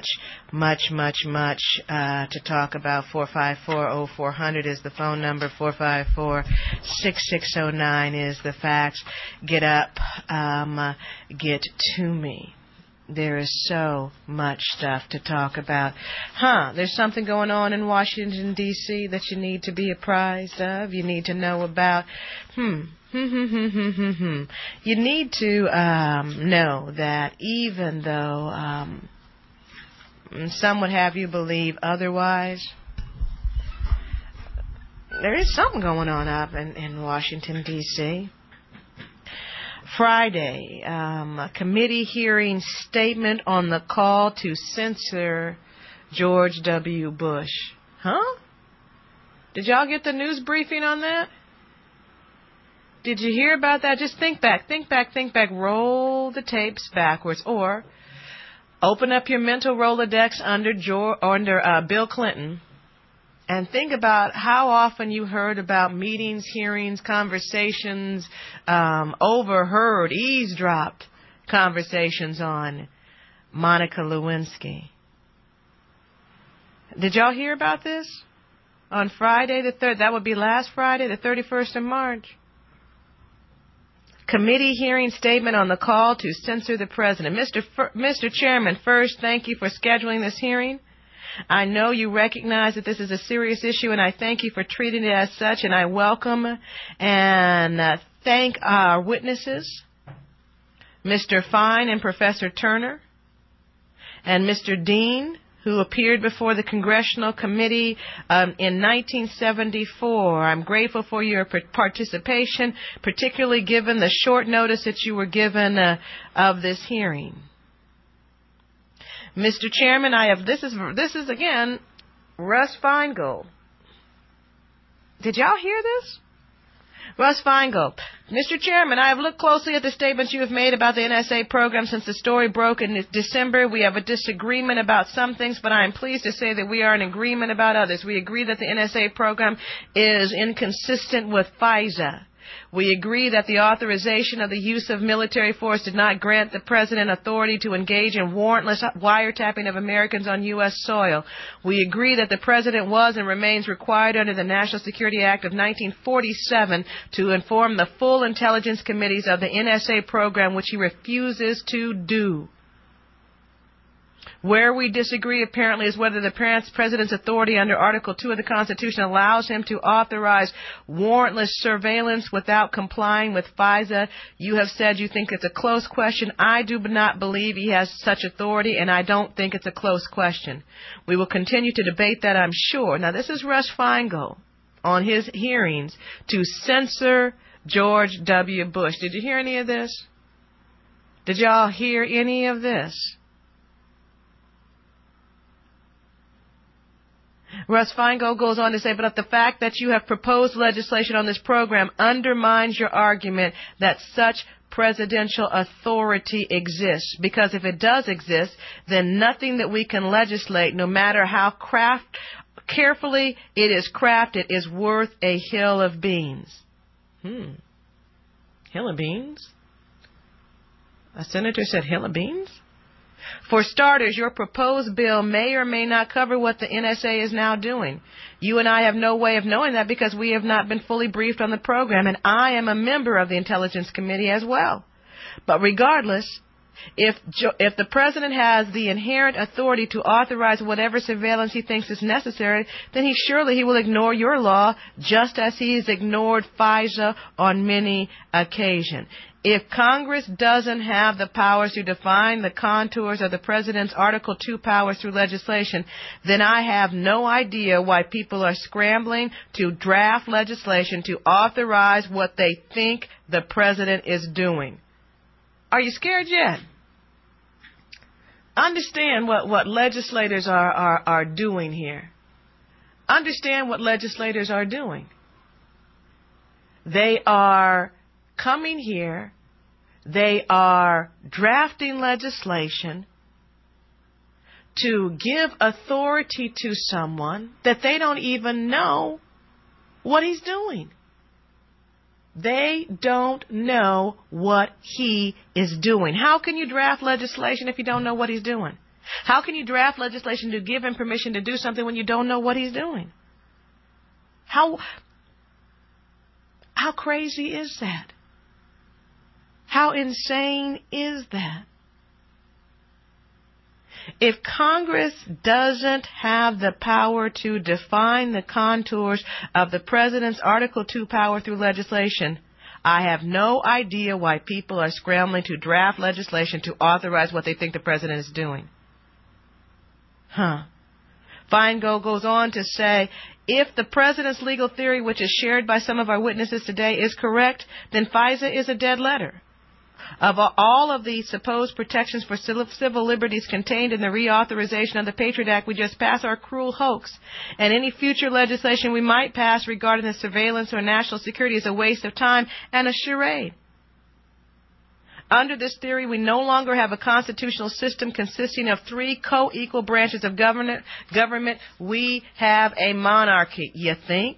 talk about. 454-0400 is the phone number. 454-6609 is the fax. Get up, get to me. There is so much stuff to talk about. There's something going on in Washington, D.C. that you need to be apprised of. You need to know about. You need to know that even though some would have you believe otherwise, there is something going on up in Washington, D.C. Friday, a committee hearing statement on the call to censor George W. Bush. Did y'all get the news briefing on that? Did you hear about that? Just think back. Roll the tapes backwards, or open up your mental Rolodex under Bill Clinton and think about how often you heard about meetings, hearings, conversations, overheard, eavesdropped conversations on Monica Lewinsky. Did y'all hear about this? On Friday the 3rd, that would be last Friday, the 31st of March. Committee hearing statement on the call to censor the president. Mr. Chairman, first, thank you for scheduling this hearing. I know you recognize that this is a serious issue, and I thank you for treating it as such, and I welcome and thank our witnesses, Mr. Fine and Professor Turner, and Mr. Dean, who appeared before the Congressional Committee in 1974. I'm grateful for your participation, particularly given the short notice that you were given of this hearing. Mr. Chairman, this is again Russ Feingold. Did y'all hear this? Russ Feingold. Mr. Chairman, I have looked closely at the statements you have made about the NSA program since the story broke in December. We have a disagreement about some things, but I am pleased to say that we are in agreement about others. We agree that the NSA program is inconsistent with FISA. We agree that the authorization of the use of military force did not grant the President authority to engage in warrantless wiretapping of Americans on U.S. soil. We agree that the President was and remains required under the National Security Act of 1947 to inform the full intelligence committees of the NSA program, which he refuses to do. Where we disagree, apparently, is whether the President's authority under Article 2 of the Constitution allows him to authorize warrantless surveillance without complying with FISA. You have said you think it's a close question. I do not believe he has such authority, and I don't think it's a close question. We will continue to debate that, I'm sure. Now, this is Russ Feingold on his hearings to censor George W. Bush. Did you hear any of this? Did y'all hear any of this? Russ Feingold goes on to say, but the fact that you have proposed legislation on this program undermines your argument that such presidential authority exists. Because if it does exist, then nothing that we can legislate, no matter how carefully it is crafted, is worth a hill of beans. Hill of beans? A senator said hill of beans? For starters, your proposed bill may or may not cover what the NSA is now doing. You and I have no way of knowing that because we have not been fully briefed on the program, and I am a member of the Intelligence Committee as well. But regardless, if the President has the inherent authority to authorize whatever surveillance he thinks is necessary, then he will ignore your law just as he has ignored FISA on many occasions. If Congress doesn't have the powers to define the contours of the President's Article 2 powers through legislation, then I have no idea why people are scrambling to draft legislation to authorize what they think the President is doing. Are you scared yet? Understand what legislators are doing here. Understand what legislators are doing. They are coming here, they are drafting legislation to give authority to someone that they don't even know what he's doing. They don't know what he is doing. How can you draft legislation if you don't know what he's doing? How can you draft legislation to give him permission to do something when you don't know what he's doing? How crazy is that? How insane is that? If Congress doesn't have the power to define the contours of the President's Article 2 power through legislation, I have no idea why people are scrambling to draft legislation to authorize what they think the President is doing. Feingold goes on to say, if the President's legal theory, which is shared by some of our witnesses today, is correct, then FISA is a dead letter. Of all of the supposed protections for civil liberties contained in the reauthorization of the Patriot Act we just passed are a cruel hoax, and any future legislation we might pass regarding the surveillance or national security is a waste of time and a charade. Under this theory, we no longer have a constitutional system consisting of three co-equal branches of government. We have a monarchy. You think?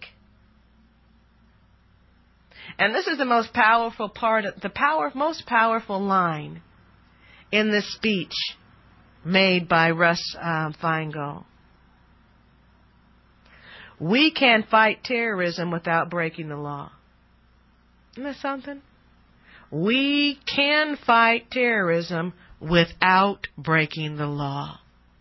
And this is the most powerful most powerful line in this speech made by Russ Feingold. We can fight terrorism without breaking the law. Isn't that something? We can fight terrorism without breaking the law.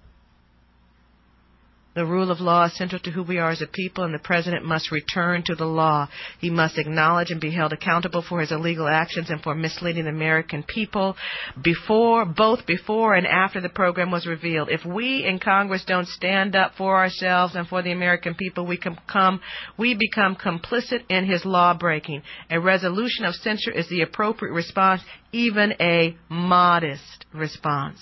The rule of law is central to who we are as a people, and the President must return to the law. He must acknowledge and be held accountable for his illegal actions and for misleading the American people both before and after the program was revealed. If we in Congress don't stand up for ourselves and for the American people, we become complicit in his law-breaking. A resolution of censure is the appropriate response, even a modest response.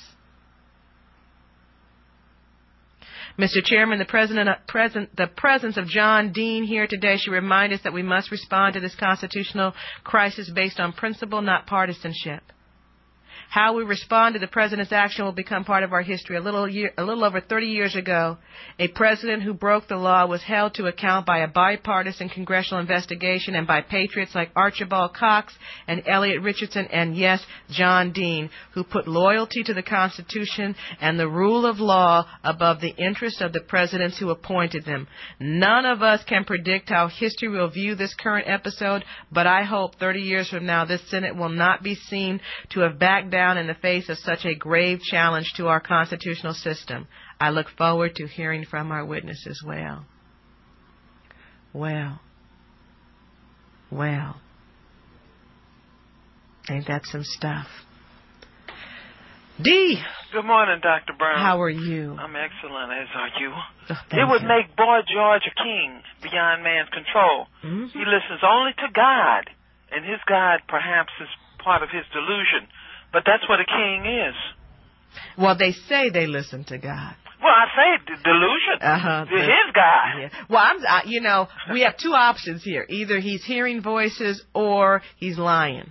Mr. Chairman, the presence of John Dean here today should remind us that we must respond to this constitutional crisis based on principle, not partisanship. How we respond to the President's action will become part of our history. A little over 30 years ago, a President who broke the law was held to account by a bipartisan congressional investigation and by patriots like Archibald Cox and Elliot Richardson and, yes, John Dean, who put loyalty to the Constitution and the rule of law above the interests of the presidents who appointed them. None of us can predict how history will view this current episode, but I hope 30 years from now this Senate will not be seen to have backed down in the face of such a grave challenge to our constitutional system. I look forward to hearing from our witnesses. Well. Ain't that some stuff? Dee! Good morning, Dr. Brown. How are you? I'm excellent, as are you. Oh, it would make Boy George a king beyond man's control. Mm-hmm. He listens only to God, and his God perhaps is part of his delusion. But that's what a king is. Well, they say they listen to God. Well, I say delusion. His God. Yeah. Well, we have two options here. Either he's hearing voices or he's lying.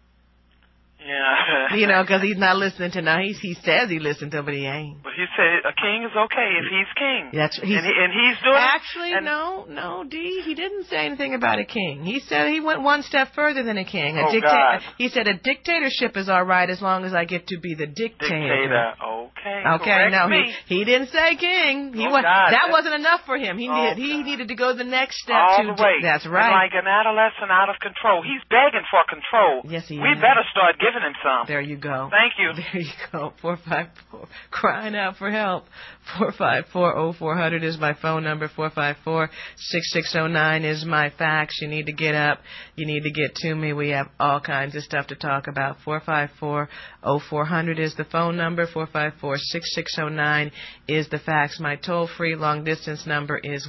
Yeah. Because he's not listening to now. He says he listened to him, but he ain't. But he said a king is okay if he's king. That's and he's doing actually it. No, Dee. He didn't say anything about a king. He said he went one step further than a king. God. He said a dictatorship is all right as long as I get to be the dictator. Okay. No, he didn't say king. That wasn't enough for him. He needed to go the next step. All the way. That's right. And like an adolescent out of control. He's begging for control. Yes, he is. We better start giving him some. There you go. Thank you. There you go. 454. Crying out for help. 454-0400 is my phone number. 454-6609 is my fax. You need to get up. You need to get to me. We have all kinds of stuff to talk about. 454-0400 is the phone number. 454-6609 is the fax. My toll-free long-distance number is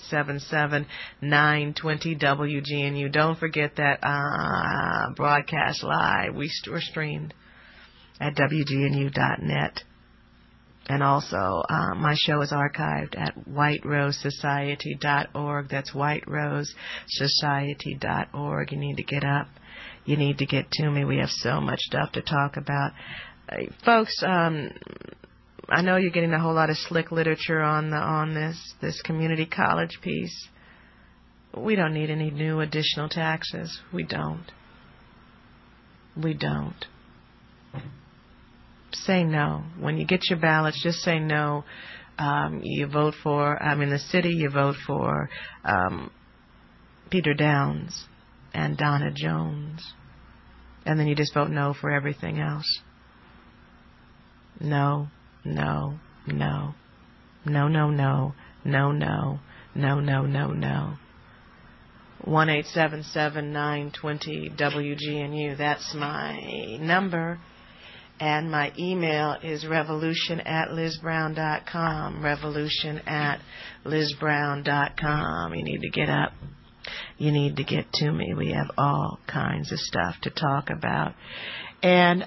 1-877-920-WGNU. Don't forget that broadcast live. We're streamed at WGNU.net. And also, my show is archived at whiterosesociety.org. That's whiterosesociety.org. You need to get up. You need to get to me. We have so much stuff to talk about. Folks, I know you're getting a whole lot of slick literature on this community college piece. We don't need any new additional taxes. We don't. We don't. Say no. When you get your ballots, just say no. You vote for, in the city, you vote for Peter Downs and Donna Jones. And then you just vote no for everything else. No, no, no. No, no, no. No, no. No, no, no, no. 1-877-920-WGNU. That's my number. And my email is revolution@lizbrown.com. Revolution@lizbrown.com. You need to get up. You need to get to me. We have all kinds of stuff to talk about. And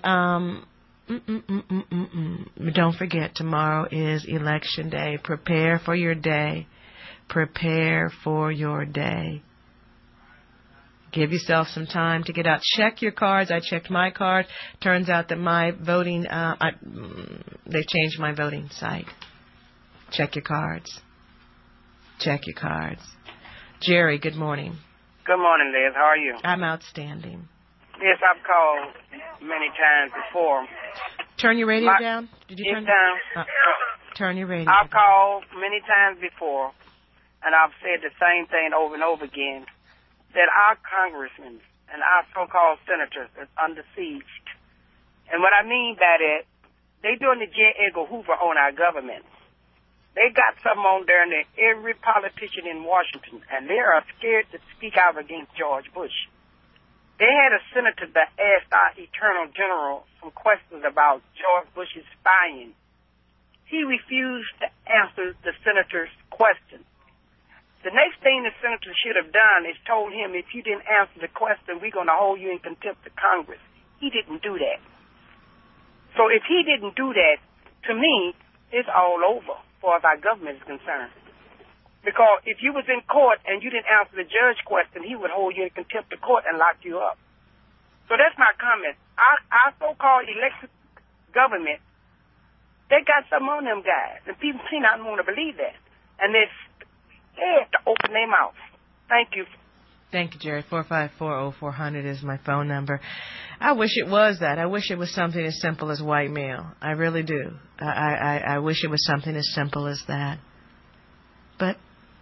don't forget, tomorrow is Election Day. Prepare for your day. Prepare for your day. Give yourself some time to get out. Check your cards. I checked my card. Turns out that my voting, they've changed my voting site. Check your cards. Check your cards. Jerry, good morning. Good morning, Liz. How are you? I'm outstanding. Yes, I've called many times before. Turn your radio down. Did you turn it down? Turn your radio I've down. called many times before, and I've said the same thing over and over again, that our congressmen and our so-called senators is under siege. And what I mean by that, they doing the J. Edgar Hoover on our government. They got something on there, and every politician in Washington, and they are scared to speak out against George Bush. They had a senator that asked our Attorney General some questions about George Bush's spying. He refused to answer the senator's question. The next thing the senator should have done is told him, if you didn't answer the question, we're going to hold you in contempt of Congress. He didn't do that. So if he didn't do that, to me, it's all over as far as our government is concerned. Because if you was in court and you didn't answer the judge question, he would hold you in contempt of court and lock you up. So that's my comment. Our so-called elected government, they got something on them guys. And people may not want to believe that. And they're scared to open their mouth. Thank you. Thank you, Jerry. 454-0400 is my phone number. I wish it was that. I wish it was something as simple as white male. I really do. I wish it was something as simple as that. But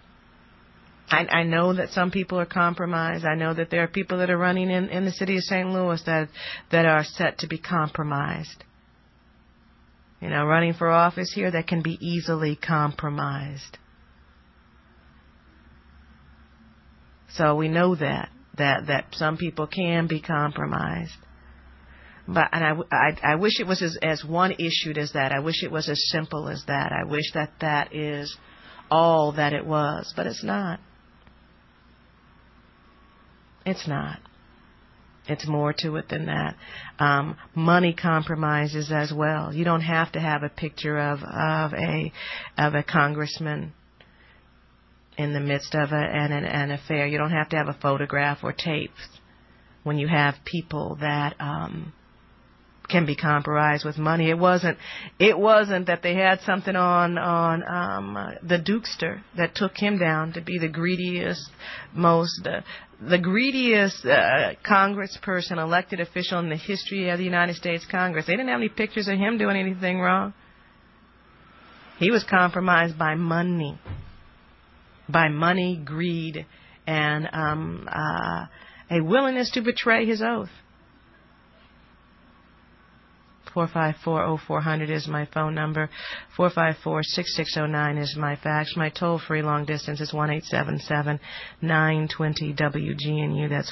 I know that some people are compromised. I know that there are people that are running in the city of St. Louis that are set to be compromised. You know, running for office here that can be easily compromised. So we know that some people can be compromised. But I wish it was as one issued as that. I wish it was as simple as that. I wish that is all that it was, but it's not. It's not. It's more to it than that. Money compromises as well. You don't have to have a picture of a congressman in the midst of an affair. You don't have to have a photograph or tape when you have people that can be compromised with money. It wasn't that they had something on the Dukester that took him down to be the greediest, the greediest congressperson, elected official in the history of the United States Congress. They didn't have any pictures of him doing anything wrong. He was compromised by money. By money, greed, and a willingness to betray his oath. 454-0400 is my phone number. 454-6609 is my fax. My toll-free long distance is 1-877-920-WGNU. That's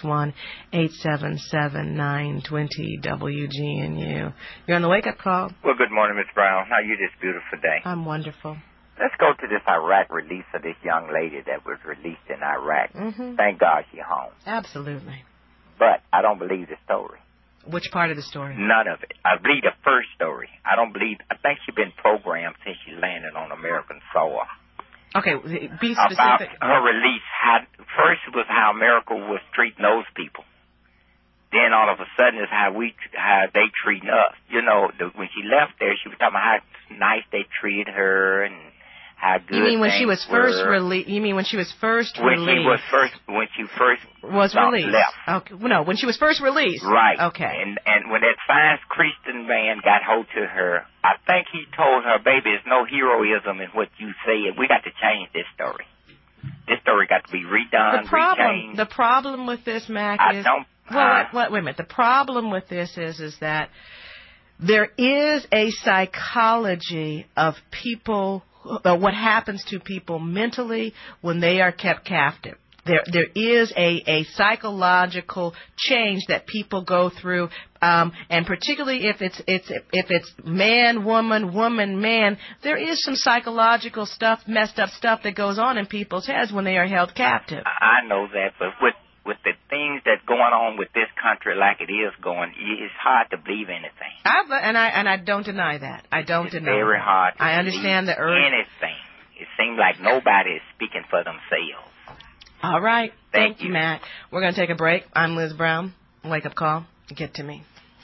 1-877-920-WGNU. You're on the wake-up call. Well, good morning, Ms. Brown. How are you this beautiful day? I'm wonderful. Let's go to this Iraq release of this young lady that was released in Iraq. Mm-hmm. Thank God she's home. Absolutely. But I don't believe the story. Which part of the story? None of it. I believe the first story. I think she's been programmed since she landed on American soil. Okay, be specific. About her release. First it was how America was treating those people. Then all of a sudden it's how they treating us. You know, when she left there, she was talking about how nice they treated her and how how good You mean when she things was first were. released? You mean when she was first When released? she first released. left. Okay. Well, no, when she was first released. Right. Okay. And when that fine Christian man got hold to her, I think he told her, baby, there's no heroism in what you say, and we got to change this story. This story got to be redone, rechanged. The problem with this, Mac, is... wait a minute. The problem with this is that there is a psychology of people, what happens to people mentally when they are kept captive. There is a psychological change that people go through, and particularly if it's man, woman, man, there is some psychological stuff, messed up stuff that goes on in people's heads when they are held captive. I know that, but with the things that's going on with this country like it is going, it's hard to believe anything. And I don't deny that. I don't deny It's very hard to I understand believe the urge. anything. It seems like nobody is speaking for themselves. All right. Thank you, Matt. We're going to take a break. I'm Liz Brown. Wake up call. Get to me.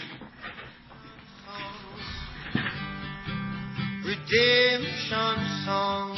Redemption songs.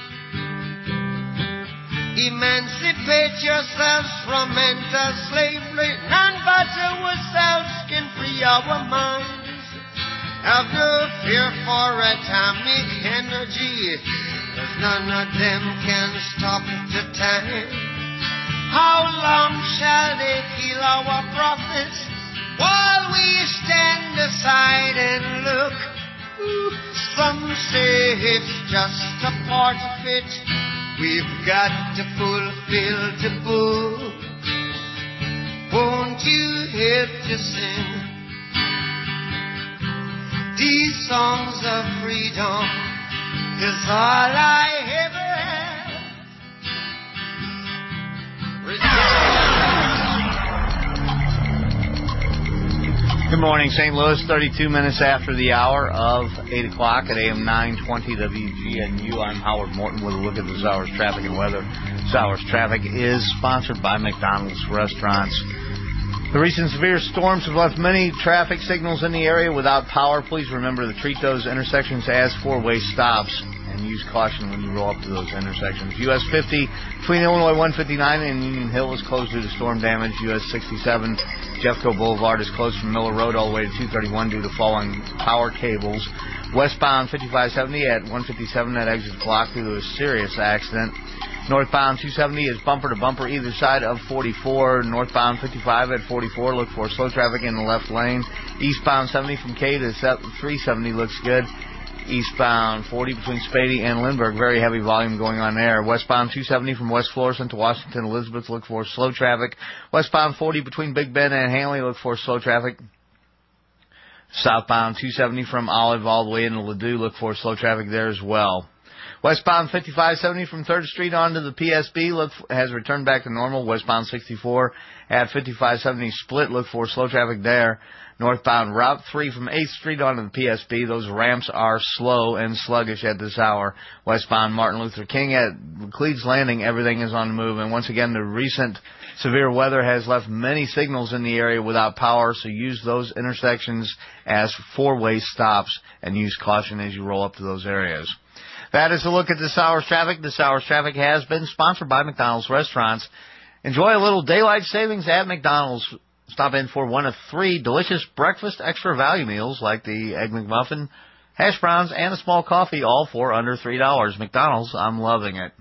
Emancipate yourselves from mental slavery. None but ourselves can free our minds. Have no fear for atomic energy, 'cause none of them can stop the time. How long shall they kill our prophets while we stand aside and look? Some say it's just a part of it. We've got to fulfill the book. Won't you help to sing these songs of freedom? 'Cause all I ever Good morning, St. Louis. 32 minutes after the hour of 8 o'clock at AM 920 WGNU. I'm Howard Morton with a look at this hour's traffic and weather. This hour's traffic is sponsored by McDonald's Restaurants. The recent severe storms have left many traffic signals in the area without power. Please remember to treat those intersections as four-way stops and use caution when you roll up to those intersections. US 50 between Illinois 159 and Union Hill is closed due to storm damage. US 67 Jeffco Boulevard is closed from Miller Road all the way to 231 due to falling power cables. Westbound 5570 at 157 that exit blocked due to a serious accident. Northbound 270 is bumper to bumper either side of 44. Northbound 55 at 44. Look for slow traffic in the left lane. Eastbound 70 from K to 370 looks good. Eastbound 40 between Spady and Lindbergh, very heavy volume going on there. Westbound 270 from West Florissant to Washington Elizabeth, look for slow traffic. Westbound 40 between Big Bend and Hanley, look for slow traffic. Southbound 270 from Olive all the way into Ladue, look for slow traffic there as well. Westbound 5570 from 3rd Street onto the PSB has returned back to normal. Westbound 64 at 5570 split, look for slow traffic there. Northbound Route 3 from 8th Street onto the PSB. Those ramps are slow and sluggish at this hour. Westbound Martin Luther King at Cleves Landing, everything is on the move. And once again, the recent severe weather has left many signals in the area without power, so use those intersections as four-way stops and use caution as you roll up to those areas. That is a look at this hour's traffic. This hour's traffic has been sponsored by McDonald's Restaurants. Enjoy a little daylight savings at McDonald's. Stop in for one of 3 delicious breakfast extra value meals like the Egg McMuffin, hash browns, and a small coffee, all for under $3. McDonald's, I'm loving it.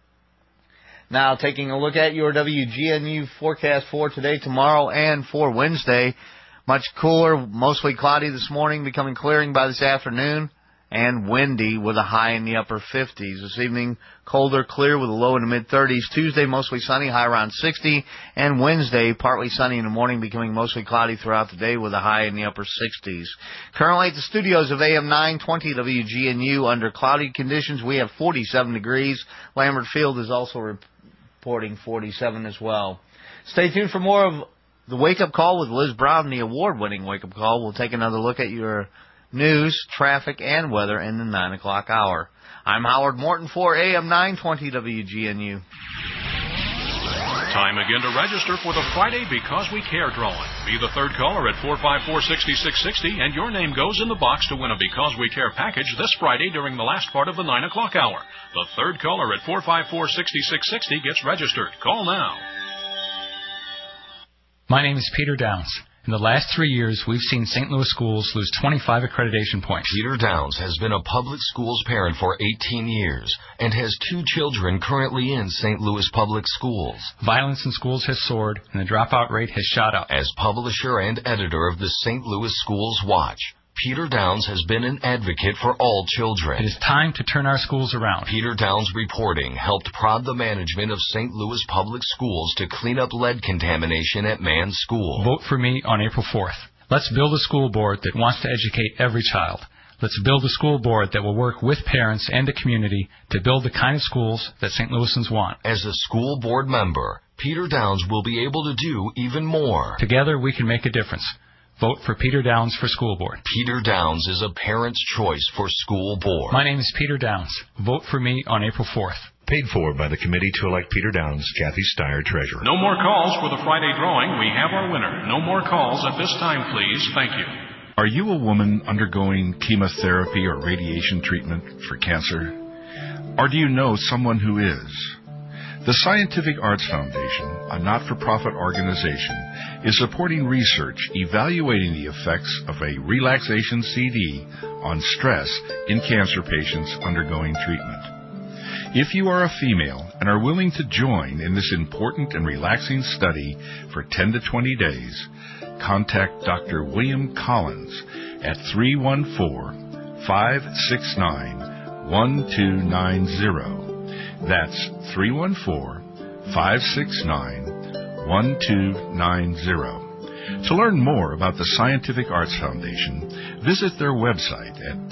Now, taking a look at your WGNU forecast for today, tomorrow, and for Wednesday. Much cooler, mostly cloudy this morning, becoming clearing by this afternoon, and windy with a high in the upper 50s. This evening, colder, clear with a low in the mid-30s. Tuesday, mostly sunny, high around 60. And Wednesday, partly sunny in the morning, becoming mostly cloudy throughout the day with a high in the upper 60s. Currently at the studios of AM 920 WGNU, under cloudy conditions, we have 47 degrees. Lambert Field is also reporting 47 as well. Stay tuned for more of the Wake Up Call with Liz Brown, the award-winning Wake Up Call. We'll take another look at your news, traffic, and weather in the 9 o'clock hour. I'm Howard Morton for AM 920 WGNU. Time again to register for the Friday Because We Care drawing. Be the third caller at 454-6660, and your name goes in the box to win a Because We Care package this Friday during the last part of the 9 o'clock hour. The third caller at 454-6660 gets registered. Call now. My name is Peter Downs. In the last 3 years, we've seen St. Louis schools lose 25 accreditation points. Peter Downs has been a public schools parent for 18 years and has 2 children currently in St. Louis public schools. Violence in schools has soared, and the dropout rate has shot up. As publisher and editor of the St. Louis Schools Watch, Peter Downs has been an advocate for all children. It is time to turn our schools around. Peter Downs' reporting helped prod the management of St. Louis Public Schools to clean up lead contamination at Mann School. Vote for me on April 4th. Let's build a school board that wants to educate every child. Let's build a school board that will work with parents and the community to build the kind of schools that St. Louisans want. As a school board member, Peter Downs will be able to do even more. Together we can make a difference. Vote for Peter Downs for school board. Peter Downs is a parent's choice for school board. My name is Peter Downs. Vote for me on April 4th. Paid for by the committee to elect Peter Downs, Kathy Steyer, treasurer. No more calls for the Friday drawing. We have our winner. No more calls at this time, please. Thank you. Are you a woman undergoing chemotherapy or radiation treatment for cancer? Or do you know someone who is? The Scientific Arts Foundation, a not-for-profit organization, is supporting research evaluating the effects of a relaxation CD on stress in cancer patients undergoing treatment. If you are a female and are willing to join in this important and relaxing study for 10 to 20 days, contact Dr. William Collins at 314-569-1290. That's 314-569-1290. To learn more about the Scientific Arts Foundation, visit their website at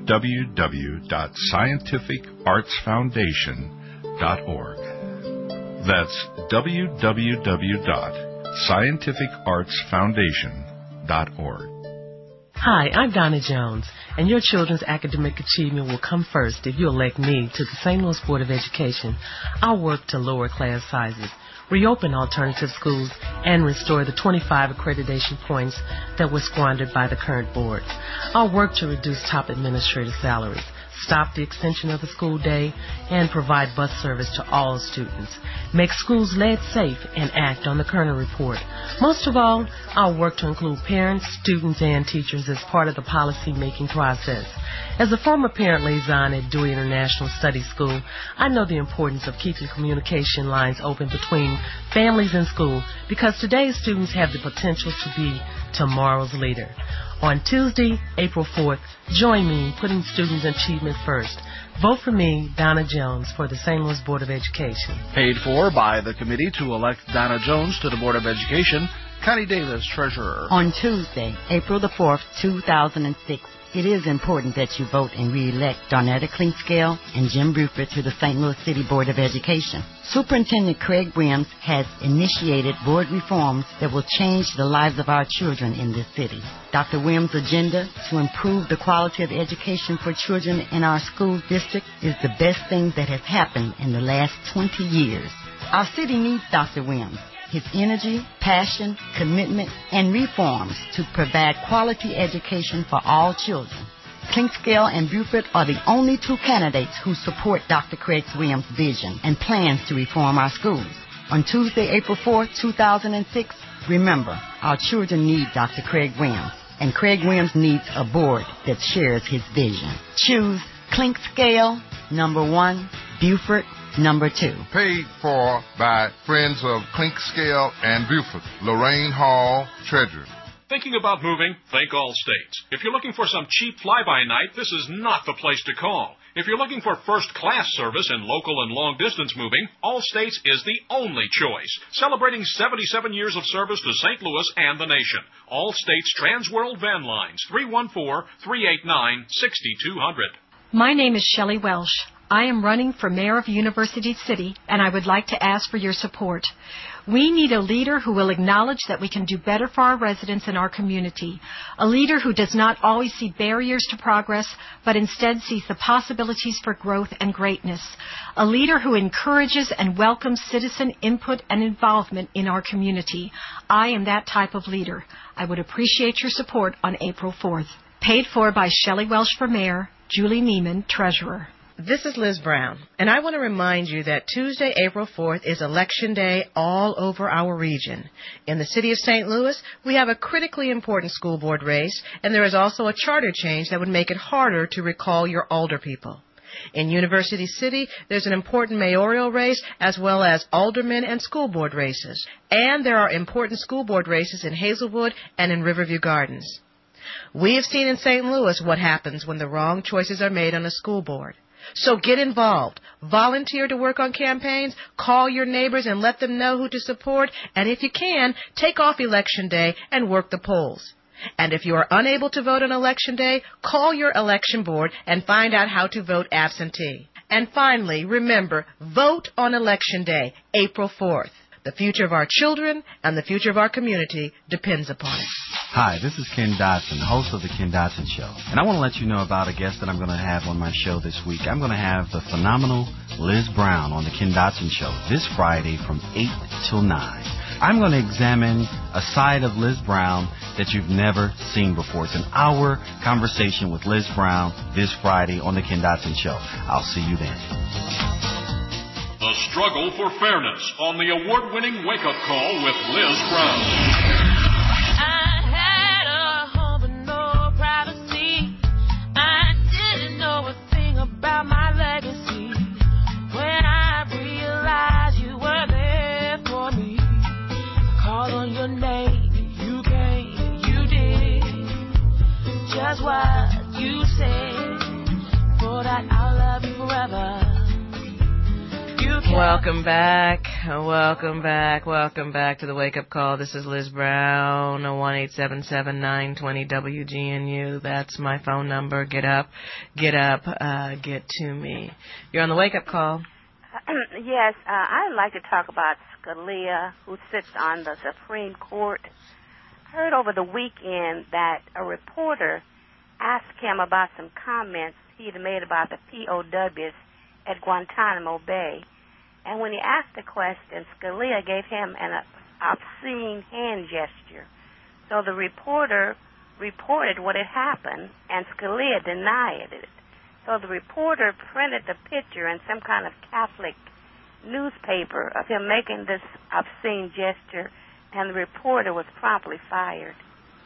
www.scientificartsfoundation.org. That's www.scientificartsfoundation.org. Hi, I'm Donna Jones, and your children's academic achievement will come first if you elect me to the St. Louis Board of Education. I'll work to lower class sizes, reopen alternative schools, and restore the 25 accreditation points that were squandered by the current board. I'll work to reduce top administrative salaries, stop the extension of the school day, and provide bus service to all students, make schools lead safe, and act on the Kerner Report. Most of all, I'll work to include parents, students, and teachers as part of the policy-making process. As a former parent liaison at Dewey International Study School, I know the importance of keeping communication lines open between families and school because today's students have the potential to be tomorrow's leader. On Tuesday, April 4th, join me in putting students' achievement first. Vote for me, Donna Jones, for the St. Louis Board of Education. Paid for by the committee to elect Donna Jones to the Board of Education, Connie Davis, treasurer. On Tuesday, April the 4th, 2006, it is important that you vote and re-elect Darnetta Clinkscale and Jim Buford to the St. Louis City Board of Education. Superintendent Craig Williams has initiated board reforms that will change the lives of our children in this city. Dr. Williams' agenda to improve the quality of education for children in our school district is the best thing that has happened in the last 20 years. Our city needs Dr. Williams, his energy, passion, commitment, and reforms to provide quality education for all children. Clinkscale and Buford are the only 2 candidates who support Dr. Craig Williams' vision and plans to reform our schools. On Tuesday, April 4th, 2006, remember, our children need Dr. Craig Williams, and Craig Williams needs a board that shares his vision. Choose Clinkscale, number 1, Buford, number 2. Paid for by Friends of Clinkscale and Buford. Lorraine Hall, treasurer. Thinking about moving? Think Allstates. If you're looking for some cheap fly-by-night, this is not the place to call. If you're looking for first-class service in local and long-distance moving, Allstates is the only choice. Celebrating 77 years of service to St. Louis and the nation. Allstates Transworld Van Lines, 314-389-6200. My name is Shelley Welsh. I am running for mayor of University City, and I would like to ask for your support. We need a leader who will acknowledge that we can do better for our residents in our community. A leader who does not always see barriers to progress, but instead sees the possibilities for growth and greatness. A leader who encourages and welcomes citizen input and involvement in our community. I am that type of leader. I would appreciate your support on April 4th. Paid for by Shelley Welsh for mayor, Julie Neiman, treasurer. This is Liz Brown, and I want to remind you that Tuesday, April 4th is Election Day all over our region. In the city of St. Louis, we have a critically important school board race, and there is also a charter change that would make it harder to recall your older people. In University City, there's an important mayoral race as well as aldermen and school board races. And there are important school board races in Hazelwood and in Riverview Gardens. We have seen in St. Louis what happens when the wrong choices are made on a school board. So get involved. Volunteer to work on campaigns. Call your neighbors and let them know who to support. And if you can, take off Election Day and work the polls. And if you are unable to vote on Election Day, call your election board and find out how to vote absentee. And finally, remember, vote on Election Day, April 4th. The future of our children and the future of our community depends upon it. Hi, this is Ken Dotson, host of The Ken Dotson Show. And I want to let you know about a guest that I'm going to have on my show this week. I'm going to have the phenomenal Liz Brown on The Ken Dotson Show this Friday from 8 till 9. I'm going to examine a side of Liz Brown that you've never seen before. It's an hour conversation with Liz Brown this Friday on The Ken Dotson Show. I'll see you then. The struggle for fairness on the award-winning Wake Up Call with Liz Brown. I had a home with no privacy. I didn't know a thing about my legacy. When I realized you were there for me, called on your name, you came, you did just what you said. For that I'll love you forever. Welcome back to the Wake Up Call. This is Liz Brown, 1-877-920-WGNU. That's my phone number. Get up, get to me. You're on the Wake Up Call. Yes, I'd like to talk about Scalia, who sits on the Supreme Court. I heard over the weekend that a reporter asked him about some comments he'd made about the POWs at Guantanamo Bay. And when he asked the question, Scalia gave him an obscene hand gesture. So the reporter reported what had happened, and Scalia denied it. So the reporter printed the picture in some kind of Catholic newspaper of him making this obscene gesture, and the reporter was promptly fired.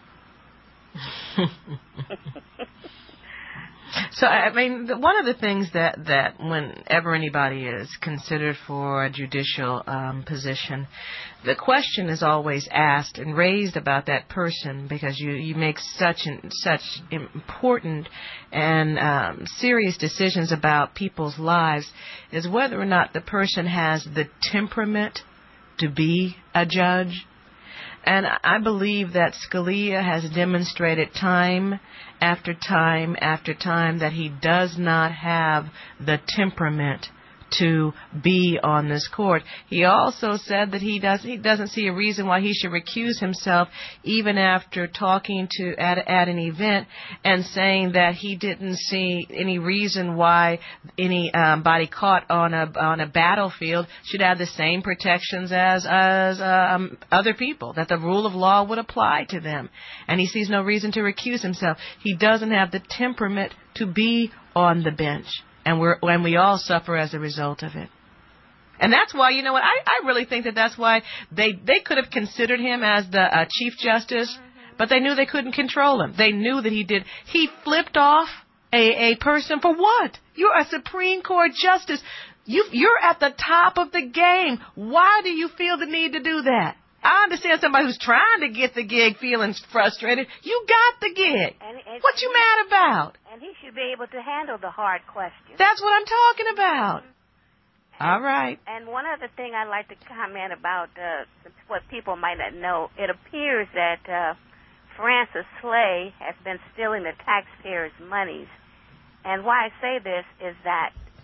So, I mean, one of the things that whenever anybody is considered for a judicial position, the question is always asked and raised about that person, because you make such important and serious decisions about people's lives, is whether or not the person has the temperament to be a judge. And I believe that Scalia has demonstrated time after time after time that he does not have the temperament to be on this court. He also said that he doesn't see a reason why he should recuse himself, even after talking to at an event and saying that he didn't see any reason why anybody caught on a battlefield should have the same protections as other people, that the rule of law would apply to them, and he sees no reason to recuse himself. He doesn't have the temperament to be on the bench. And we all suffer as a result of it. And that's why, you know what, I really think that's why they could have considered him as the Chief Justice, but they knew they couldn't control him. They knew that he flipped off a person for what? You're a Supreme Court Justice. You're at the top of the game. Why do you feel the need to do that? I understand somebody who's trying to get the gig feeling frustrated. You got the gig. What you mad about? And he should be able to handle the hard questions. That's what I'm talking about. All right. And one other thing I'd like to comment about what people might not know. It appears that Francis Slay has been stealing the taxpayers' monies. And why I say this is that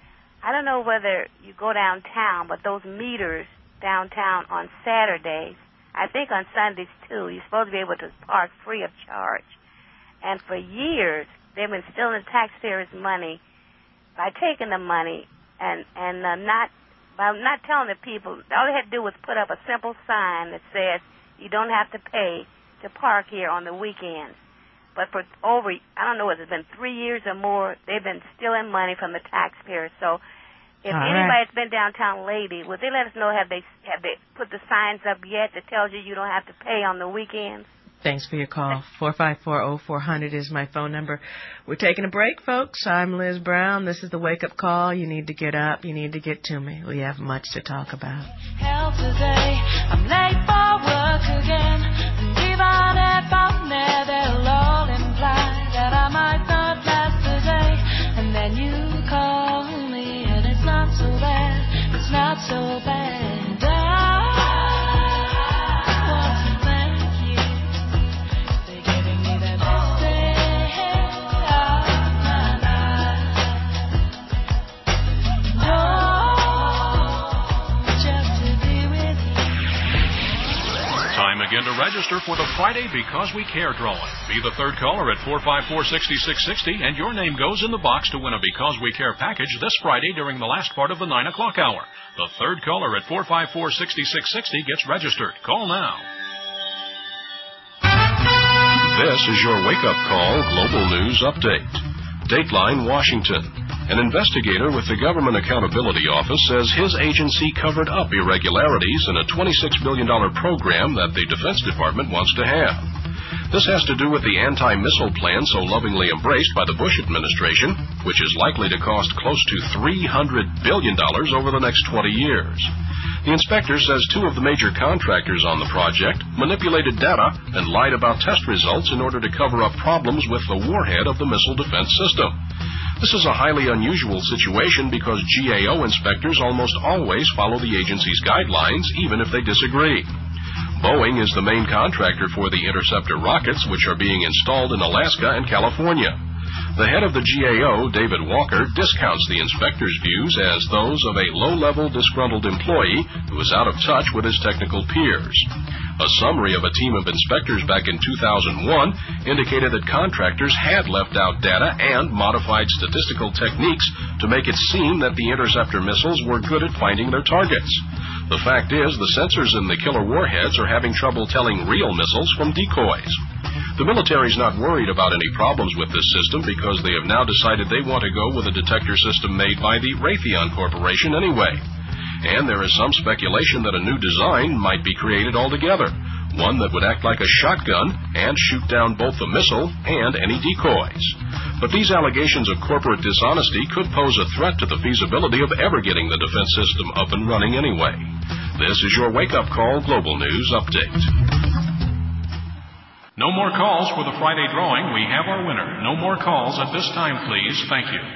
I don't know whether you go downtown, but those meters downtown on Saturdays, I think on Sundays too, you're supposed to be able to park free of charge. And for years, they've been stealing taxpayers' money by taking the money and not telling the people. All they had to do was put up a simple sign that says you don't have to pay to park here on the weekends. But for over, I don't know, it's been 3 years or more, they've been stealing money from the taxpayers. So if anybody's been downtown lately, would they let us know, have they put the signs up yet that tells you don't have to pay on the weekends? Thanks for your call. 454-0400 is my phone number. We're taking a break, folks. I'm Liz Brown. This is the wake-up call. You need to get up. You need to get to me. We have much to talk about. Hell today, I'm late for work again. And even if I'm there, they'll all imply that I might not last the day. And then you call me, and it's not so bad. It's not so bad. Again to register for the Friday Because We Care drawing. Be the third caller at 454-6660, and your name goes in the box to win a Because We Care package this Friday during the last part of the 9 o'clock hour. The third caller at 454-6660 gets registered. Call now. This is your wake-up call Global News Update. Dateline, Washington. An investigator with the Government Accountability Office says his agency covered up irregularities in a $26 billion program that the Defense Department wants to have. This has to do with the anti-missile plan so lovingly embraced by the Bush administration, which is likely to cost close to $300 billion over the next 20 years. The inspector says 2 of the major contractors on the project manipulated data and lied about test results in order to cover up problems with the warhead of the missile defense system. This is a highly unusual situation because GAO inspectors almost always follow the agency's guidelines, even if they disagree. Boeing is the main contractor for the Interceptor rockets, which are being installed in Alaska and California. The head of the GAO, David Walker, discounts the inspector's views as those of a low-level disgruntled employee who is out of touch with his technical peers. A summary of a team of inspectors back in 2001 indicated that contractors had left out data and modified statistical techniques to make it seem that the interceptor missiles were good at finding their targets. The fact is, the sensors in the killer warheads are having trouble telling real missiles from decoys. The military's not worried about any problems with this system because they have now decided they want to go with a detector system made by the Raytheon Corporation anyway. And there is some speculation that a new design might be created altogether, one that would act like a shotgun and shoot down both the missile and any decoys. But these allegations of corporate dishonesty could pose a threat to the feasibility of ever getting the defense system up and running anyway. This is your wake-up call Global News Update. No more calls for the Friday drawing. We have our winner. No more calls at this time, please. Thank you.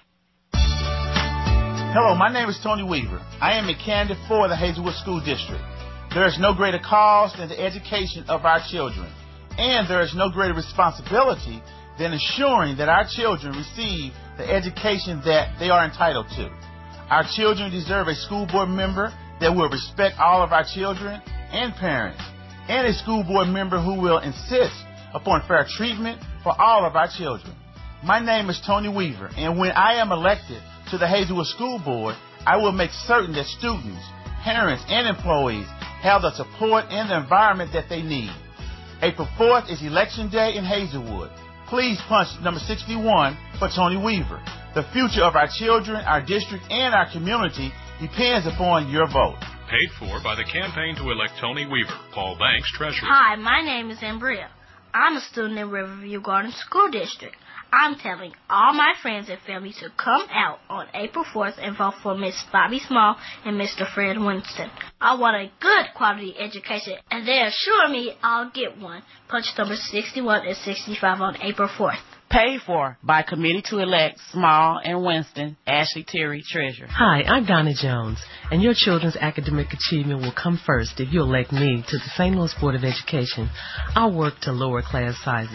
Hello, my name is Tony Weaver. I am a candidate for the Hazelwood School District. There is no greater cause than the education of our children, and there is no greater responsibility than ensuring that our children receive the education that they are entitled to. Our children deserve a school board member that will respect all of our children and parents, and a school board member who will insist upon fair treatment for all of our children. My name is Tony Weaver, and when I am elected to the Hazelwood School Board, I will make certain that students, parents, and employees have the support and the environment that they need. April 4th is Election Day in Hazelwood. Please punch number 61 for Tony Weaver. The future of our children, our district, and our community depends upon your vote. Paid for by the campaign to elect Tony Weaver, Paul Banks, Treasurer. Hi, my name is Ambria. I'm a student in Riverview Garden School District. I'm telling all my friends and family to come out on April 4th and vote for Miss Bobby Small and Mr. Fred Winston. I want a good quality education, and they assure me I'll get one. Punch number 61 and 65 on April 4th. Paid for by Committee to Elect Small and Winston, Ashley Terry, Treasurer. Hi, I'm Donna Jones, and your children's academic achievement will come first if you elect me to the St. Louis Board of Education. I'll work to lower class sizes,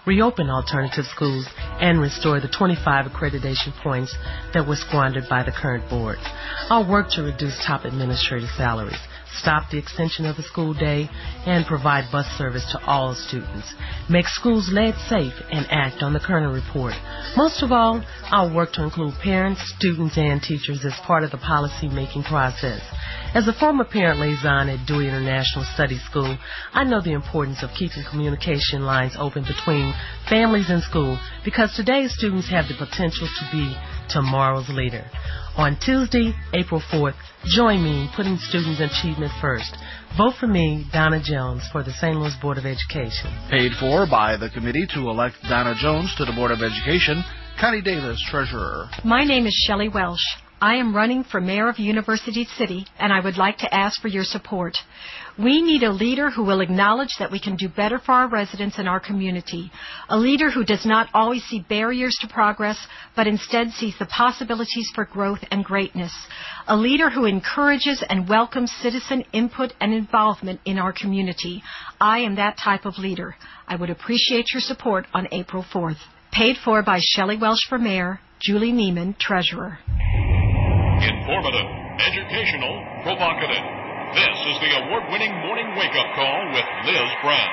reopen alternative schools, and restore the 25 accreditation points that were squandered by the current board. I'll work to reduce top administrative salaries, stop the extension of the school day, and provide bus service to all students, make schools lead safe, and act on the Kerner Report. Most of all, I'll work to include parents, students, and teachers as part of the policy-making process. As a former parent liaison at Dewey International Study School, I know the importance of keeping communication lines open between families and school because today's students have the potential to be tomorrow's leader. On Tuesday, April 4th, join me in putting students' achievement first. Vote for me, Donna Jones, for the St. Louis Board of Education. Paid for by the committee to elect Donna Jones to the Board of Education. Connie Davis, Treasurer. My name is Shelley Welsh. I am running for mayor of University City, and I would like to ask for your support. We need a leader who will acknowledge that we can do better for our residents and our community. A leader who does not always see barriers to progress, but instead sees the possibilities for growth and greatness. A leader who encourages and welcomes citizen input and involvement in our community. I am that type of leader. I would appreciate your support on April 4th. Paid for by Shelley Welsh for mayor, Julie Neiman, treasurer. Informative, educational, provocative. This is the award-winning Morning Wake-Up Call with Liz Brown.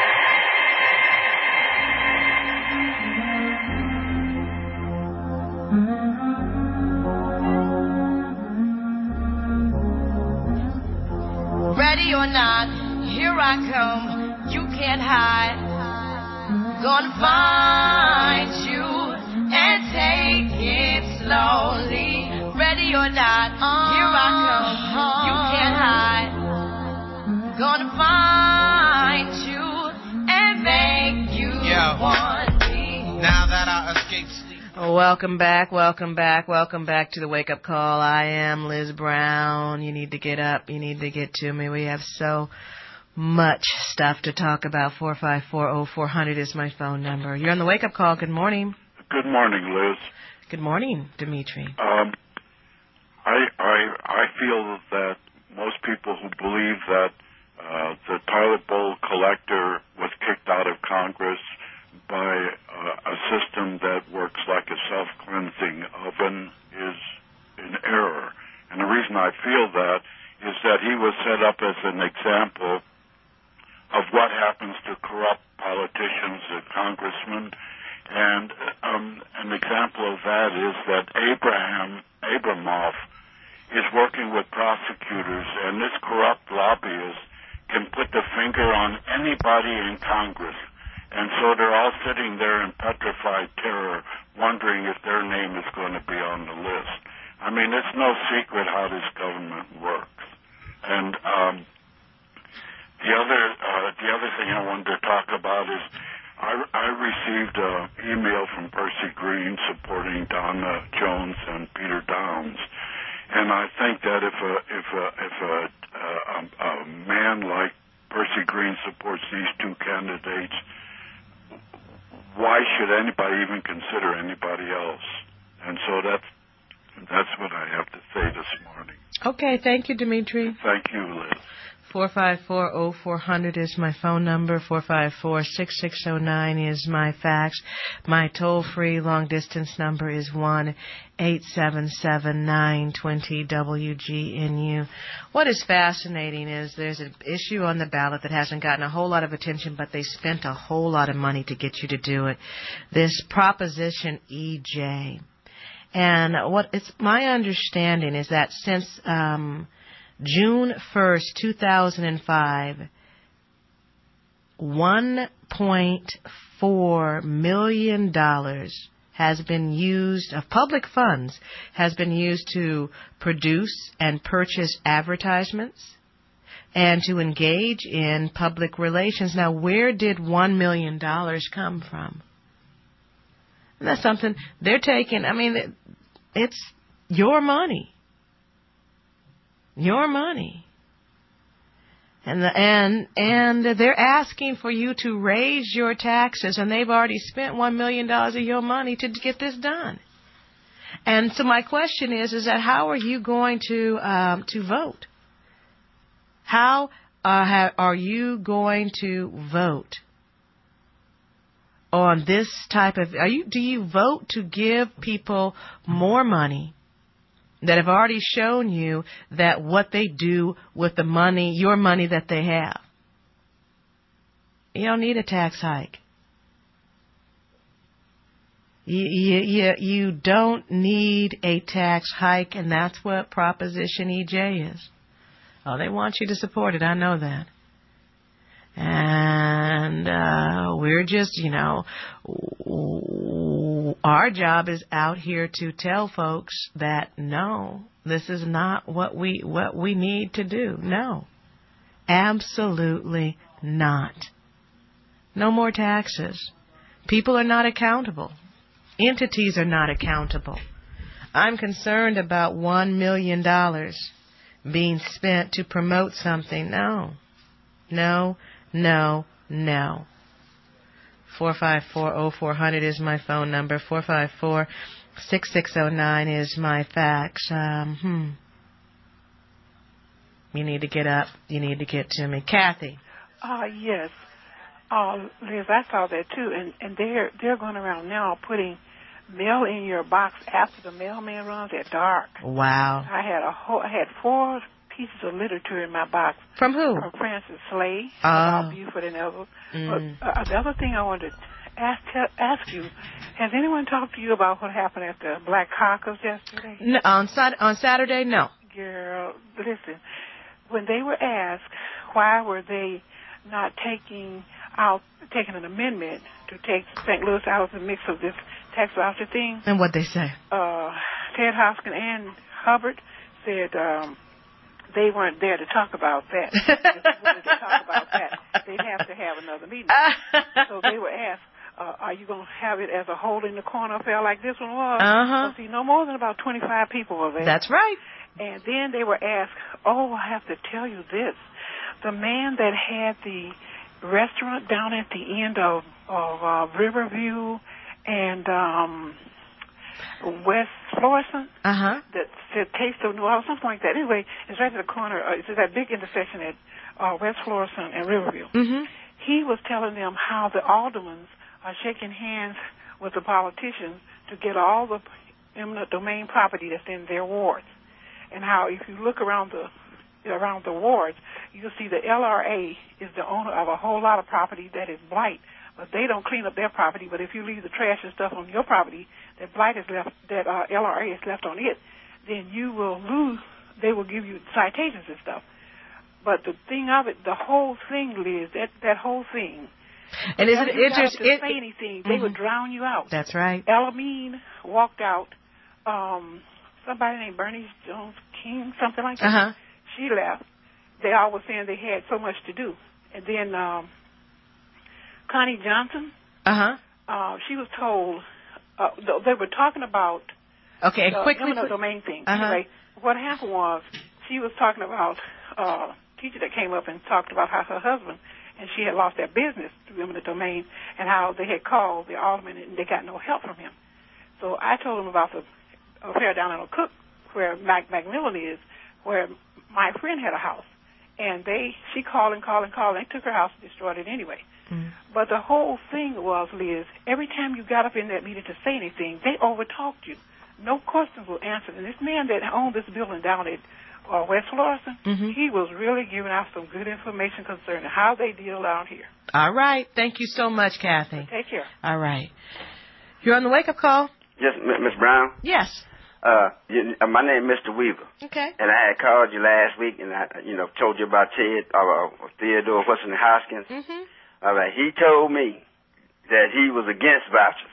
Ready or not, here I come. You can't hide. Gonna find you and take it slowly. Ready or not, here I come. You can't hide. Gonna find you and make you want me. Now that I escaped sleep. Welcome back to the Wake Up Call. I am Liz Brown. You need to get up. You need to get to me. We have so much stuff to talk about. 454-0400 is my phone number. You're on the Wake Up Call. Good morning. Good morning, Liz. Good morning, Dimitri. I feel that most people who believe that the toilet bowl collector was kicked out of Congress by a system that works like a self-cleansing oven is in error. And the reason I feel that is that he was set up as an example of what happens to corrupt politicians and congressmen. And an example of that is that Abramoff is working with prosecutors, and this corrupt lobbyist can put the finger on anybody in Congress. And so they're all sitting there in petrified terror, wondering if their name is going to be on the list. I mean, it's no secret how this government works. And the other thing I wanted to talk about is I received an email from Percy Green supporting Donna Jones and Peter Downs. And I think that if a man like Percy Green supports these two candidates, why should anybody even consider anybody else? And so that's what I have to say this morning. Okay, thank you, Dimitri. Thank you, Liz. 454-0400 is my phone number. 454-6609 is my fax. My toll-free long-distance number is 1-877-920-WGNU. What is fascinating is there's an issue on the ballot that hasn't gotten a whole lot of attention, but they spent a whole lot of money to get you to do it. This Proposition EJ. And what it's my understanding is that since June 1st, 2005, $1.4 million has been used, of public funds, has been used to produce and purchase advertisements and to engage in public relations. Now, where did $1 million come from? And that's something they're taking. I mean, it's your money. Your money. And they're asking for you to raise your taxes, and they've already spent $1 million of your money to get this done. And so my question is that how are you going to vote? How are you going to vote? on this type of, do you vote to give people more money that have already shown you that what they do with the money, your money that they have? You don't need a tax hike. You don't need a tax hike, and that's what Proposition EJ is. Oh, they want you to support it. I know that. And we're just, our job is out here to tell folks that no, this is not what we need to do. No, absolutely not. No more taxes. People are not accountable. Entities are not accountable. I'm concerned about $1 million being spent to promote something. No. 454-0400 is my phone number. 454-6609 is my fax. You need to get up. You need to get to me. Kathy. Yes. Liz, I saw that too, and they're going around now putting mail in your box after the mailman runs at dark. Wow. I had 4 pieces of literature in my box. From who? From Francis Slay about Buford and others. But the other thing I wanted to ask you, has anyone talked to you about what happened at the Black Caucus yesterday? No, on Saturday, no. Girl, listen, when they were asked why were they not taking an amendment to take St. Louis out of the mix of this tax voucher thing. And what'd they say? Ted Hoskin and Hubbard said they weren't there to talk about that. If they wanted to talk about that, they'd have to have another meeting. So they were asked, are you going to have it as a hole in the corner affair like this one was? So see, no more than about 25 people were there. That's right. And then they were asked, I have to tell you this. The man that had the restaurant down at the end of Riverview and West Florissant, that said Taste of New Orleans, something like that. Anyway, it's right at the corner. It's at that big intersection at West Florissant and Riverview. He was telling them how the aldermen are shaking hands with the politicians to get all the eminent domain property that's in their wards, and how if you look around the wards, you'll see the LRA is the owner of a whole lot of property that is blight, but they don't clean up their property. But if you leave the trash and stuff on your property, that blight is left, that LRA is left on it, then you will lose. They will give you citations and stuff. But the thing of it, the whole thing, Liz, that whole thing. And is it interesting? If you say anything, they would drown you out. That's right. Elamine walked out. Somebody named Bernice Jones King, something like that. She left. They all were saying they had so much to do. And then Connie Johnson, she was told, they were talking about the domain thing. Anyway, what happened was she was talking about a teacher that came up and talked about how her husband and she had lost their business through eminent domain and how they had called the alderman and they got no help from him. So I told them about the affair down in O'Cook where Macmillan is, where my friend had a house. And she called and they took her house and destroyed it anyway. But the whole thing was, Liz, every time you got up in that meeting to say anything, they overtalked you. No questions were answered. And this man that owned this building down at West Florissant, he was really giving out some good information concerning how they deal down here. All right. Thank you so much, Kathy. Take care. All right. You're on the wake-up call? Yes, Miss Brown? Yes. My name is Mr. Weaver. Okay. And I had called you last week and I, told you about Ted, Theodore Hoskins. All right. He told me that he was against vouchers.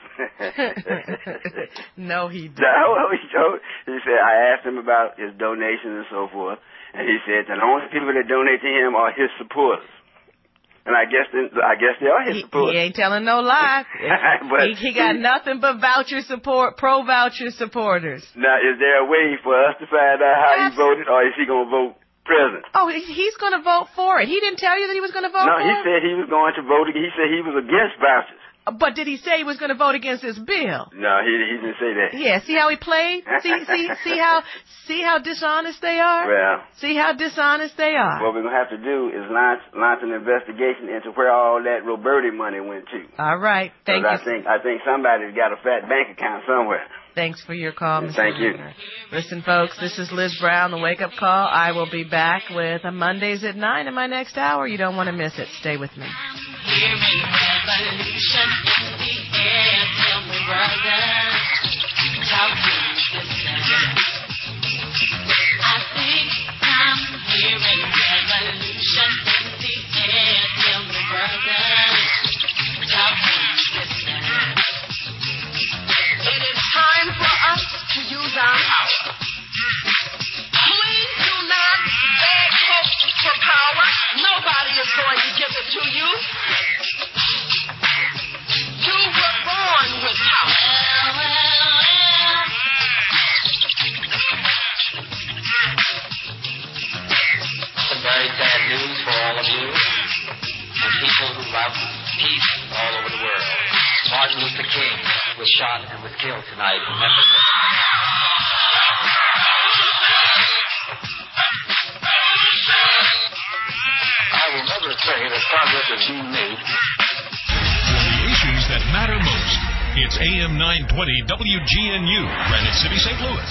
No, he didn't. He said, I asked him about his donations and so forth, and he said that the only people that donate to him are his supporters. And I guess they are his supporters. He ain't telling no lie. But he got nothing but voucher support, pro-voucher supporters. Now, is there a way for us to find out how he voted, or is he going to vote present? Oh, he's going to vote for it. He didn't tell you that he was going to vote for it? No, he said he was going to vote. He said he was against vouchers. But did he say he was going to vote against this bill? No, he didn't say that. Yeah, see how he played? See how dishonest they are? Well. See how dishonest they are? What we're going to have to do is launch an investigation into where all that Roberti money went to. All right. Thank you. I think somebody's got a fat bank account somewhere. Thanks for your call, Mr. Thank you. Listen, folks, this is Liz Brown, the Wake Up Call. I will be back with Mondays at 9 in my next hour. You don't want to miss it. Stay with me. It is time for us to use our power. Please do not beg for power. Nobody is going to give it to you. You were born with power. Some very sad news for all of you, the people who love peace all over the world. Martin Luther King was shot and was killed tonight in Memphis. I will never say that progress is being made. For the issues that matter most, it's AM 920 WGNU, Granite City, St. Louis.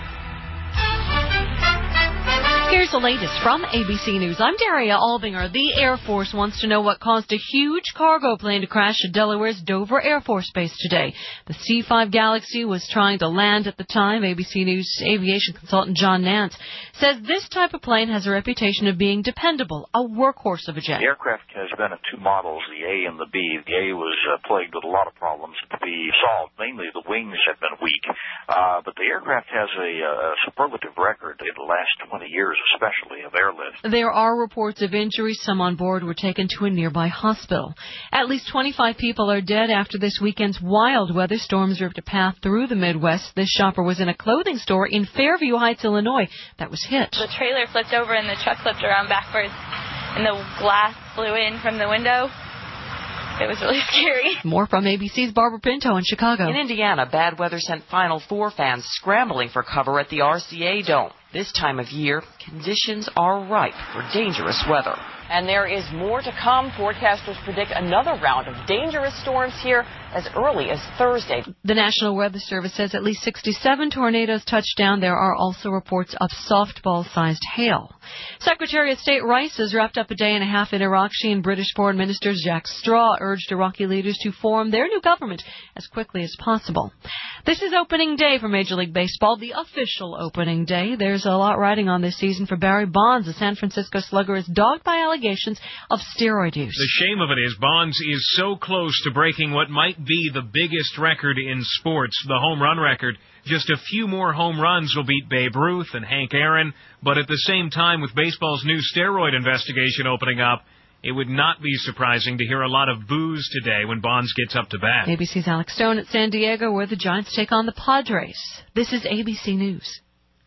Here's the latest from ABC News. I'm Daria Albinger. The Air Force wants to know what caused a huge cargo plane to crash at Delaware's Dover Air Force Base today. The C-5 Galaxy was trying to land at the time. ABC News aviation consultant John Nance says this type of plane has a reputation of being dependable, a workhorse of a jet. The aircraft has been in two models, the A and the B. The A was plagued with a lot of problems to be solved. Mainly the wings have been weak. But the aircraft has a superlative record in the last 20 years, especially of airlift. There are reports of injuries. Some on board were taken to a nearby hospital. At least 25 people are dead after this weekend's wild weather storms ripped a path through the Midwest. This shopper was in a clothing store in Fairview Heights, Illinois, that was hit. The trailer flipped over and the truck flipped around backwards, and the glass flew in from the window. It was really scary. More from ABC's Barbara Pinto in Chicago. In Indiana, bad weather sent Final Four fans scrambling for cover at the RCA Dome. This time of year, conditions are ripe for dangerous weather. And there is more to come. Forecasters predict another round of dangerous storms here as early as Thursday. The National Weather Service says at least 67 tornadoes touched down. There are also reports of softball-sized hail. Secretary of State Rice has wrapped up a day and a half in Iraq. She and British Foreign Minister Jack Straw urged Iraqi leaders to form their new government as quickly as possible. This is opening day for Major League Baseball, the official opening day. There's a lot riding on this season for Barry Bonds. The San Francisco Slugger is dogged by allegations of steroid use. The shame of it is Bonds is so close to breaking what might be the biggest record in sports, the home run record. Just a few more home runs will beat Babe Ruth and Hank Aaron, but at the same time, with baseball's new steroid investigation opening up, it would not be surprising to hear a lot of boos today when Bonds gets up to bat. ABC's Alex Stone at San Diego, where the Giants take on the Padres. This is ABC News.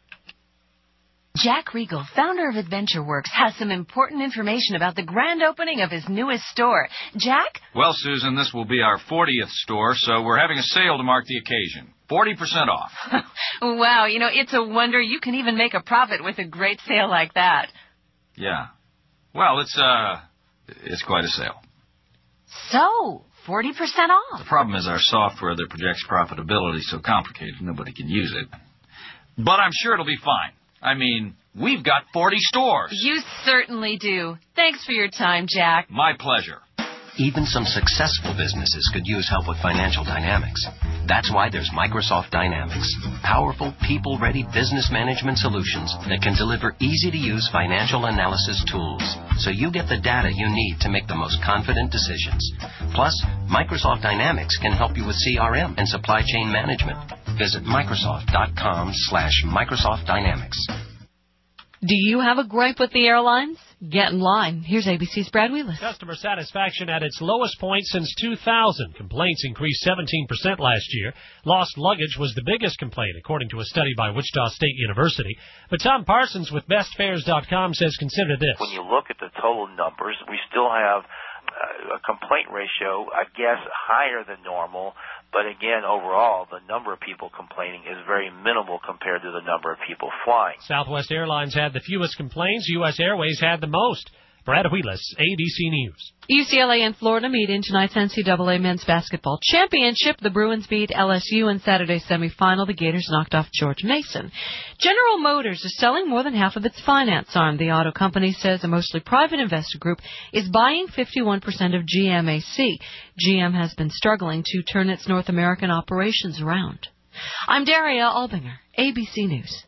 Jack Riegel, founder of Adventure Works, has some important information about the grand opening of his newest store. Jack? Well, Susan, this will be our 40th store, so we're having a sale to mark the occasion. 40% off. Wow, it's a wonder you can even make a profit with a great sale like that. Yeah. Well, it's quite a sale. So, 40% off. The problem is our software that projects profitability is so complicated, nobody can use it. But I'm sure it'll be fine. I mean, we've got 40 stores. You certainly do. Thanks for your time, Jack. My pleasure. Even some successful businesses could use help with financial dynamics. That's why there's Microsoft Dynamics. Powerful, people-ready business management solutions that can deliver easy-to-use financial analysis tools, so you get the data you need to make the most confident decisions. Plus, Microsoft Dynamics can help you with CRM and supply chain management. Visit Microsoft.com/Microsoft Dynamics. Do you have a gripe with the airlines? Get in line. Here's ABC's Brad Wheelis. Customer satisfaction at its lowest point since 2000. Complaints increased 17% last year. Lost luggage was the biggest complaint, according to a study by Wichita State University. But Tom Parsons with BestFares.com says consider this. When you look at the total numbers, we still have a complaint ratio, I guess, higher than normal. But again, overall, the number of people complaining is very minimal compared to the number of people flying. Southwest Airlines had the fewest complaints. U.S. Airways had the most. Brad Wheelis, ABC News. UCLA and Florida meet in tonight's NCAA men's basketball championship. The Bruins beat LSU in Saturday's semifinal. The Gators knocked off George Mason. General Motors is selling more than half of its finance arm. The auto company says a mostly private investor group is buying 51% of GMAC. GM has been struggling to turn its North American operations around. I'm Daria Albinger, ABC News.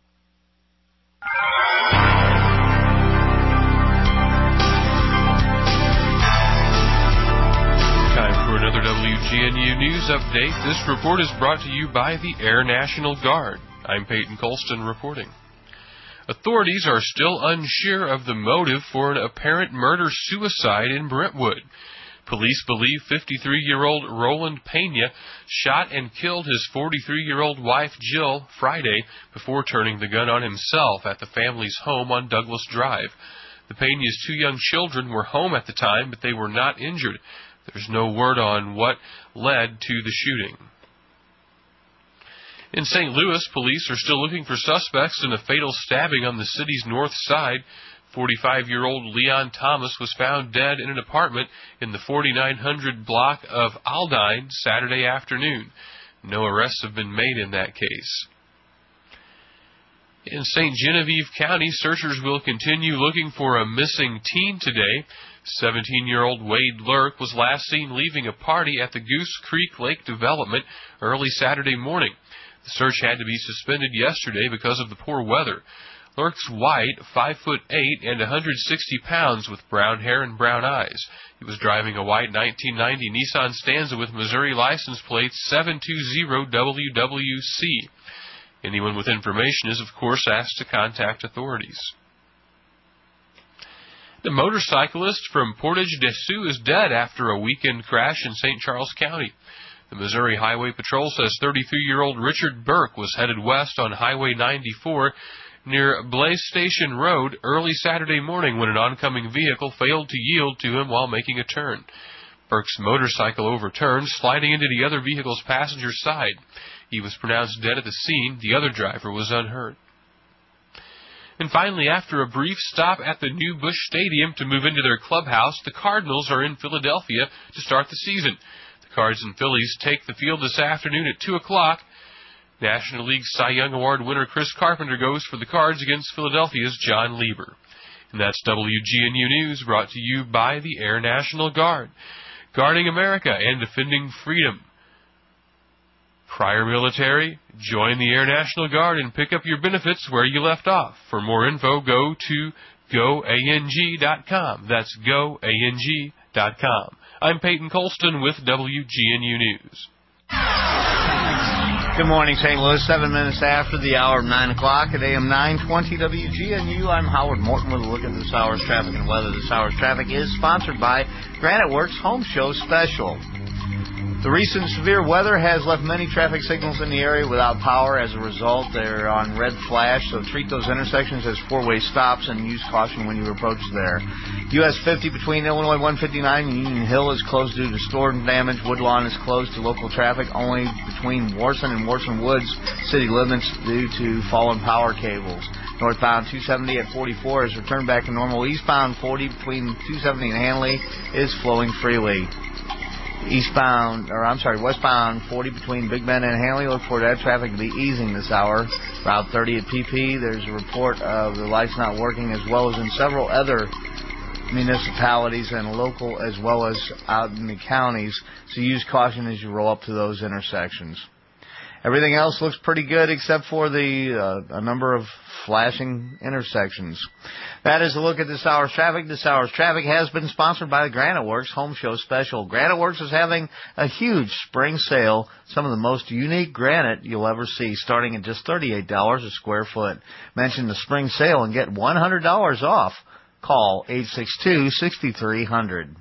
For another WGNU News Update, this report is brought to you by the Air National Guard. I'm Peyton Colston reporting. Authorities are still unsure of the motive for an apparent murder-suicide in Brentwood. Police believe 53-year-old Roland Pena shot and killed his 43-year-old wife Jill Friday before turning the gun on himself at the family's home on Douglas Drive. The Pena's two young children were home at the time, but they were not injured. There's no word on what led to the shooting. In St. Louis, police are still looking for suspects in a fatal stabbing on the city's north side. 45-year-old Leon Thomas was found dead in an apartment in the 4900 block of Aldine Saturday afternoon. No arrests have been made in that case. In St. Genevieve County, searchers will continue looking for a missing teen today. 17-year-old Wade Lurk was last seen leaving a party at the Goose Creek Lake Development early Saturday morning. The search had to be suspended yesterday because of the poor weather. Lurk's white, 5'8" and 160 pounds with brown hair and brown eyes. He was driving a white 1990 Nissan Stanza with Missouri license plate 720WWC. Anyone with information is, of course, asked to contact authorities. The motorcyclist from Portage des Sioux is dead after a weekend crash in St. Charles County. The Missouri Highway Patrol says 33-year-old Richard Burke was headed west on Highway 94 near Blaze Station Road early Saturday morning when an oncoming vehicle failed to yield to him while making a turn. Burke's motorcycle overturned, sliding into the other vehicle's passenger side. He was pronounced dead at the scene. The other driver was unhurt. And finally, after a brief stop at the new Busch Stadium to move into their clubhouse, the Cardinals are in Philadelphia to start the season. The Cards and Phillies take the field this afternoon at 2 o'clock. National League Cy Young Award winner Chris Carpenter goes for the Cards against Philadelphia's John Lieber. And that's WGNU News, brought to you by the Air National Guard, guarding America and defending freedom. Prior military, join the Air National Guard and pick up your benefits where you left off. For more info, go to goang.com. That's goang.com. I'm Peyton Colston with WGNU News. Good morning, St. Louis. 7 minutes after the hour of 9 o'clock at AM 920 WGNU. I'm Howard Morton with a look at this hour's traffic and weather. This hour's traffic is sponsored by Granite Works Home Show Special. The recent severe weather has left many traffic signals in the area without power. As a result, they're on red flash, so treat those intersections as four-way stops and use caution when you approach there. US 50 between Illinois 159 and Union Hill is closed due to storm damage. Woodlawn is closed to local traffic only between Warson and Warson Woods city limits due to fallen power cables. Northbound 270 at 44 is returned back to normal. Eastbound 40 between 270 and Hanley is flowing freely. Westbound 40 between Big Bend and Hanley. Look for that traffic to be easing this hour. Route 30 at PP, there's a report of the lights not working, as well as in several other municipalities and local, as well as out in the counties. So use caution as you roll up to those intersections. Everything else looks pretty good except for a number of flashing intersections. That is a look at this hour's traffic. This hour's traffic has been sponsored by the Granite Works Home Show Special. Granite Works is having a huge spring sale. Some of the most unique granite you'll ever see, starting at just $38 a square foot. Mention the spring sale and get $100 off. Call 862-6300.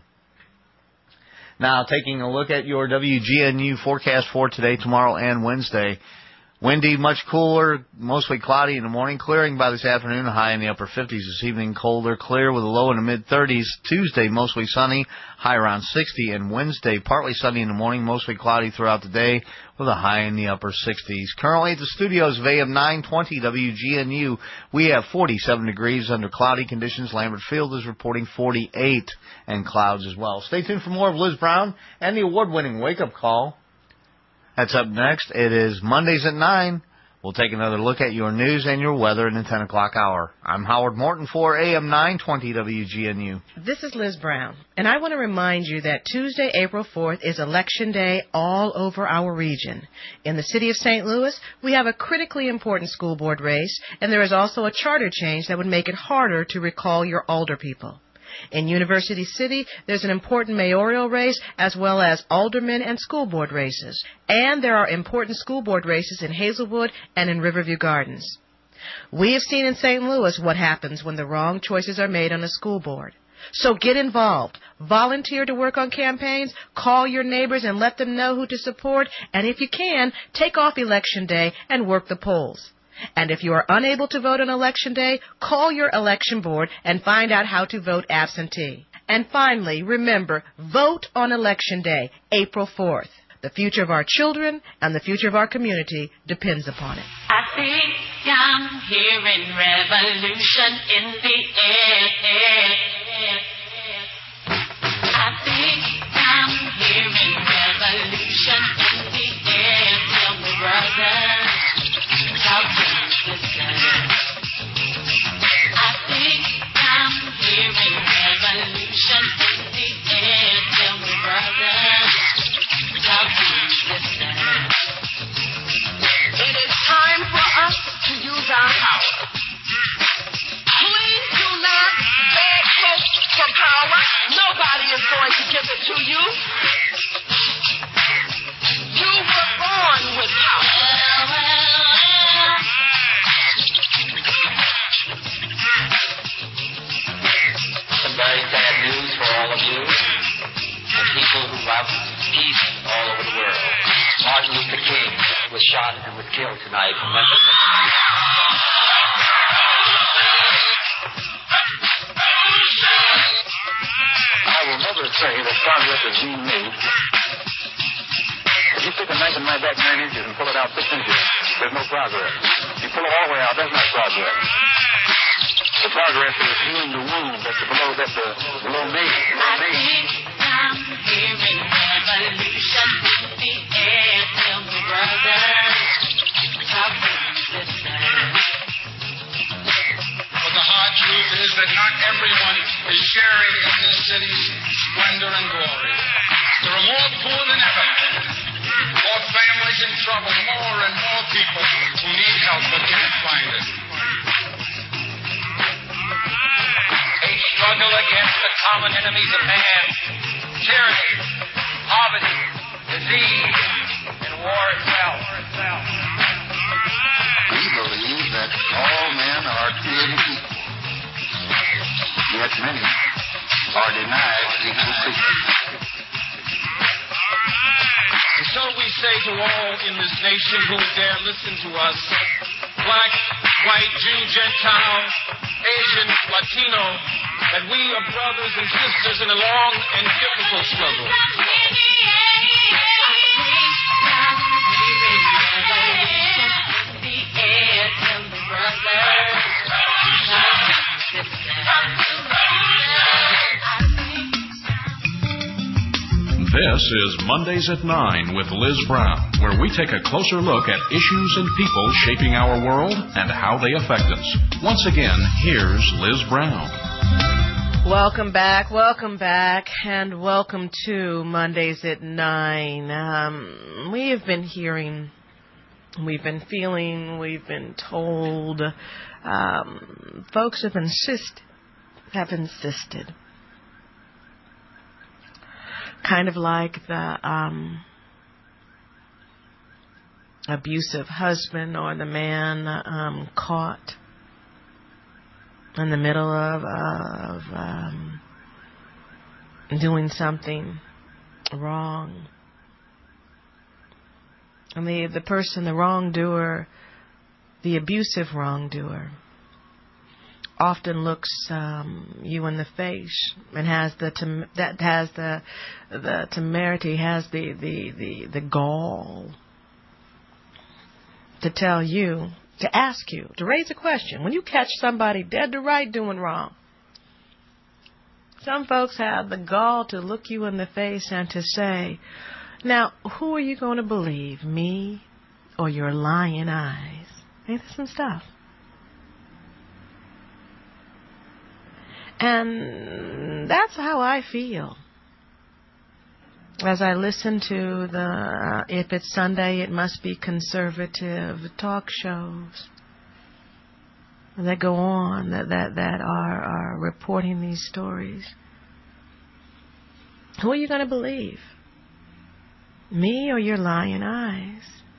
Now, taking a look at your WGNU forecast for today, tomorrow, and Wednesday. Windy, much cooler, mostly cloudy in the morning, clearing by this afternoon, a high in the upper 50s this evening, colder, clear with a low in the mid-30s. Tuesday, mostly sunny, high around 60, and Wednesday, partly sunny in the morning, mostly cloudy throughout the day with a high in the upper 60s. Currently at the studios of AM 920 WGNU, we have 47 degrees under cloudy conditions. Lambert Field is reporting 48 and clouds as well. Stay tuned for more of Liz Brown and the award-winning Wake Up Call. That's up next. It is Mondays at 9. We'll take another look at your news and your weather in the 10 o'clock hour. I'm Howard Morton for AM 920 WGNU. This is Liz Brown, and I want to remind you that Tuesday, April 4th is Election Day all over our region. In the city of St. Louis, we have a critically important school board race, and there is also a charter change that would make it harder to recall your older people. In University City, there's an important mayoral race as well as aldermen and school board races. And there are important school board races in Hazelwood and in Riverview Gardens. We have seen in St. Louis what happens when the wrong choices are made on a school board. So get involved. Volunteer to work on campaigns. Call your neighbors and let them know who to support. And if you can, take off Election Day and work the polls. And if you are unable to vote on Election Day, call your election board and find out how to vote absentee. And finally, remember, vote on Election Day, April 4th. The future of our children and the future of our community depends upon it. I think I'm hearing revolution in the air. I think I'm hearing revolution in the air. Tell me, brother. How can you listen? I think I'm hearing revolution in the air. Tell me, brother, how can you listen? It is time for us to use our power. Please do not beg folks for power. Nobody is going to give it to you. You were born with power. Very sad news for all of you and people who love peace all over the world. Martin Luther King was shot and was killed tonight in Memphis. I will never say that progress is being made. If you stick a knife in my back 9 inches and pull it out 6 inches, there's no progress. If you pull it all the way out, that's not progress. The progress is healing the wound that's below me. I think I'm hearing revolution in the air. Tell me, brother, how can you listen? But the hard truth is that not everyone is sharing in this city's splendor and glory. There are more poor than ever, more families in trouble, more and more people who need help but can't find it. A struggle against the common enemies of man, tyranny, poverty, disease, and war itself. We believe that all men are created equal, yet many are denied equal treatment. And so we say to all in this nation who dare listen to us, black, white, Jew, Gentile, Asian, Latino, that we are brothers and sisters in a long and difficult struggle. This is Mondays at 9 with Liz Brown, where we take a closer look at issues and people shaping our world and how they affect us. Once again, here's Liz Brown. Welcome back, and welcome to Mondays at 9. We have been hearing, we've been feeling, we've been told, folks have insisted. Kind of like the abusive husband or the man caught in the middle of doing something wrong. And the person, the wrongdoer, the abusive wrongdoer, often looks you in the face and has the temerity, has the gall to tell you, to ask you, to raise a question. When you catch somebody dead to right doing wrong, some folks have the gall to look you in the face and to say, now, who are you going to believe, me or your lying eyes? Ain't that some stuff? And that's how I feel as I listen to the If It's Sunday, It Must Be Conservative talk shows that go on, that are reporting these stories. Who are you going to believe? Me or your lying eyes?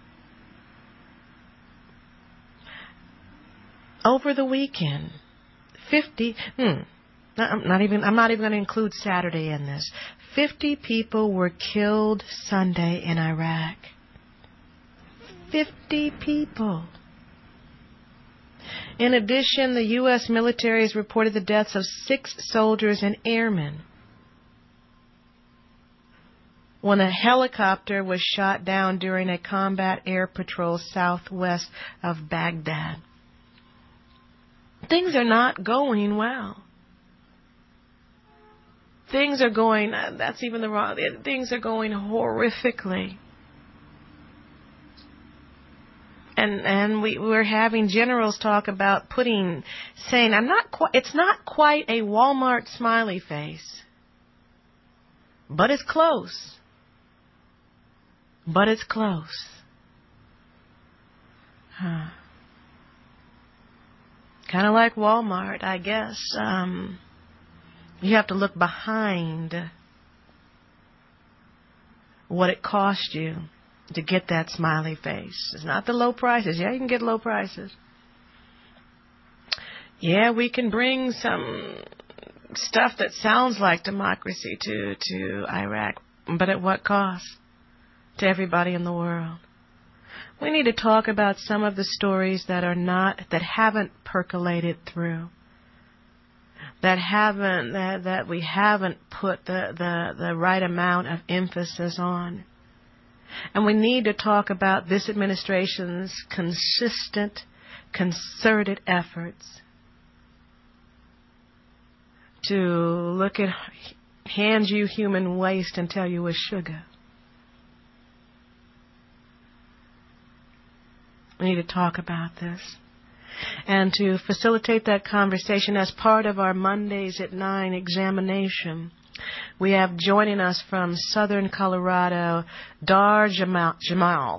Over the weekend, 50, I'm not even going to include Saturday in this. 50 people were killed Sunday in Iraq. 50 people. In addition, the U.S. military has reported the deaths of 6 soldiers and airmen when a helicopter was shot down during a combat air patrol southwest of Baghdad. Things are not going well. Things are going, that's even the wrong, things are going horrifically. And we're having generals talk about saying, it's not quite a Walmart smiley face, but it's close. But it's close. Kind of like Walmart, I guess. You have to look behind what it cost you to get that smiley face. It's not the low prices. Yeah, you can get low prices. Yeah, we can bring some stuff that sounds like democracy to Iraq, but at what cost to everybody in the world? We need to talk about some of the stories that haven't percolated through, that we haven't put the right amount of emphasis on. And we need to talk about this administration's consistent, concerted efforts to hand you human waste and tell you it's sugar. We need to talk about this. And to facilitate that conversation as part of our Mondays at 9 examination, we have joining us from Southern Colorado, Dar Jamail,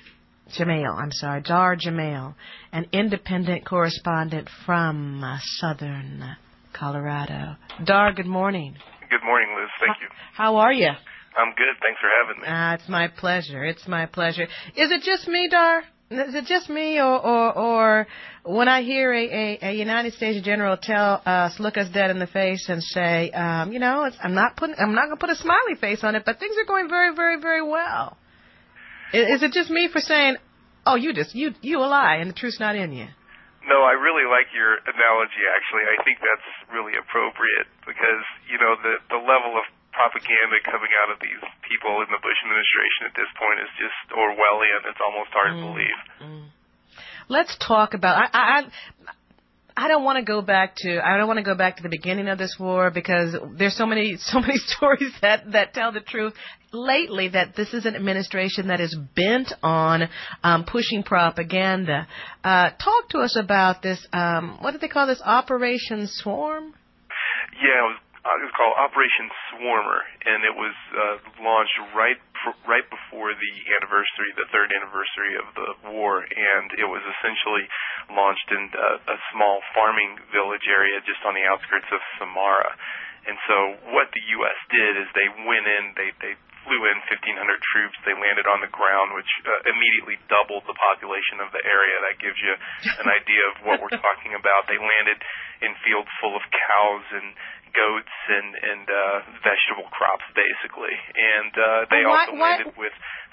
an independent correspondent from Southern Colorado. Dar, good morning. Good morning, Liz. Thank you. How are you? I'm good. Thanks for having me. It's my pleasure. It's my pleasure. Is it just me, Dar? Is it just me, or when I hear a United States general look us dead in the face and say, I'm not going to put a smiley face on it, but things are going very, very, very well. Is it just me for saying, oh, you a lie and the truth's not in you? No, I really like your analogy. Actually, I think that's really appropriate because the level of propaganda coming out of these people in the Bush administration at this point is just Orwellian. It's almost hard to believe. Let's talk about. I don't want to go back to the beginning of this war because there's so many stories that tell the truth lately that this is an administration that is bent on pushing propaganda. Talk to us about this. What did they call this? Operation Swarm? Yeah, it was called Operation Swarmer, and it was launched right before the third anniversary of the war, and it was essentially launched in a small farming village area just on the outskirts of Samara. And so what the U.S. did is they went in, they flew in 1,500 troops, they landed on the ground, which immediately doubled the population of the area. That gives you an idea of what we're talking about. They landed in fields full of cows and goats and vegetable crops, basically. And they also landed with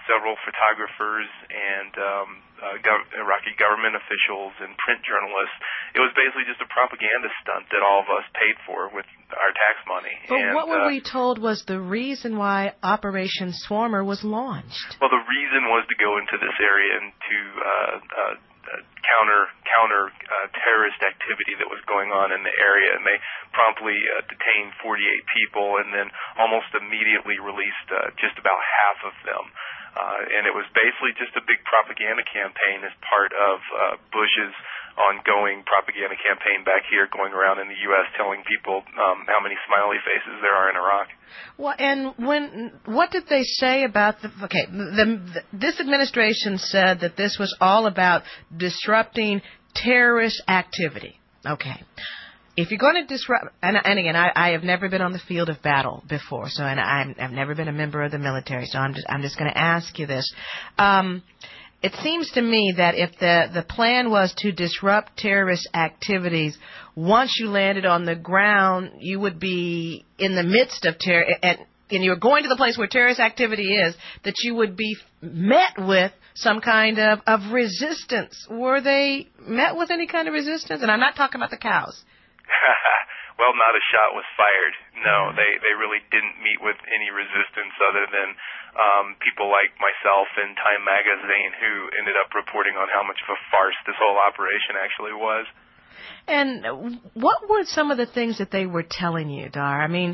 several photographers and Iraqi government officials and print journalists. It was basically just a propaganda stunt that all of us paid for with our tax money. But what were we told was the reason why Operation Swarmer was launched? Well, the reason was to go into this area and to counter terrorist activity that was going on in the area, and they promptly detained 48 people and then almost immediately released just about half of them. And it was basically just a big propaganda campaign as part of Bush's ongoing propaganda campaign back here, going around in the U.S. telling people how many smiley faces there are in Iraq. Well, and what did they say about this administration said that this was all about disrupting terrorist activity. Okay. If you're going to disrupt, and again, I have never been on the field of battle before, so I've never been a member of the military, so I'm just going to ask you this. It seems to me that if the plan was to disrupt terrorist activities, once you landed on the ground, you would be in the midst of terror, and you're going to the place where terrorist activity is, that you would be met with some kind of resistance. Were they met with any kind of resistance? And I'm not talking about the cows. Well, not a shot was fired. No, they really didn't meet with any resistance other than people like myself and Time Magazine, who ended up reporting on how much of a farce this whole operation actually was. And what were some of the things that they were telling you, Dar? I mean,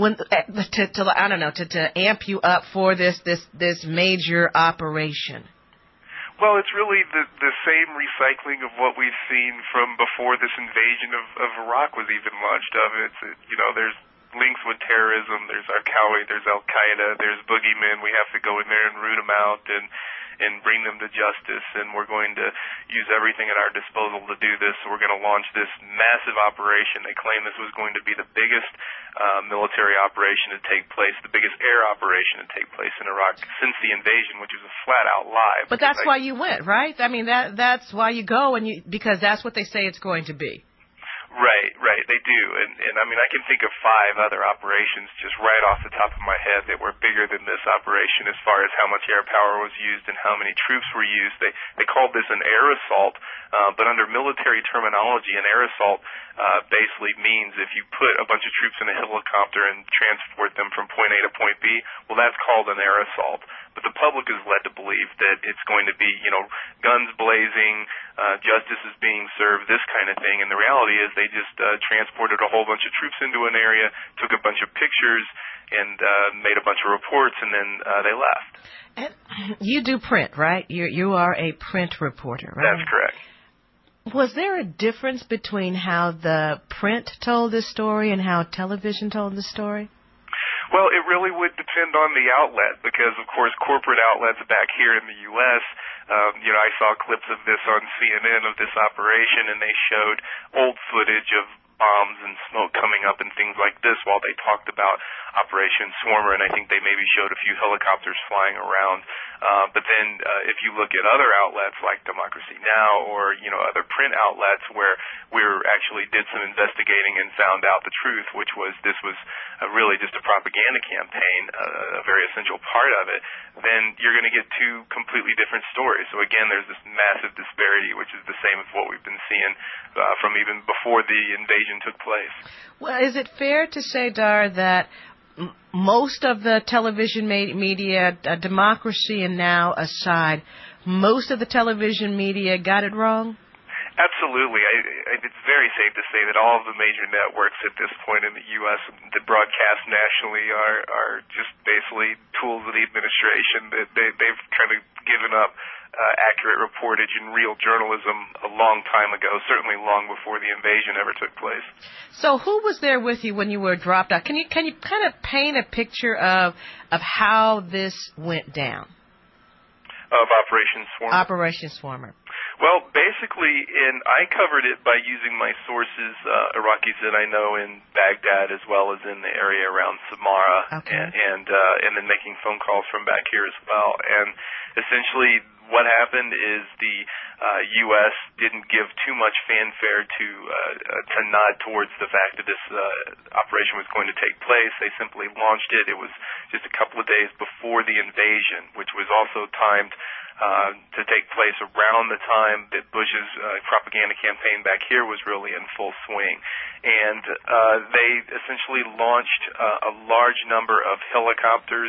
to amp you up for this major operation. Well, it's really the same recycling of what we've seen from before this invasion of Iraq was even launched. There's links with terrorism. There's there's Al-Qaeda, there's boogeymen. We have to go in there and root them out and bring them to justice, and we're going to use everything at our disposal to do this. So we're going to launch this massive operation. They claim this was going to be the biggest military operation to take place, the biggest air operation to take place in Iraq since the invasion, which is a flat-out lie. But that's why you went, right? I mean, that's why you go, because that's what they say it's going to be. Right, they do. And I mean, I can think of 5 other operations just right off the top of my head that were bigger than this operation as far as how much air power was used and how many troops were used. They called this an air assault, but under military terminology, an air assault basically means if you put a bunch of troops in a helicopter and transport them from point A to point B, well, that's called an air assault. But the public is led to believe that it's going to be, guns blazing, justice is being served, this kind of thing. And the reality is they just transported a whole bunch of troops into an area, took a bunch of pictures, and made a bunch of reports, and then they left. And you do print, right? You are a print reporter, right? That's correct. Was there a difference between how the print told this story and how television told the story? Well, it really would depend on the outlet because, of course, corporate outlets back here in the U.S., I saw clips of this on CNN of this operation, and they showed old footage of bombs and smoke coming up and things like this while they talked about Operation Swarmer, and I think they maybe showed a few helicopters flying around. But then if you look at other outlets like Democracy Now! Or, other print outlets where we actually did some investigating and found out the truth, which was this was really just a propaganda campaign, a very essential part of it, then you're going to get 2 completely different stories. So again, there's this massive disparity, which is the same as what we've been seeing from even before the invasion took place. Well, is it fair to say, Dar, that most of the television media, Democracy and Now aside, most of the television media got it wrong? Absolutely. It's very safe to say that all of the major networks at this point in the U.S. that broadcast nationally are just basically tools of the administration. They've kind of given up accurate reportage and real journalism a long time ago, certainly long before the invasion ever took place. So who was there with you when you were dropped out? Can you kind of paint a picture of how this went down? Of Operation Swarmer? Operation Swarmer. Well, basically, I covered it by using my sources, Iraqis that I know in Baghdad as well as in the area around Samarra, okay. and then making phone calls from back here as well. And essentially, what happened is the U.S. didn't give too much fanfare to nod towards the fact that this operation was going to take place. They simply launched it. It was just a couple of days before the invasion, which was also timed to take place around the time that Bush's propaganda campaign back here was really in full swing. And they essentially launched a large number of helicopters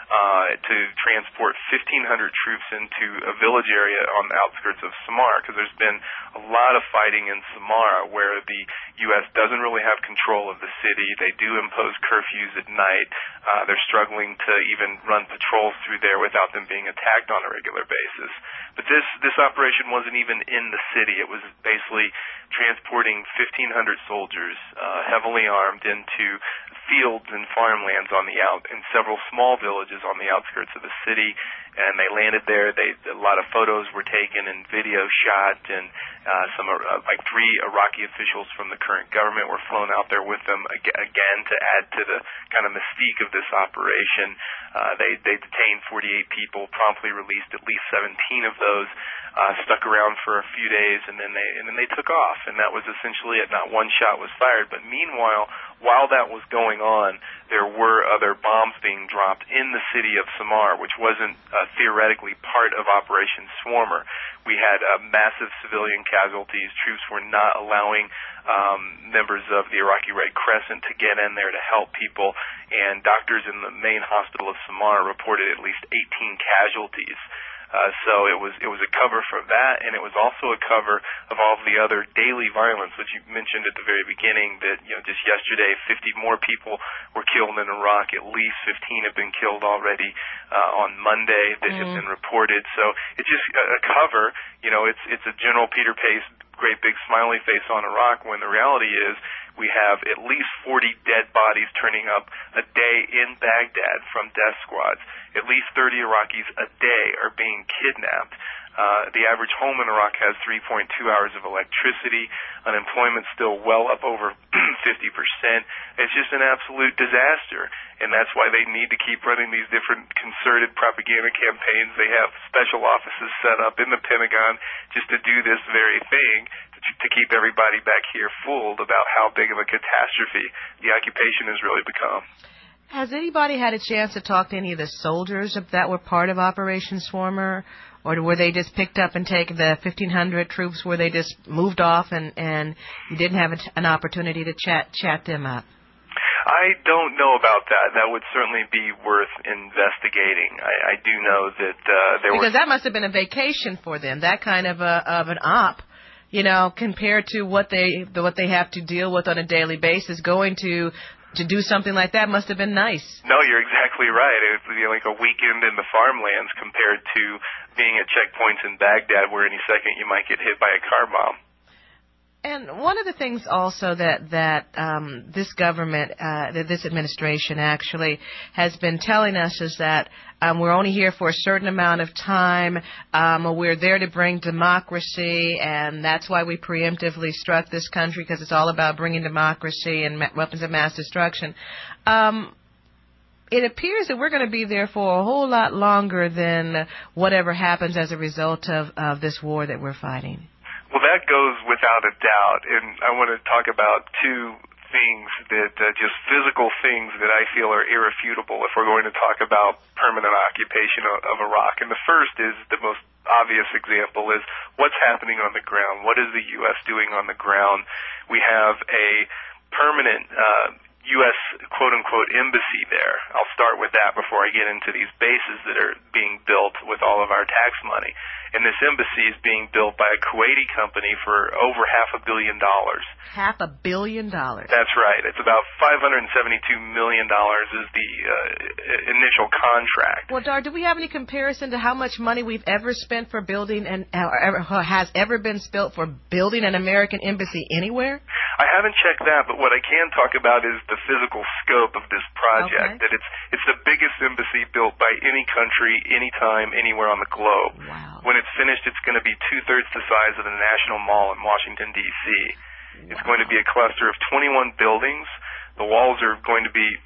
to transport 1,500 troops into a village area on the outskirts of Samara, because there's been a lot of fighting in Samara where the U.S. doesn't really have control of the city. They do impose curfews at night. They're struggling to even run patrols through there without them being attacked on a regular basis. But this operation wasn't even in the city. It was basically transporting 1,500 soldiers, heavily armed, into fields and farmlands in several small villages on the outskirts of the city, and they landed there. A lot of photos were taken and video shot, and some like 3 Iraqi officials from the current government were flown out there with them again to add to the kind of mystique of this operation. They detained 48 people, promptly released at least 17 of those, stuck around for a few days, and then they took off, and that was essentially it. Not one shot was fired. But meanwhile, while that was going on, there were other bombs being dropped in the city of Samar, which wasn't theoretically part of Operation Swarmer. We had massive civilian casualties. Troops were not allowing members of the Iraqi Red Crescent to get in there to help people, and doctors in the main hospital of Samar reported at least 18 casualties. So it was a cover for that, and it was also a cover of all of the other daily violence, which you mentioned at the very beginning, that just yesterday 50 more people were killed in Iraq. At least 15 have been killed already on Monday that have been reported. So it's just a cover. It's a General Peter Pace great big smiley face on Iraq, when the reality is we have at least 40 dead bodies turning up a day in Baghdad from death squads. At least 30 Iraqis a day are being kidnapped. The average home in Iraq has 3.2 hours of electricity. Unemployment's still well up over 50%. It's just an absolute disaster. And that's why they need to keep running these different concerted propaganda campaigns. They have special offices set up in the Pentagon just to do this very thing, to keep everybody back here fooled about how big of a catastrophe the occupation has really become. Has anybody had a chance to talk to any of the soldiers that were part of Operation Swarmer? Or were they just picked up and taken, the 1,500 troops, were they just moved off and you didn't have an opportunity to chat them up? I don't know about that. That would certainly be worth investigating. I do know that because that must have been a vacation for them, that kind of an op, compared to what they have to deal with on a daily basis. Going to do something like that must have been nice. No, you're exactly right. It was like a weekend in the farmlands compared to being at checkpoints in Baghdad, where any second you might get hit by a car bomb. And one of the things also that this government, this administration actually has been telling us is that we're only here for a certain amount of time. We're there to bring democracy, and that's why we preemptively struck this country, because it's all about bringing democracy and weapons of mass destruction. It appears that we're going to be there for a whole lot longer than whatever happens as a result of this war that we're fighting. Well, that goes without a doubt, and I want to talk about two things that just physical things that I feel are irrefutable if we're going to talk about permanent occupation of Iraq. And the first is the most obvious example is what's happening on the ground. What is the U.S. doing on the ground? We have a permanent U.S. quote-unquote embassy there. I'll start with that before I get into these bases that are being built with all of our tax money. And this embassy is being built by a Kuwaiti company for over $500 million. $500 million? That's right. It's about $572 million is the initial contract. Well, Dar, do we have any comparison to how much money we've ever spent for building has ever been spent for building an American embassy anywhere? I haven't checked that, but what I can talk about is the physical scope of this project. Okay. That it's the biggest embassy built by any country, anytime, anywhere on the globe. Wow. When it's finished, it's going to be 2/3 the size of the National Mall in Washington, D.C. Wow. It's going to be a cluster of 21 buildings. The walls are going to be,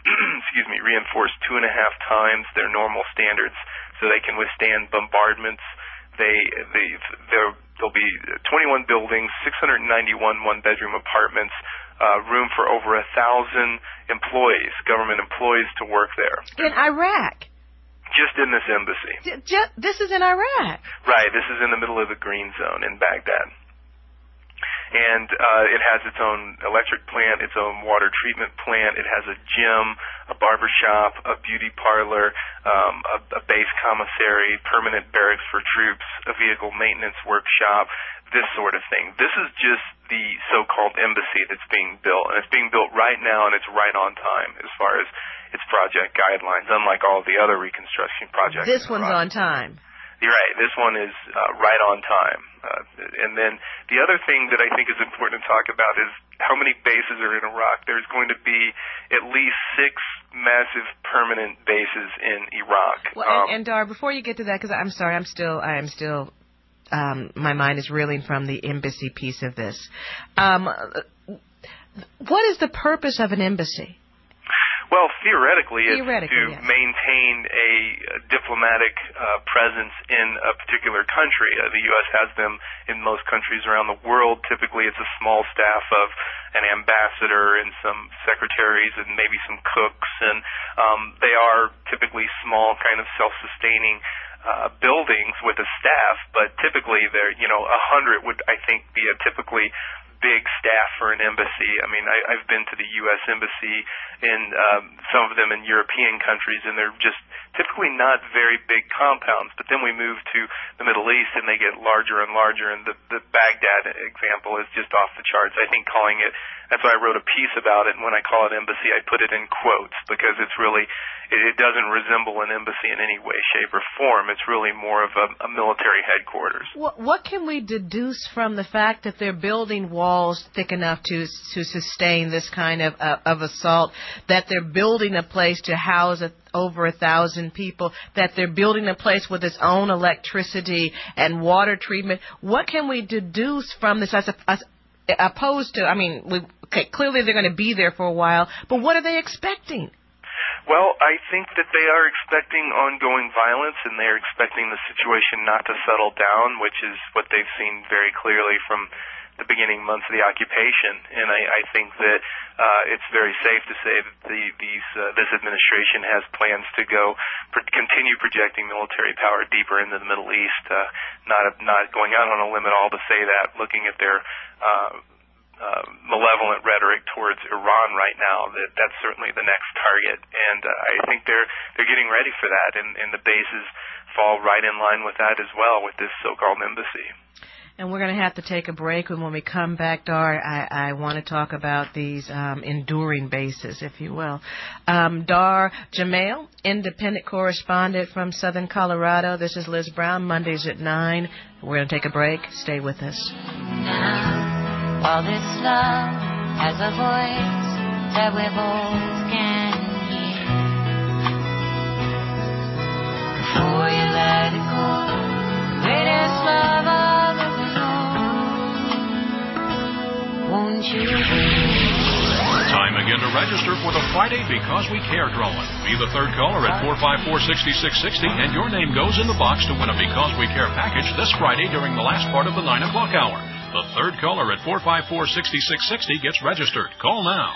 reinforced 2.5 times their normal standards so they can withstand bombardments. There'll be 21 buildings, 691 one-bedroom apartments, room for over 1,000 employees, government employees, to work there. In Iraq? Just in this embassy. This is in Iraq? Right. This is in the middle of the green zone in Baghdad. And it has its own electric plant, its own water treatment plant. It has a gym, a barber shop, a beauty parlor, a base commissary, permanent barracks for troops, a vehicle maintenance workshop, this sort of thing. This is just the so-called embassy that's being built. And it's being built right now, and it's right on time as far as its project guidelines, unlike all the other reconstruction projects. This one's on time. You're right. This one is right on time. And then the other thing that I think is important to talk about is how many bases are in Iraq. There's going to be at least 6 massive permanent bases in Iraq. Well, and Dar, before you get to that, because I'm sorry, I am still, my mind is reeling from the embassy piece of this. What is the purpose of an embassy? Well, theoretically, it's to maintain a diplomatic presence in a particular country. The U.S. has them in most countries around the world. Typically, it's a small staff of an ambassador and some secretaries and maybe some cooks, and they are typically small, kind of self-sustaining buildings with a staff, but typically they're, 100 would, I think, be a typically big staff for an embassy. I mean, I've been to the U.S. Embassy in some of them in European countries, and they're just typically not very big compounds. But then we move to the Middle East, and they get larger and larger, and the Baghdad example is just off the charts. I think calling it, that's why I wrote a piece about it, and when I call it embassy, I put it in quotes, because it's really, it doesn't resemble an embassy in any way, shape, or form. It's really more of a military headquarters. What can we deduce from the fact that they're building walls thick enough to sustain this kind of assault, that they're building a place to house over 1,000 people, that they're building a place with its own electricity and water treatment? What can we deduce from this as opposed to, clearly they're going to be there for a while, but what are they expecting? Well, I think that they are expecting ongoing violence, and they're expecting the situation not to settle down, which is what they've seen very clearly from the beginning months of the occupation. And I think that it's very safe to say that this administration has plans to continue projecting military power deeper into the Middle East. Not going out on a limb at all to say that, looking at their malevolent rhetoric towards Iran right now, that's certainly the next target, and I think they're getting ready for that, and the bases fall right in line with that as well, with this so-called embassy. And we're going to have to take a break, and when we come back, Dar, I want to talk about these enduring bases, if you will. Dar Jamail, independent correspondent from Southern Colorado. This is Liz Brown, Mondays at 9. We're going to take a break. Stay with us. All this love has a voice that we both can hear. Before you let it go, greatest love of it all. Won't you Time again to register for the Friday Because We Care drawing. Be the third caller at 454-6660, and your name goes in the box to win a Because We Care package this Friday during the last part of the 9 o'clock hour. The third caller at 454-6660 gets registered. Call now.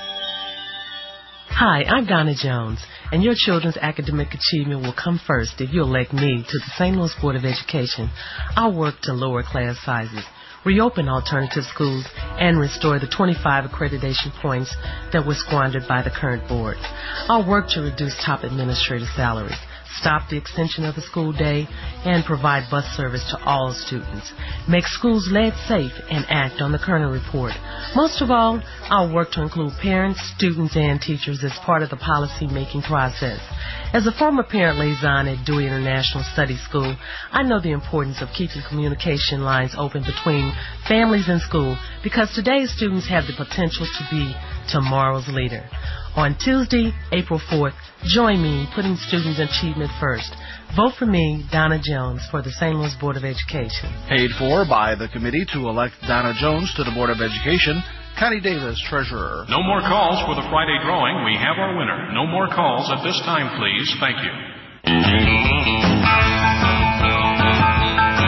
Hi, I'm Donna Jones, and your children's academic achievement will come first if you elect me to the St. Louis Board of Education. I'll work to lower class sizes, reopen alternative schools, and restore the 25 accreditation points that were squandered by the current board. I'll work to reduce top administrative salaries, stop the extension of the school day, and provide bus service to all students. Make schools lead safe and act on the Kerner Report. Most of all, I'll work to include parents, students, and teachers as part of the policy-making process. As a former parent liaison at Dewey International Study School, I know the importance of keeping communication lines open between families and school, because today's students have the potential to be tomorrow's leader. On Tuesday, April 4th, join me in putting students' achievement first. Vote for me, Donna Jones, for the St. Louis Board of Education. Paid for by the committee to elect Donna Jones to the Board of Education. Connie Davis, Treasurer. No more calls for the Friday drawing. We have our winner. No more calls at this time, please. Thank you.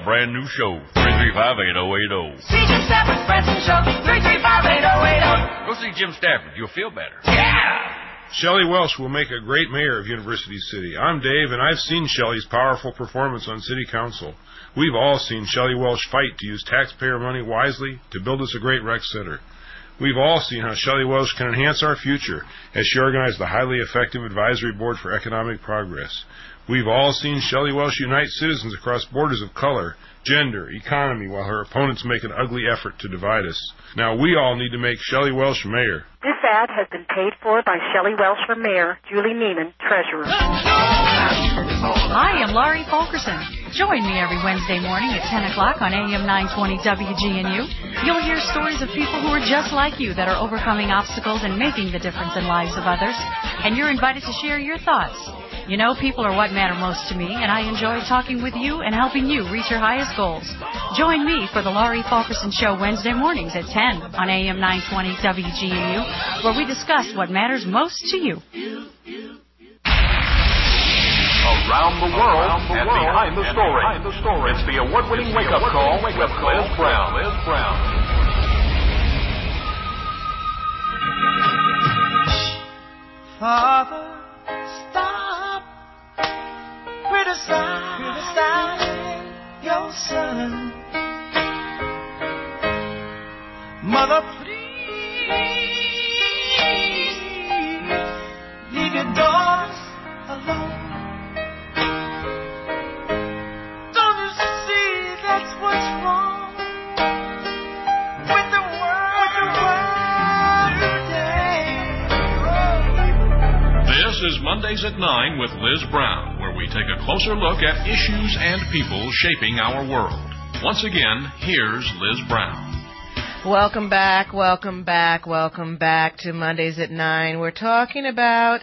brand new show, 335-8080. See Jim Stafford's Branson Show, 335-8080. Go see Jim Stafford. You'll feel better. Yeah! Shelley Welsh will make a great mayor of University City. I'm Dave, and I've seen Shelley's powerful performance on City Council. We've all seen Shelley Welsh fight to use taxpayer money wisely to build us a great rec center. We've all seen how Shelley Welsh can enhance our future as she organized the highly effective Advisory Board for Economic Progress. We've all seen Shelley Welsh unite citizens across borders of color, gender, economy, while her opponents make an ugly effort to divide us. Now we all need to make Shelley Welsh mayor. This ad has been paid for by Shelley Welsh for mayor, Julie Neiman, treasurer. Hi, I'm Laurie Fulkerson. Join me every Wednesday morning at 10 o'clock on AM 920 WGNU. You'll hear stories of people who are just like you that are overcoming obstacles and making the difference in lives of others. And you're invited to share your thoughts. You know, people are what matter most to me, and I enjoy talking with you and helping you reach your highest goals. Join me for the Laurie Fulkerson Show Wednesday mornings at 10 on AM 920 WGNU, where we discuss what matters most to you. Around the world and behind the story. It's the award-winning wake-up call with Liz Brown. Father, stop criticizing your son. Mother, please leave your daughters alone. Don't you see that's what's wrong with the world today? This is Mondays at 9 with Liz Brown, where we take a closer look at issues and people shaping our world. Once again, here's Liz Brown. Welcome back to Mondays at 9. We're talking about,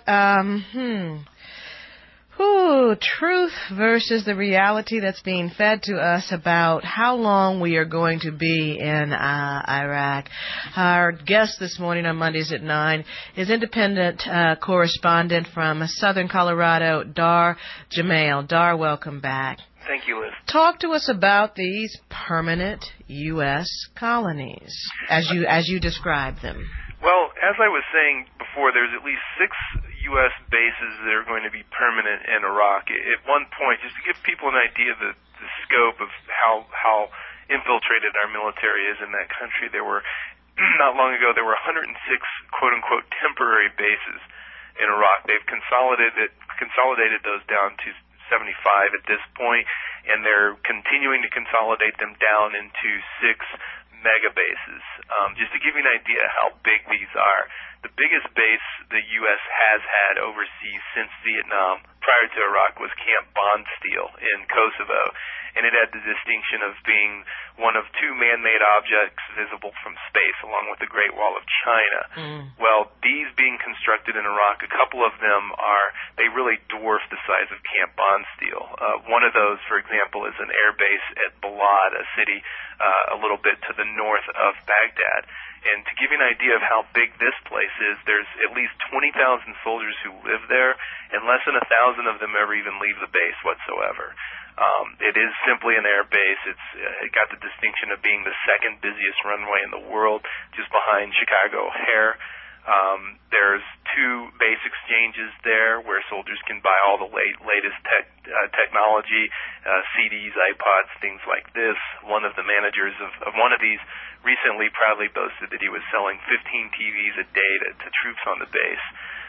truth versus the reality that's being fed to us about how long we are going to be in Iraq. Our guest this morning on Mondays at 9 is independent correspondent from Southern Colorado, Dar Jamail. Dar, welcome back. Thank you, Liz. Talk to us about these permanent U.S. colonies, as you describe them. Well, as I was saying before, there's at least 6 U.S. bases that are going to be permanent in Iraq. At one point, just to give people an idea of the scope of how infiltrated our military is in that country, there were, not long ago, there were 106 quote-unquote temporary bases in Iraq. They've consolidated those down to 75 at this point, and they're continuing to consolidate them down into 6 mega bases. Just to give you an idea how big these are, the biggest base the U.S. has had overseas since Vietnam, prior to Iraq, was Camp Bondsteel in Kosovo, and it had the distinction of being one of 2 man-made objects visible from space, along with the Great Wall of China. Well, these being constructed in Iraq, a couple of them they really dwarf the size of Camp Bondsteel. One of those, for example, is an air base at Balad, a city a little bit to the north of Baghdad. And to give you an idea of how big this place is, there's at least 20,000 soldiers who live there, and less than 1,000 of them ever even leave the base whatsoever. It is simply an air base. It got the distinction of being the 2nd busiest runway in the world, just behind Chicago O'Hare. There's 2 base exchanges there where soldiers can buy all the latest technology, CDs, iPods, things like this. One of the managers of one of these recently proudly boasted that he was selling 15 TVs a day to troops on the base.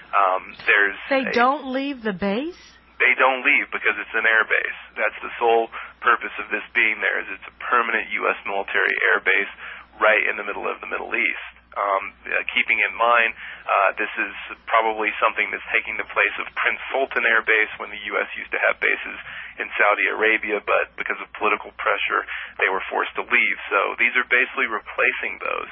They don't leave the base? They don't leave because it's an air base. That's the sole purpose of this being there, is it's a permanent U.S. military air base right in the middle of the Middle East. Keeping in mind, this is probably something that's taking the place of Prince Sultan Air Base when the U.S. used to have bases in Saudi Arabia, but because of political pressure, they were forced to leave. So these are basically replacing those.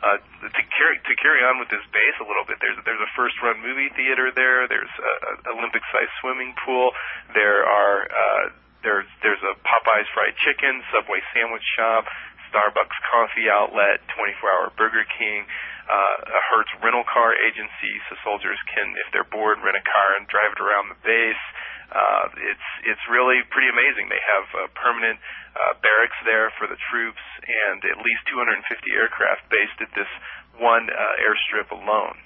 To carry on with this base a little bit, there's a first-run movie theater there. There's an Olympic-sized swimming pool. There's a Popeyes fried chicken, Subway sandwich shop, Starbucks coffee outlet, 24-hour Burger King, a Hertz rental car agency, so soldiers can, if they're bored, rent a car and drive it around the base. It's really pretty amazing. They have permanent barracks there for the troops, and at least 250 aircraft based at this one airstrip alone.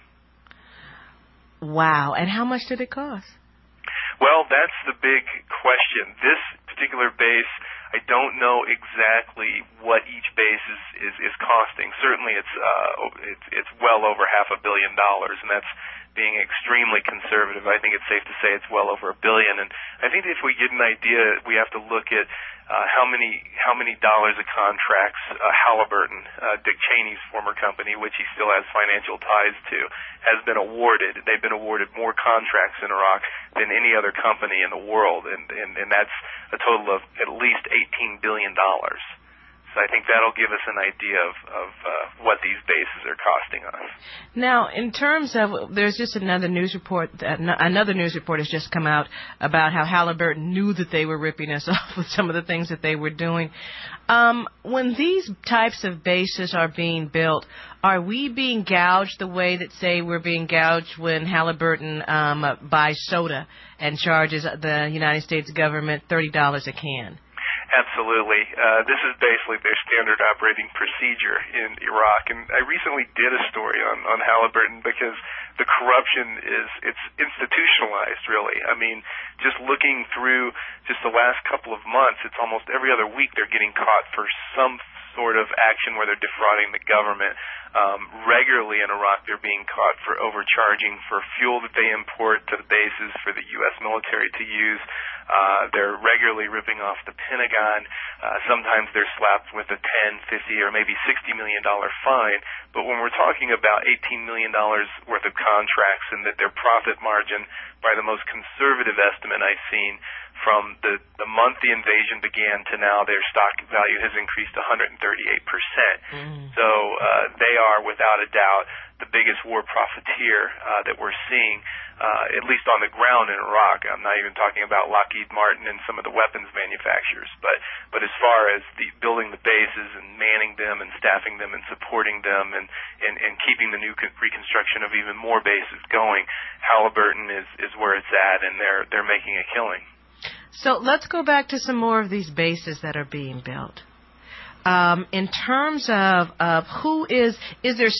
Wow. And how much did it cost? Well, that's the big question. This particular base, I don't know exactly what each base is costing. Certainly it's well over $500 million, and that's being extremely conservative. I think it's safe to say it's well over $1 billion. And I think if we get an idea, we have to look at how many dollars of contracts Halliburton, Dick Cheney's former company, which he still has financial ties to, has been awarded. They've been awarded more contracts in Iraq than any other company in the world, and that's a total of at least $18 billion. So I think that'll give us an idea of what these bases are costing us. Now, in terms of, there's just another news report has just come out about how Halliburton knew that they were ripping us off with some of the things that they were doing. When these types of bases are being built, are we being gouged the way that, say, we're being gouged when Halliburton buys soda and charges the United States government $30 a can? Absolutely. This is basically their standard operating procedure in Iraq. And I recently did a story on Halliburton because the corruption it's institutionalized, really. I mean, just looking through just the last couple of months, it's almost every other week they're getting caught for some sort of action where they're defrauding the government. Regularly in Iraq, they're being caught for overcharging for fuel that they import to the bases for the U.S. military to use. They're regularly ripping off the Pentagon. Sometimes they're slapped with a $10, $50, or maybe $60 million fine. But when we're talking about $18 million worth of contracts and that their profit margin, by the most conservative estimate I've seen, from the month the invasion began to now, their stock value has increased 138%. So they are, without a doubt, the biggest war profiteer that we're seeing, at least on the ground in Iraq. I'm not even talking about Lockheed Martin and some of the weapons manufacturers, but as far as the building the bases and manning them and staffing them and supporting them and keeping the new reconstruction of even more bases going, Halliburton is where it's at, and they're making a killing. So let's go back to some more of these bases that are being built. In terms of who is there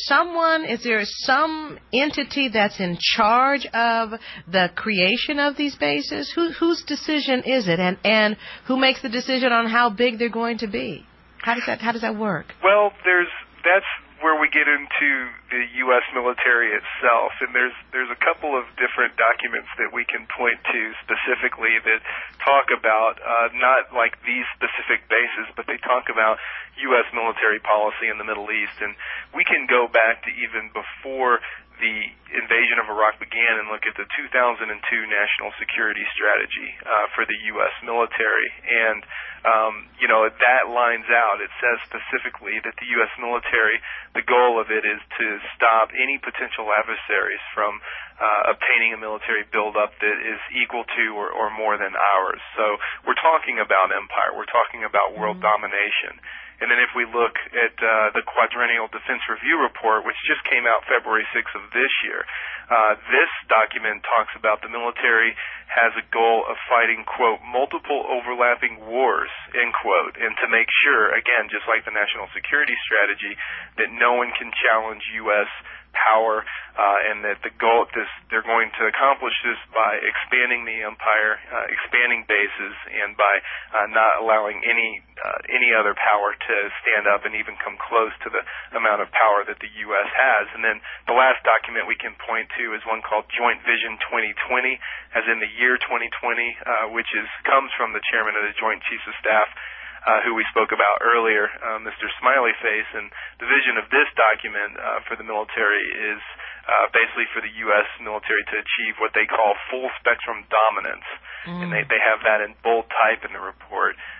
some entity that's in charge of the creation of these bases? Whose decision is it, and who makes the decision on how big they're going to be? How does that work? Well, that's where we get into the U.S. military itself, and there's a couple of different documents that we can point to specifically that talk about not like these specific bases, but they talk about U.S. military policy in the Middle East, and we can go back to even before the invasion of Iraq began and look at the 2002 National Security Strategy for the U.S. military. And, that lines out. It says specifically that the U.S. military, the goal of it is to stop any potential adversaries from obtaining a military buildup that is equal to or more than ours. So we're talking about empire. We're talking about world domination. And then if we look at the Quadrennial Defense Review Report, which just came out February 6th of this year, this document talks about the military has a goal of fighting, quote, multiple overlapping wars, end quote, and to make sure, again, just like the National Security Strategy, that no one can challenge U.S. power, and that the goal they're going to accomplish this by expanding the empire, expanding bases, and by not allowing any other power to stand up and even come close to the amount of power that the U.S. has. And then the last document we can point to is one called Joint Vision 2020, as in the year 2020, which comes from the chairman of the Joint Chiefs of Staff, who we spoke about earlier, Mr. Smiley Face. And the vision of this document for the military is basically for the U.S. military to achieve what they call full spectrum dominance. And they have that in bold type in the report.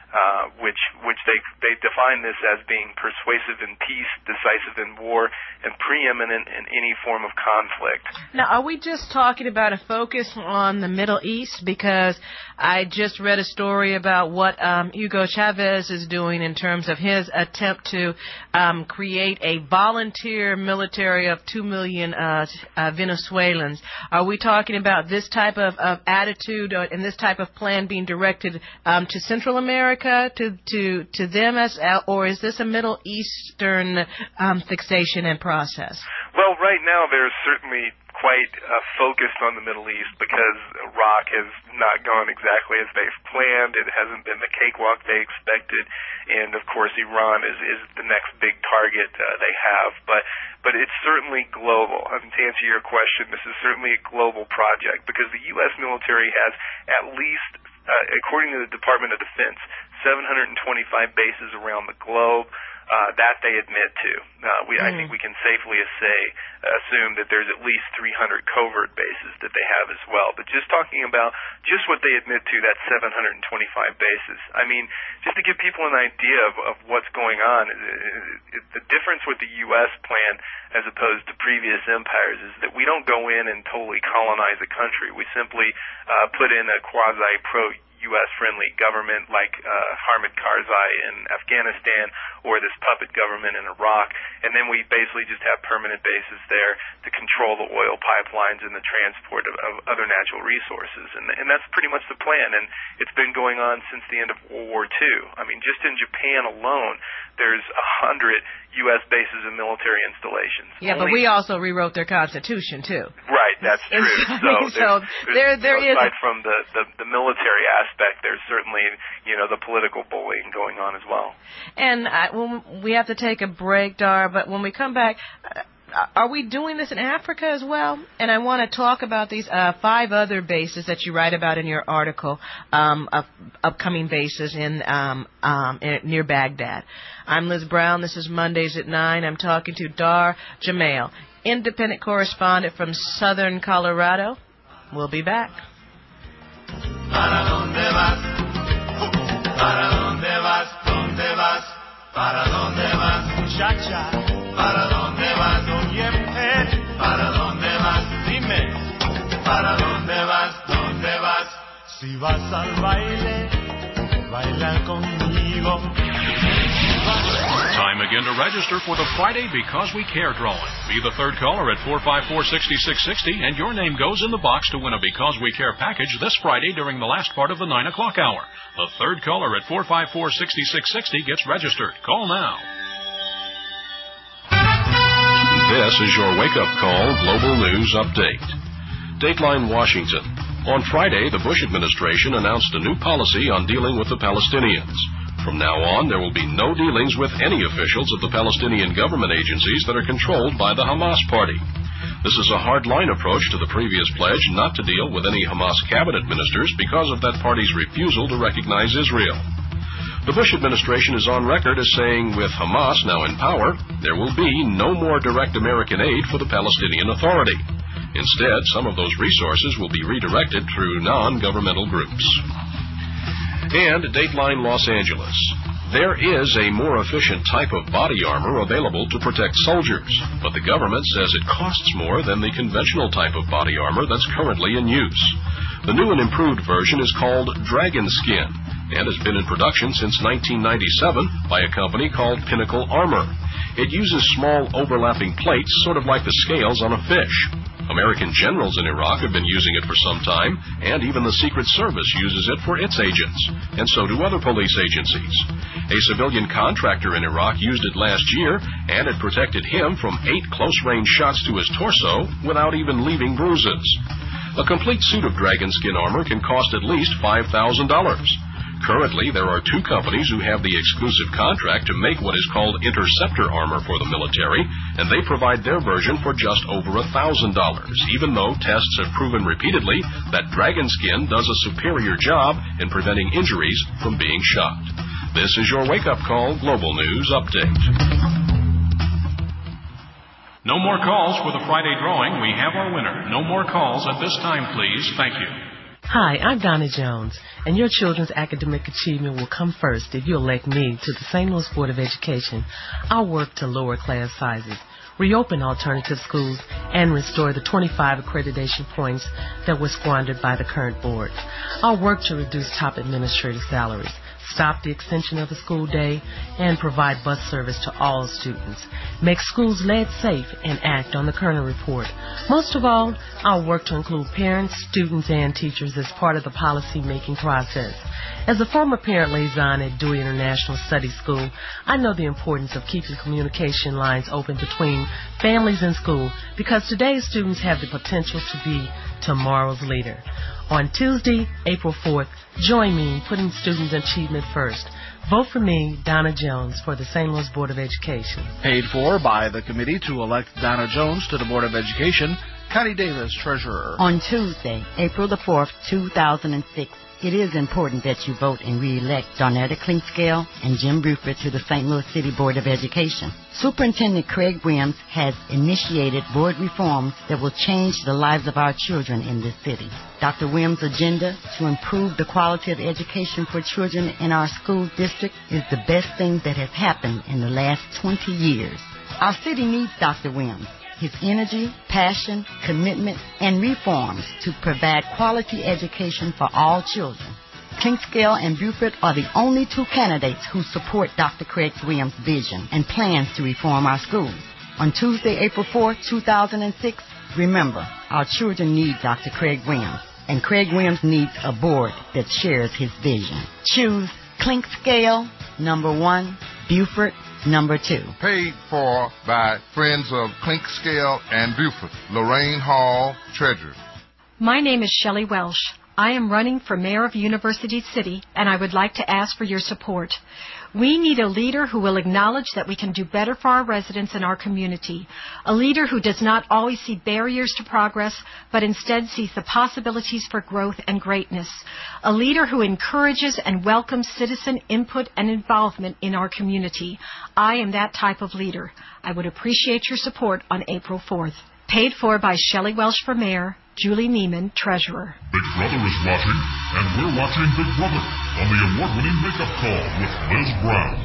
which they define this as being persuasive in peace, decisive in war, and preeminent in any form of conflict. Now, are we just talking about a focus on the Middle East? Because I just read a story about what Hugo Chavez is doing in terms of his attempt to create a volunteer military of 2 million Venezuelans. Are we talking about this type of attitude and this type of plan being directed to Central America, to them, or is this a Middle Eastern fixation and process? Well, right now there's certainly quite focused on the Middle East because Iraq has not gone exactly as they've planned. It hasn't been the cakewalk they expected, and of course Iran is the next big target they have. But it's certainly global. I mean, to answer your question, this is certainly a global project because the U.S. military has at least, according to the Department of Defense, 725 bases around the globe. That they admit to. I think we can safely assume that there's at least 300 covert bases that they have as well. But just talking about just what they admit to, that's 725 bases. I mean, just to give people an idea of what's going on, the difference with the U.S. plan as opposed to previous empires is that we don't go in and totally colonize a country. We simply put in a quasi-pro-U.S.-friendly government like Hamid Karzai in Afghanistan or this puppet government in Iraq, and then we basically just have permanent bases there to control the oil pipelines and the transport of other natural resources. And that's pretty much the plan, and it's been going on since the end of World War II. I mean, just in Japan alone, there's 100 U.S. bases and military installations. Yeah, but we also rewrote their constitution, too. Right, that's true. So there is... Aside from the military aspect, there's certainly, the political bullying going on as well. And we have to take a break, Dar, but when we come back... Are we doing this in Africa as well? And I want to talk about these 5 other bases that you write about in your article, of upcoming bases in near Baghdad. I'm Liz Brown. This is Mondays at 9. I'm talking to Dar Jamail, independent correspondent from Southern Colorado. We'll be back. ¿Para dónde vas? ¿Para dónde vas? ¿Dónde vas? ¿Para dónde vas, muchacha? ¿Para dónde vas? Oye, mujer, ¿para dónde vas? Dime, ¿para dónde vas? ¿Dónde vas? Si vas al baile, baila conmigo. Time again to register for the Friday Because We Care drawing. Be the third caller at 454-6660, and your name goes in the box to win a Because We Care package this Friday during the last part of the 9 o'clock hour. The third caller at 454-6660 gets registered. Call now. This is your wake-up call Global News Update. Dateline Washington. On Friday, the Bush administration announced a new policy on dealing with the Palestinians. From now on, there will be no dealings with any officials of the Palestinian government agencies that are controlled by the Hamas party. This is a hard-line approach to the previous pledge not to deal with any Hamas cabinet ministers because of that party's refusal to recognize Israel. The Bush administration is on record as saying with Hamas now in power, there will be no more direct American aid for the Palestinian Authority. Instead, some of those resources will be redirected through non-governmental groups. And Dateline Los Angeles. There is a more efficient type of body armor available to protect soldiers, but the government says it costs more than the conventional type of body armor that's currently in use. The new and improved version is called Dragon Skin and has been in production since 1997 by a company called Pinnacle Armor. It uses small overlapping plates, sort of like the scales on a fish. American generals in Iraq have been using it for some time, and even the Secret Service uses it for its agents, and so do other police agencies. A civilian contractor in Iraq used it last year, and it protected him from 8 close-range shots to his torso without even leaving bruises. A complete suit of dragon skin armor can cost at least $5,000. Currently, there are 2 companies who have the exclusive contract to make what is called interceptor armor for the military, and they provide their version for just over $1,000, even though tests have proven repeatedly that dragon skin does a superior job in preventing injuries from being shot. This is your wake-up call Global News Update. No more calls for the Friday drawing. We have our winner. No more calls at this time, please. Thank you. Hi, I'm Donna Jones, and your children's academic achievement will come first if you elect me to the St. Louis Board of Education. I'll work to lower class sizes, reopen alternative schools, and restore the 25 accreditation points that were squandered by the current board. I'll work to reduce top administrative salaries, stop the extension of the school day, and provide bus service to all students, make schools lead safe, and act on the Kerner Report. Most of all, I'll work to include parents, students, and teachers as part of the policy-making process. As a former parent liaison at Dewey International Study School, I know the importance of keeping communication lines open between families and school because today's students have the potential to be tomorrow's leader. On Tuesday, April 4th, join me in putting students' achievement first. Vote for me, Donna Jones, for the St. Louis Board of Education. Paid for by the committee to elect Donna Jones to the Board of Education, Connie Davis, Treasurer. On Tuesday, April the 4th, 2006, it is important that you vote and re-elect Darnetta Clinkscale and Jim Buford to the St. Louis City Board of Education. Superintendent Craig Williams has initiated board reforms that will change the lives of our children in this city. Dr. Williams' agenda to improve the quality of education for children in our school district is the best thing that has happened in the last 20 years. Our city needs Dr. Williams, his energy, passion, commitment, and reforms to provide quality education for all children. Clinkscale and Buford are the only two candidates who support Dr. Craig Williams' vision and plans to reform our schools. On Tuesday, April 4, 2006, remember, our children need Dr. Craig Williams, and Craig Williams needs a board that shares his vision. Choose Clinkscale, number 1, Buford, number 2. Paid for by Friends of Clinkscale and Buford. Lorraine Hall, Treasurer. My name is Shelley Welsh. I am running for mayor of University City, and I would like to ask for your support. We need a leader who will acknowledge that we can do better for our residents and our community. A leader who does not always see barriers to progress, but instead sees the possibilities for growth and greatness. A leader who encourages and welcomes citizen input and involvement in our community. I am that type of leader. I would appreciate your support on April 4th. Paid for by Shelley Welsh for mayor, Julie Neiman, treasurer. Big Brother is watching, and we're watching Big Brother on the award-winning Makeup Call with Liz Brown.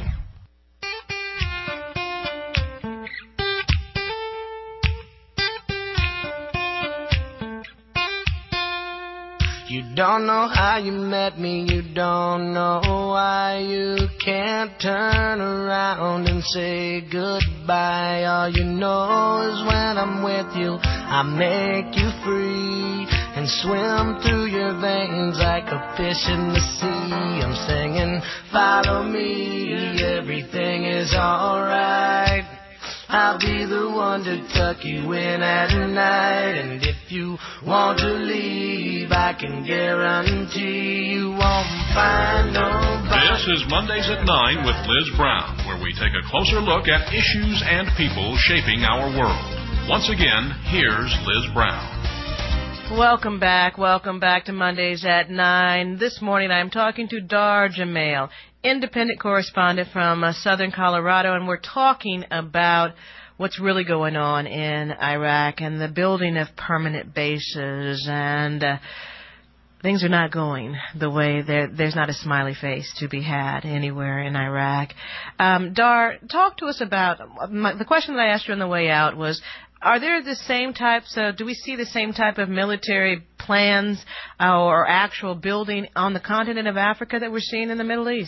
You don't know how you met me, you don't know why you can't turn around and say goodbye. All you know is when I'm with you, I make you free and swim through your veins like a fish in the sea. I'm singing, follow me, everything is alright. I'll be the one to tuck you in at night. And if you want to leave, I can guarantee you won't find nobody. This is Mondays at 9 with Liz Brown, where we take a closer look at issues and people shaping our world. Once again, here's Liz Brown. Welcome back to Mondays at 9. This morning I'm talking to Dar Jamail, independent correspondent from southern Colorado, and we're talking about what's really going on in Iraq and the building of permanent bases, and things are not going the way there's not a smiley face to be had anywhere in Iraq. Dar, talk to us about, the question that I asked you on the way out was, are there the same types of, do we see the same type of military plans or actual building on the continent of Africa that we're seeing in the Middle East?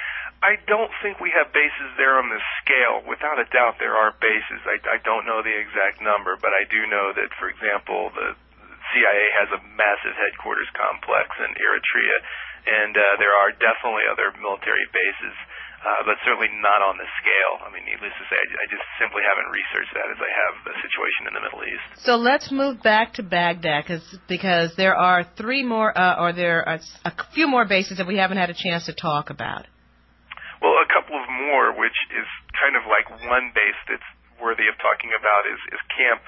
I don't think we have bases there on this scale. Without a doubt, there are bases. I don't know the exact number, but I do know that, for example, the CIA has a massive headquarters complex in Eritrea, and there are definitely other military bases, but certainly not on this scale. I mean, needless to say, I just simply haven't researched that as I have the situation in the Middle East. So let's move back to Baghdad, because there are three more, there are a few more bases that we haven't had a chance to talk about. Well, a couple of more, which is kind of like one base that's worthy of talking about, is Camp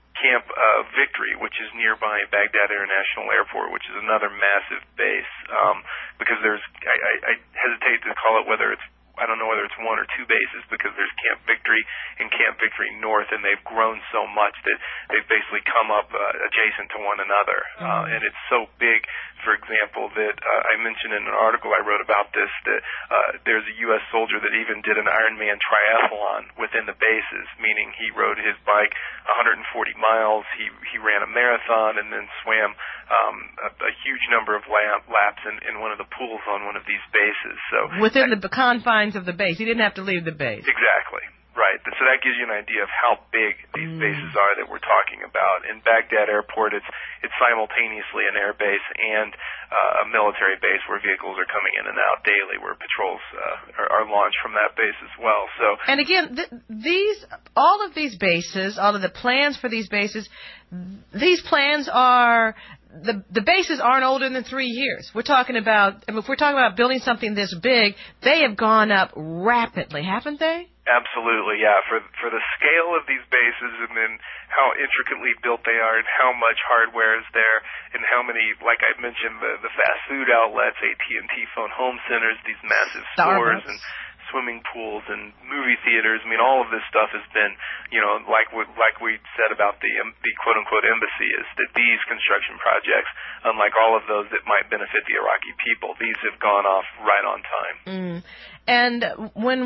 Victory, which is nearby Baghdad International Airport, which is another massive base. Because I hesitate to call it I don't know whether it's one or two bases, because there's Camp Victory and Camp Victory North, and they've grown so much that they've basically come up adjacent to one another. And it's so big for example, that I mentioned in an article I wrote about this, that there's a U.S. soldier that even did an Ironman triathlon within the bases, meaning he rode his bike 140 miles, he ran a marathon, and then swam a huge number of laps in one of the pools on one of these bases. So within the confines of the base. He didn't have to leave the base. Exactly. Right. So that gives you an idea of how big these bases are that we're talking about. In Baghdad Airport, it's simultaneously an air base and a military base where vehicles are coming in and out daily, where patrols are launched from that base as well. So, and again, all of these bases, all of the plans for these bases, these plans are. The bases aren't older than 3 years. We're talking about, if we're talking about building something this big, they have gone up rapidly, haven't they? Absolutely, yeah. For the scale of these bases, and then how intricately built they are, and how much hardware is there, and how many, like I mentioned, the fast food outlets, AT&T phone home centers, these massive stores, and swimming pools and movie theaters. I mean, all of this stuff has been, like we said about the quote-unquote embassy, is that these construction projects, unlike all of those that might benefit the Iraqi people, these have gone off right on time. And when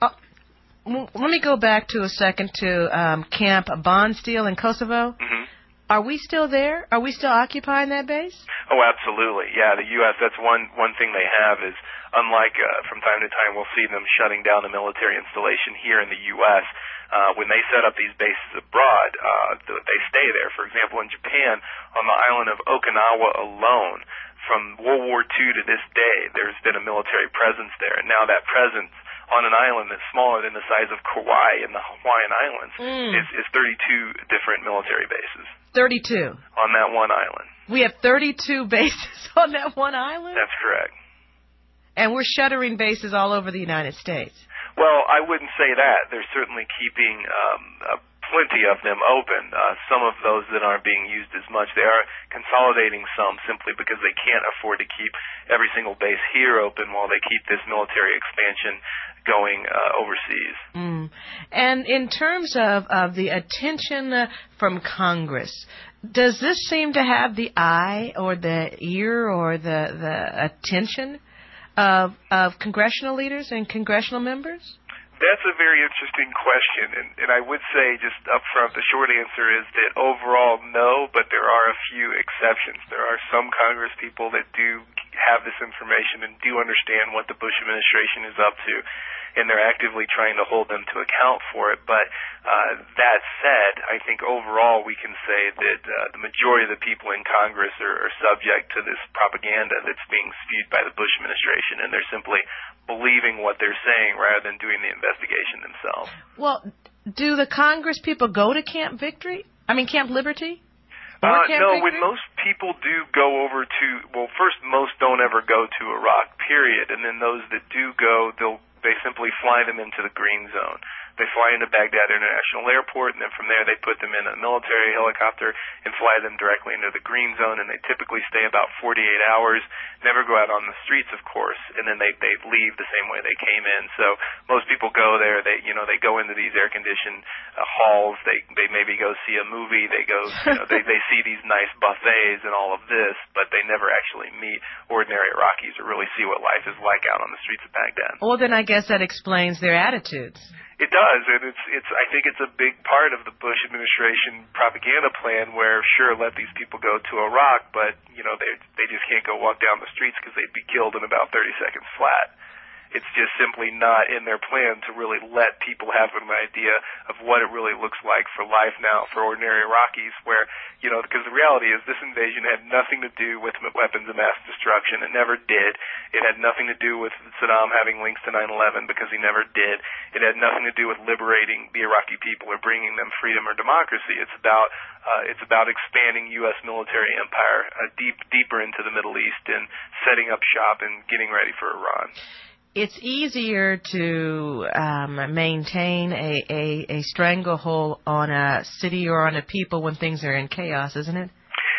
let me go back to a second to Camp Bondsteel in Kosovo. Are we still there? Are we still occupying that base? Oh, absolutely. Yeah, the U.S., that's one thing they have is, unlike from time to time we'll see them shutting down a military installation here in the U.S., when they set up these bases abroad, they stay there. For example, in Japan, on the island of Okinawa alone, from World War II to this day, there's been a military presence there. And now that presence on an island that's smaller than the size of Kauai in the Hawaiian Islands is 32 different military bases. 32? On that one island. We have 32 bases on that one island? That's correct. And we're shuttering bases all over the United States. Well, I wouldn't say that. They're certainly keeping plenty of them open. Some of those that aren't being used as much, they are consolidating some simply because they can't afford to keep every single base here open while they keep this military expansion going overseas. And in terms of the attention from Congress, does this seem to have the eye or the ear or the attention of congressional leaders and congressional members? That's a very interesting question, and I would say just up front, the short answer is that overall, no, but there are a few exceptions. There are some Congress people that do have this information and do understand what the Bush administration is up to, and they're actively trying to hold them to account for it. But that said, I think overall we can say that the majority of the people in Congress are subject to this propaganda that's being spewed by the Bush administration, and they're simply believing what they're saying rather than doing the investigation themselves. Well, do the Congress people go to Camp Liberty? No, when most people do go over to, first, most don't ever go to Iraq, period, and then those that do go, they simply fly them into the green zone. They fly into Baghdad International Airport, and then from there they put them in a military helicopter and fly them directly into the green zone, and they typically stay about 48 hours, never go out on the streets, of course, and then they leave the same way they came in. So most people go there, they go into these air-conditioned halls, they maybe go see a movie, they go, they see these nice buffets and all of this, but they never actually meet ordinary Iraqis or really see what life is like out on the streets of Baghdad. Well, then I guess that explains their attitudes. It does, and I think it's a big part of the Bush administration propaganda plan where, sure, let these people go to Iraq, but, they just can't go walk down the streets because they'd be killed in about 30 seconds flat. It's just simply not in their plan to really let people have an idea of what it really looks like for life now for ordinary Iraqis where, because the reality is this invasion had nothing to do with weapons of mass destruction. It never did. It had nothing to do with Saddam having links to 9/11 because he never did. It had nothing to do with liberating the Iraqi people or bringing them freedom or democracy. It's about expanding U.S. military empire deeper into the Middle East and setting up shop and getting ready for Iran. It's easier to maintain a stranglehold on a city or on a people when things are in chaos, isn't it?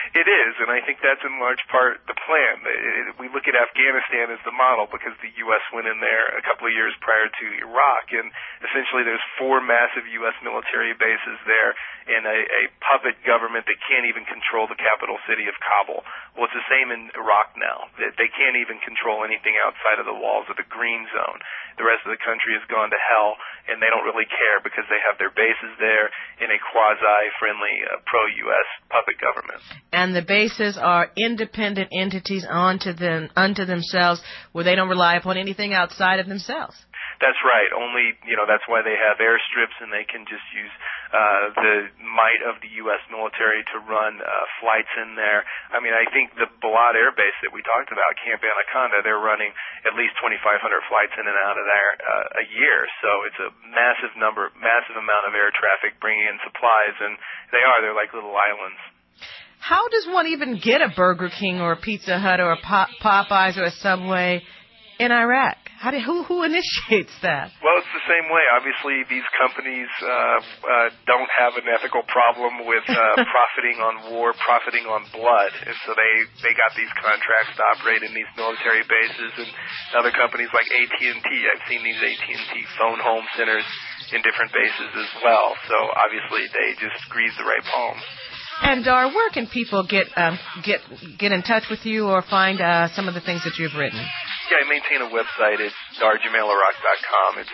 It is, and I think that's in large part the plan. We look at Afghanistan as the model because the U.S. went in there a couple of years prior to Iraq, and essentially there's 4 massive U.S. military bases there and a puppet government that can't even control the capital city of Kabul. Well, it's the same in Iraq now. They can't even control anything outside of the walls of the green zone. The rest of the country has gone to hell, and they don't really care because they have their bases there in a quasi-friendly, pro-U.S. puppet government. And the bases are independent entities unto themselves, where they don't rely upon anything outside of themselves. That's right. Only, that's why they have airstrips, and they can just use the might of the U.S. military to run flights in there. I mean, I think the Balad Air Base that we talked about, Camp Anaconda, they're running at least 2,500 flights in and out of there a year. So it's a massive amount of air traffic bringing in supplies, and they're like little islands. How does one even get a Burger King or a Pizza Hut or a Popeyes or a Subway in Iraq? Who initiates that? Well, it's the same way. Obviously, these companies don't have an ethical problem with profiting on war, profiting on blood, and so they got these contracts to operate in these military bases. And other companies like AT&T, I've seen these AT&T phone home centers in different bases as well. So obviously, they just grease the right palms. And Dar, where can people get in touch with you or find some of the things that you've written? Yeah, I maintain a website. It's darjamailiraq.com. It's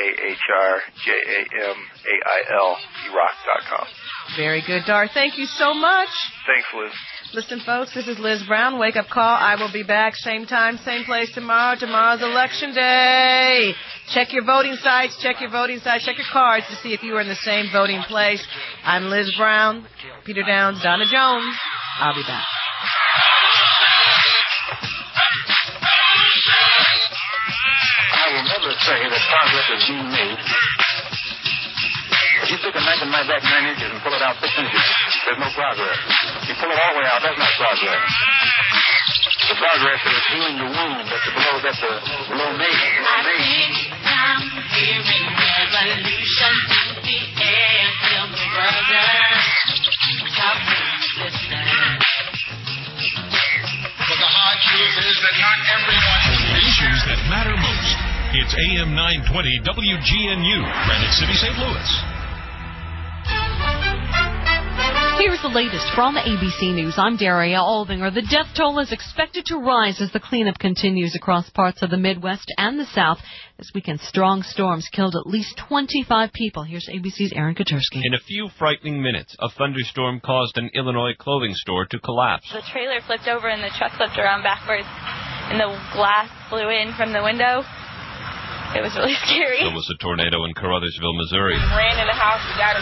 DAHRJAMAIL Iraq.com. Very good, Dar. Thank you so much. Thanks, Liz. Listen, folks, this is Liz Brown. Wake Up Call. I will be back same time, same place tomorrow. Tomorrow's Election Day. Check your voting sites. Check your cards to see if you are in the same voting place. I'm Liz Brown, Peter Downs, Donna Jones. I'll be back. I will never say that progress is being made. If you take a knife and knife back 9 inches and pull it out 6 inches, there's no progress. If you pull it all the way out, that's not progress. The progress is healing the wound that's below me. I think I'm hearing revolution in the air, tell me, brother, how can you listen? But the hard truth is that not everyone For the issues that matter most, it's AM 920 WGNU, Granite City, St. Louis. Here's the latest from ABC News. I'm Daria Aldinger. The death toll is expected to rise as the cleanup continues across parts of the Midwest and the South. This weekend, strong storms killed at least 25 people. Here's ABC's Aaron Katersky. In a few frightening minutes, a thunderstorm caused an Illinois clothing store to collapse. The trailer flipped over and the truck flipped around backwards, and the glass flew in from the window. It was really scary. There was a tornado in Caruthersville, Missouri. Ran in the house, we got